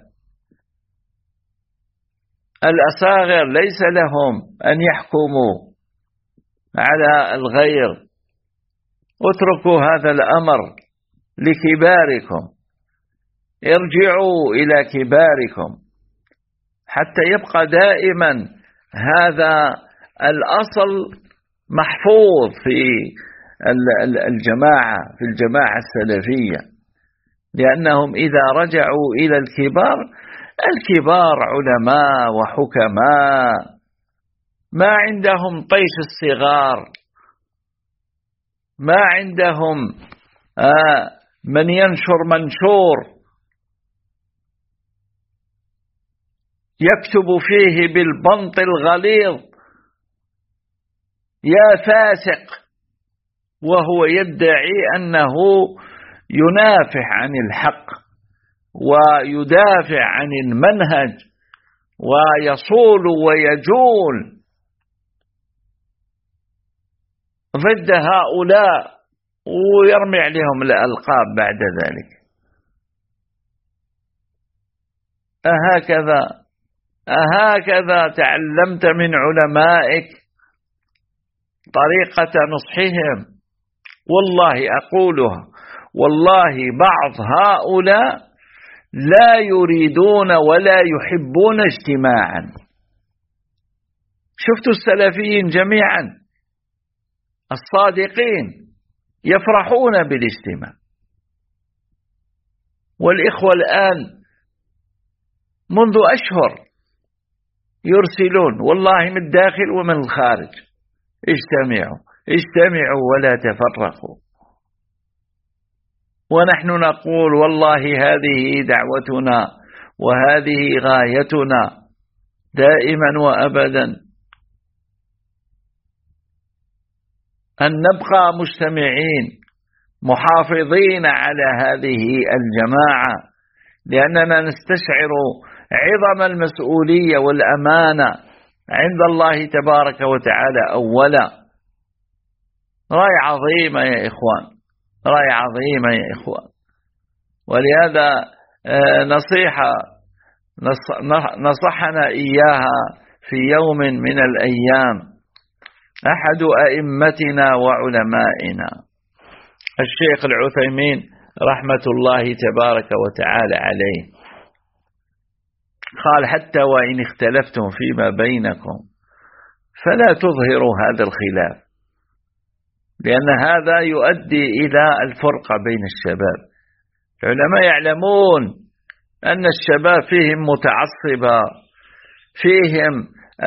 الأصاغر ليس لهم أن يحكموا على الغير، اتركوا هذا الأمر لكباركم، ارجعوا إلى كباركم حتى يبقى دائما هذا الأصل محفوظ في الجماعة، في الجماعة السلفية، لأنهم إذا رجعوا إلى الكبار، الكبار علماء وحكماء ما عندهم طيش الصغار، ما عندهم آه من ينشر منشور يكتب فيه بالبنط الغليظ يا فاسق، وهو يدعي أنه ينافح عن الحق ويدافع عن المنهج ويصول ويجول ضد هؤلاء ويرمي عليهم الألقاب بعد ذلك. أهكذا أهكذا تعلمت من علمائك طريقة نصحهم؟ والله أقولها، والله بعض هؤلاء لا يريدون ولا يحبون اجتماعا. شفتوا السلفيين جميعا الصادقين يفرحون بالاجتماع، والإخوة الآن منذ أشهر يرسلون والله من الداخل ومن الخارج: اجتمعوا اجتمعوا ولا تفرقوا. ونحن نقول والله هذه دعوتنا وهذه غايتنا دائما وأبدا، أن نبقى مجتمعين محافظين على هذه الجماعة، لأننا نستشعر عظم المسؤولية والأمانة عند الله تبارك وتعالى أولا. راية عظيمة يا إخوان، راية عظيمة يا إخوان. ولهذا نصيحة نصحنا إياها في يوم من الأيام أحد أئمتنا وعلمائنا الشيخ العثيمين رحمة الله تبارك وتعالى عليه، قال: حتى وإن اختلفتم فيما بينكم فلا تظهروا هذا الخلاف، لأن هذا يؤدي إلى الفرقة بين الشباب. العلماء يعلمون أن الشباب فيهم متعصبة، فيهم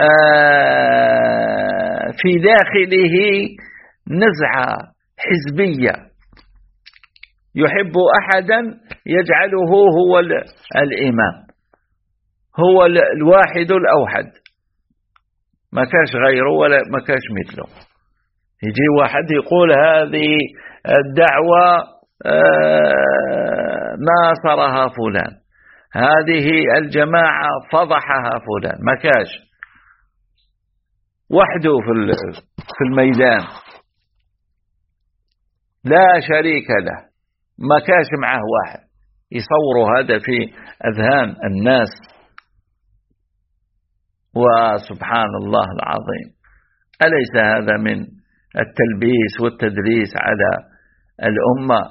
آه في داخله نزعة حزبية، يحب أحدا يجعله هو الإمام، هو الواحد الأوحد، ما كاش غيره ولا ما كاش مثله. يجي واحد يقول هذه الدعوة ناصرها فلان، هذه الجماعة فضحها فلان، ما كاش وحده في الميدان لا شريك له، ما كاش معه واحد يصور هذا في أذهان الناس. وسبحان الله العظيم، أليس هذا من التلبيس والتدليس على الأمة؟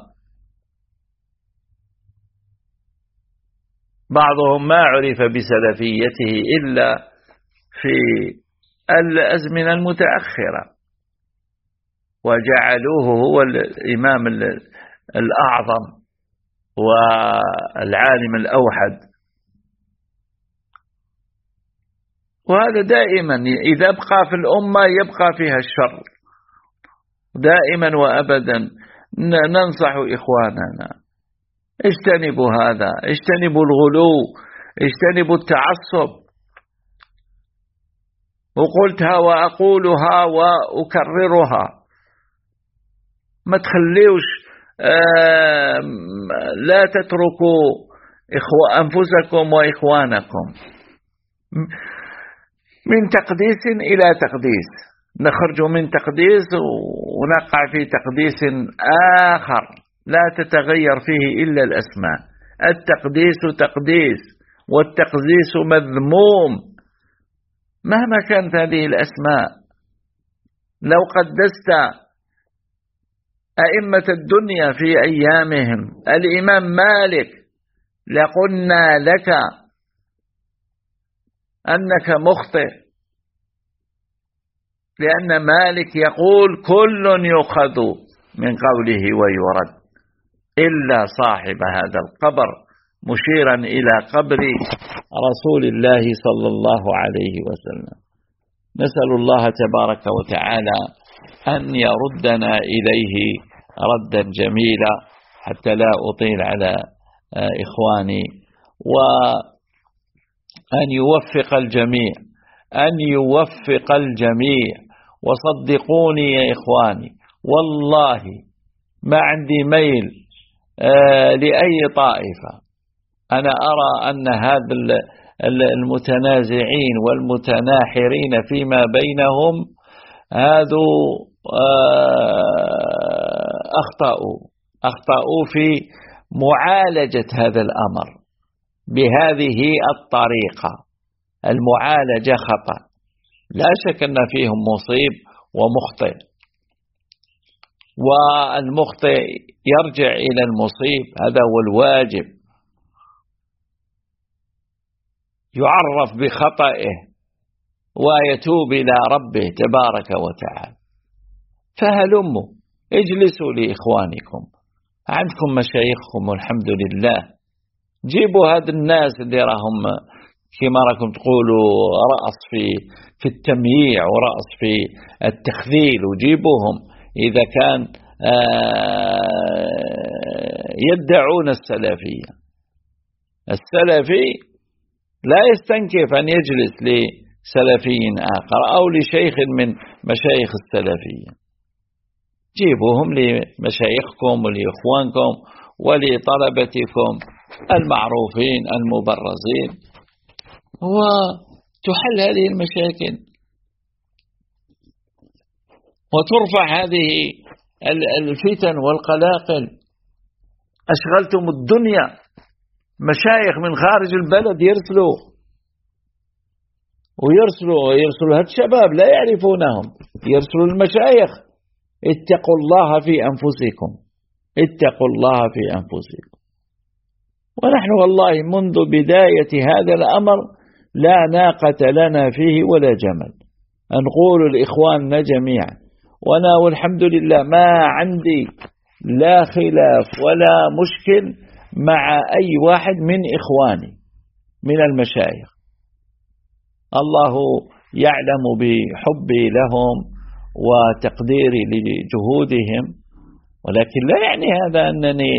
بعضهم ما عرف بسلفيته إلا في الأزمنة المتأخرة، وجعلوه هو الإمام الأعظم والعالم الأوحد. وهذا دائما إذا بقى في الأمة يبقى فيها الشر دائما وأبدا. ننصح إخواننا: اجتنبوا هذا، اجتنبوا الغلو، اجتنبوا التعصب. وقلتها وأقولها وأكررها، ما تخليوش آه لا تتركوا إخوة أنفسكم وإخوانكم من تقديس إلى تقديس، نخرج من تقديس ونقع في تقديس آخر لا تتغير فيه إلا الأسماء. التقديس تقديس والتقديس مذموم مهما كانت هذه الأسماء. لو قدست أئمة الدنيا في أيامهم الإمام مالك لقلنا لك أنك مخطئ، لأن مالك يقول: كل يؤخذ من قوله ويرد إلا صاحب هذا القبر، مشيرا إلى قبر رسول الله صلى الله عليه وسلم. نسأل الله تبارك وتعالى أن يردنا إليه ردا جميلا، حتى لا أطيل على إخواني، وأن يوفق الجميع، أن يوفق الجميع. وصدقوني يا إخواني، والله ما عندي ميل لأي طائفة. أنا أرى أن هذا المتنازعين والمتناحرين فيما بينهم هذو أخطأوا أخطأوا في معالجة هذا الأمر بهذه الطريقة. المعالجة خطأ، لا شك أن فيهم مصيب ومخطئ، والمخطئ يرجع إلى المصيب، هذا هو الواجب، يعرف بخطئه ويتوب إلى ربه تبارك وتعالى. فهلموا اجلسوا لإخوانكم، عندكم مشايخكم والحمد لله، جيبوا هذا الناس اللي راهم كما راكم تقولوا رأس في في التمييع ورأس في التخذيل، وجيبوهم إذا كان يدعون السلفية. السلفي لا يستنكف أن يجلس لسلفي آخر أو لشيخ من مشايخ السلفية. جيبوهم لمشايخكم ولإخوانكم ولطلبتكم المعروفين المبرزين، وتحل هذه المشاكل وترفع هذه الفتن والقلاقل. أشغلتم الدنيا، مشايخ من خارج البلد يرسلوا ويرسلوا ويرسلوا هاد الشباب لا يعرفونهم، يرسلوا المشايخ. اتقوا الله في أنفسكم، اتقوا الله في أنفسكم. ونحن والله منذ بداية هذا الأمر لا ناقة لنا فيه ولا جمل، نقول لإخواننا جميعا، وأنا والحمد لله ما عندي لا خلاف ولا مشكل مع أي واحد من إخواني من المشايخ. الله يعلم بحبي لهم وتقديري لجهودهم، ولكن لا يعني هذا أنني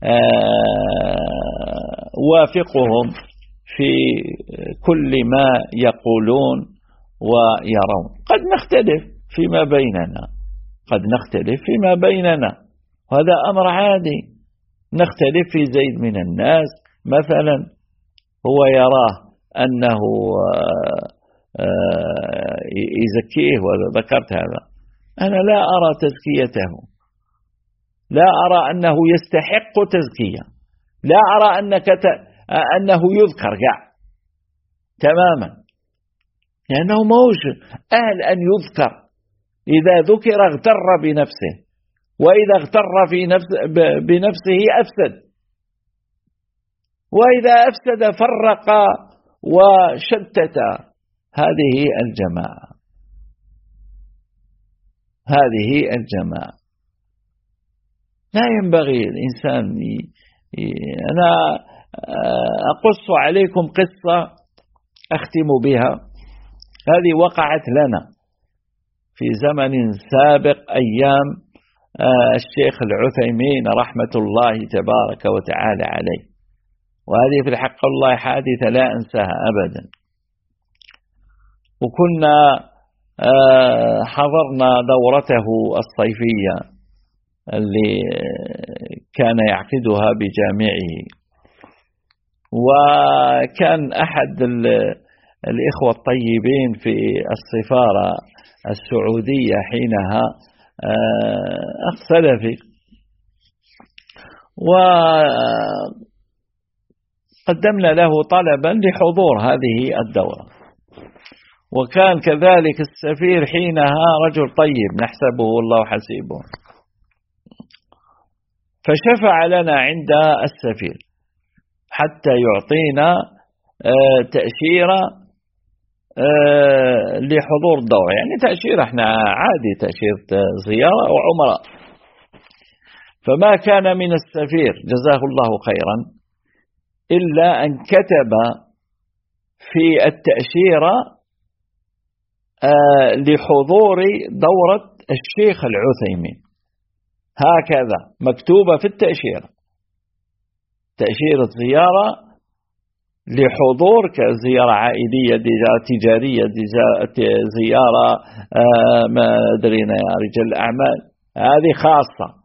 أوافقهم في كل ما يقولون ويرون. قد نختلف فيما بيننا، قد نختلف فيما بيننا، وهذا أمر عادي. نختلف في زيد من الناس مثلا، هو يراه أنه يزكيه، وذكرت هذا. أنا لا أرى تزكيته، لا أرى أنه يستحق تزكية، لا أرى أنك ت... أنه يذكر قاع تماما، لأنه موش أهل أن يذكر. إذا ذكر اغتر بنفسه، وإذا اغتر في نفس بنفسه أفسد، وإذا أفسد فرق وشتت هذه الجماعة، هذه الجماعة. لا ينبغي الإنسان ي... ي... أنا أقص عليكم قصة أختم بها، هذه وقعت لنا في زمن سابق أيام الشيخ العثيمين رحمة الله تبارك وتعالى عليه، وهذه في الحق الله حادثة لا أنساها أبدا. وكنا حضرنا دورته الصيفية اللي كان يعقدها بجامعه، وكان أحد الإخوة الطيبين في السفارة السعودية حينها أخ سلفي، وقدمنا له طلبا لحضور هذه الدورة، وكان كذلك السفير حينها رجل طيب نحسبه والله حسيبه، فشفع لنا عند السفير حتى يعطينا تأشيرة لحضور الدورة، يعني تأشيرة احنا عادي، تأشيرة زيارة أو عمرة. فما كان من السفير جزاه الله خيرا إلا أن كتب في التأشيرة آه لحضور دورة الشيخ العثيمين، هكذا مكتوبة في التأشيرة، تأشيرة زيارة لحضور كزيارة عائلية، تجارية، زيارة آه ما أدرينا يا رجال الأعمال، هذه خاصة.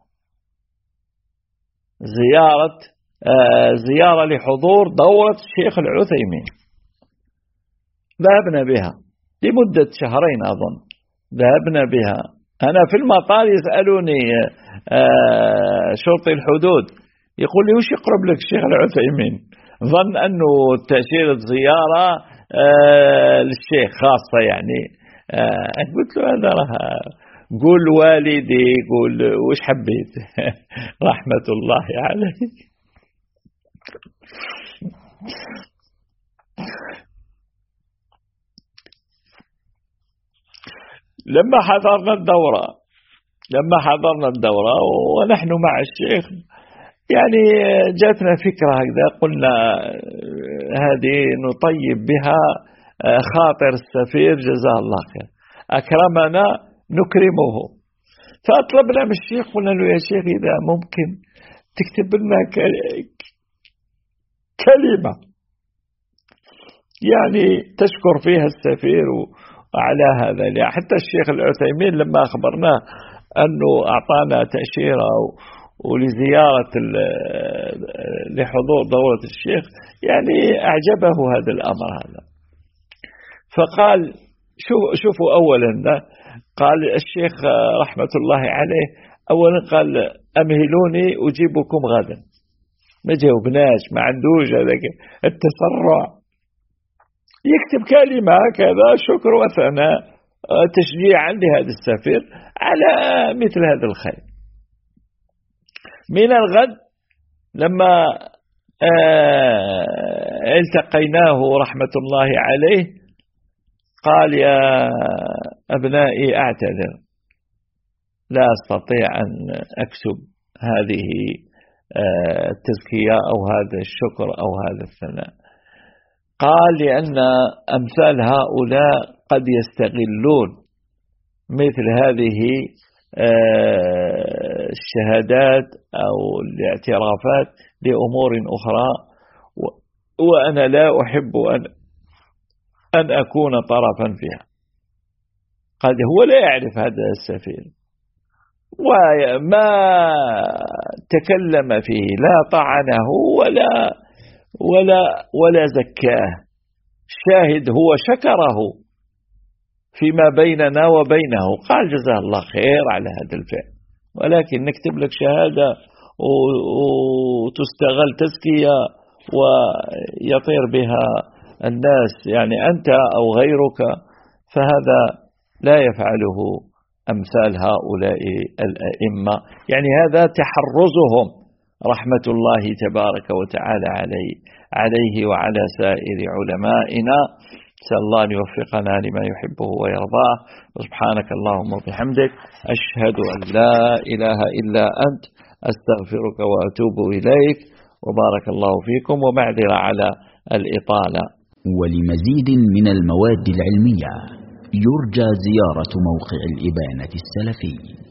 زيارة آه زيارة لحضور دورة الشيخ العثيمين، ذهبنا بها لمدة شهرين أظن، ذهبنا بها. أنا في المطار يسألوني آه شرطي الحدود، يقول لي وش يقرب لك الشيخ العثيمين؟ ظن أنه تأشيرة زيارة آه للشيخ خاصة يعني. آه قلت له هذا راه قول والدي، قول وش حبيت. رحمة الله عليه. لما حضرنا الدورة لما حضرنا الدورة ونحن مع الشيخ يعني جاتنا فكرة هكذا، قلنا هذه نطيب بها خاطر السفير جزاه الله خير، أكرمنا نكرمه. فأطلبنا من الشيخ، قلنا له يا شيخ إذا ممكن تكتب لنا كلمة يعني تشكر فيها السفير على هذا. حتى الشيخ العثيمين لما أخبرناه أنه أعطانا تأشيرة ولزيارة لحضور دورة الشيخ يعني أعجبه هذا الأمر هذا. فقال شوفوا أولا، قال الشيخ رحمة الله عليه أولا قال أمهلوني أجيبكم غدا، ما جاوبناش، ما عندوش هذاك التسرع، يكتب كلمة كذا شكر وثناء تشجيعا لهذا السفير على مثل هذا الخير. من الغد لما التقيناه رحمة الله عليه قال يا أبنائي أعتذر، لا أستطيع أن أكتب هذه التزكية أو هذا الشكر أو هذا الثناء. قال لأن أمثال هؤلاء قد يستغلون مثل هذه الشهادات أو الاعترافات لأمور أخرى، وأنا لا أحب أن أن أكون طرفا فيها. قد هو لا يعرف هذا السفير وما تكلم فيه، لا طعنه ولا ولا ولا زكاه، الشاهد هو شكره فيما بيننا وبينه، قال جزاه الله خير على هذا الفعل. ولكن نكتب لك شهادة وتستغل تزكية ويطير بها الناس يعني أنت أو غيرك، فهذا لا يفعله أمثال هؤلاء الأئمة، يعني هذا تحرزهم رحمة الله تبارك وتعالى عليه عليه وعلى سائر علمائنا. نسأل الله أن يوفقنا لما يحبه ويرضاه. وسبحانك اللهم وبحمدك، أشهد أن لا إله إلا أنت، أستغفرك وأتوب إليك. وبارك الله فيكم، ومعذرة على الإطالة. ولمزيد من المواد العلمية يرجى زيارة موقع الإبانة السلفي.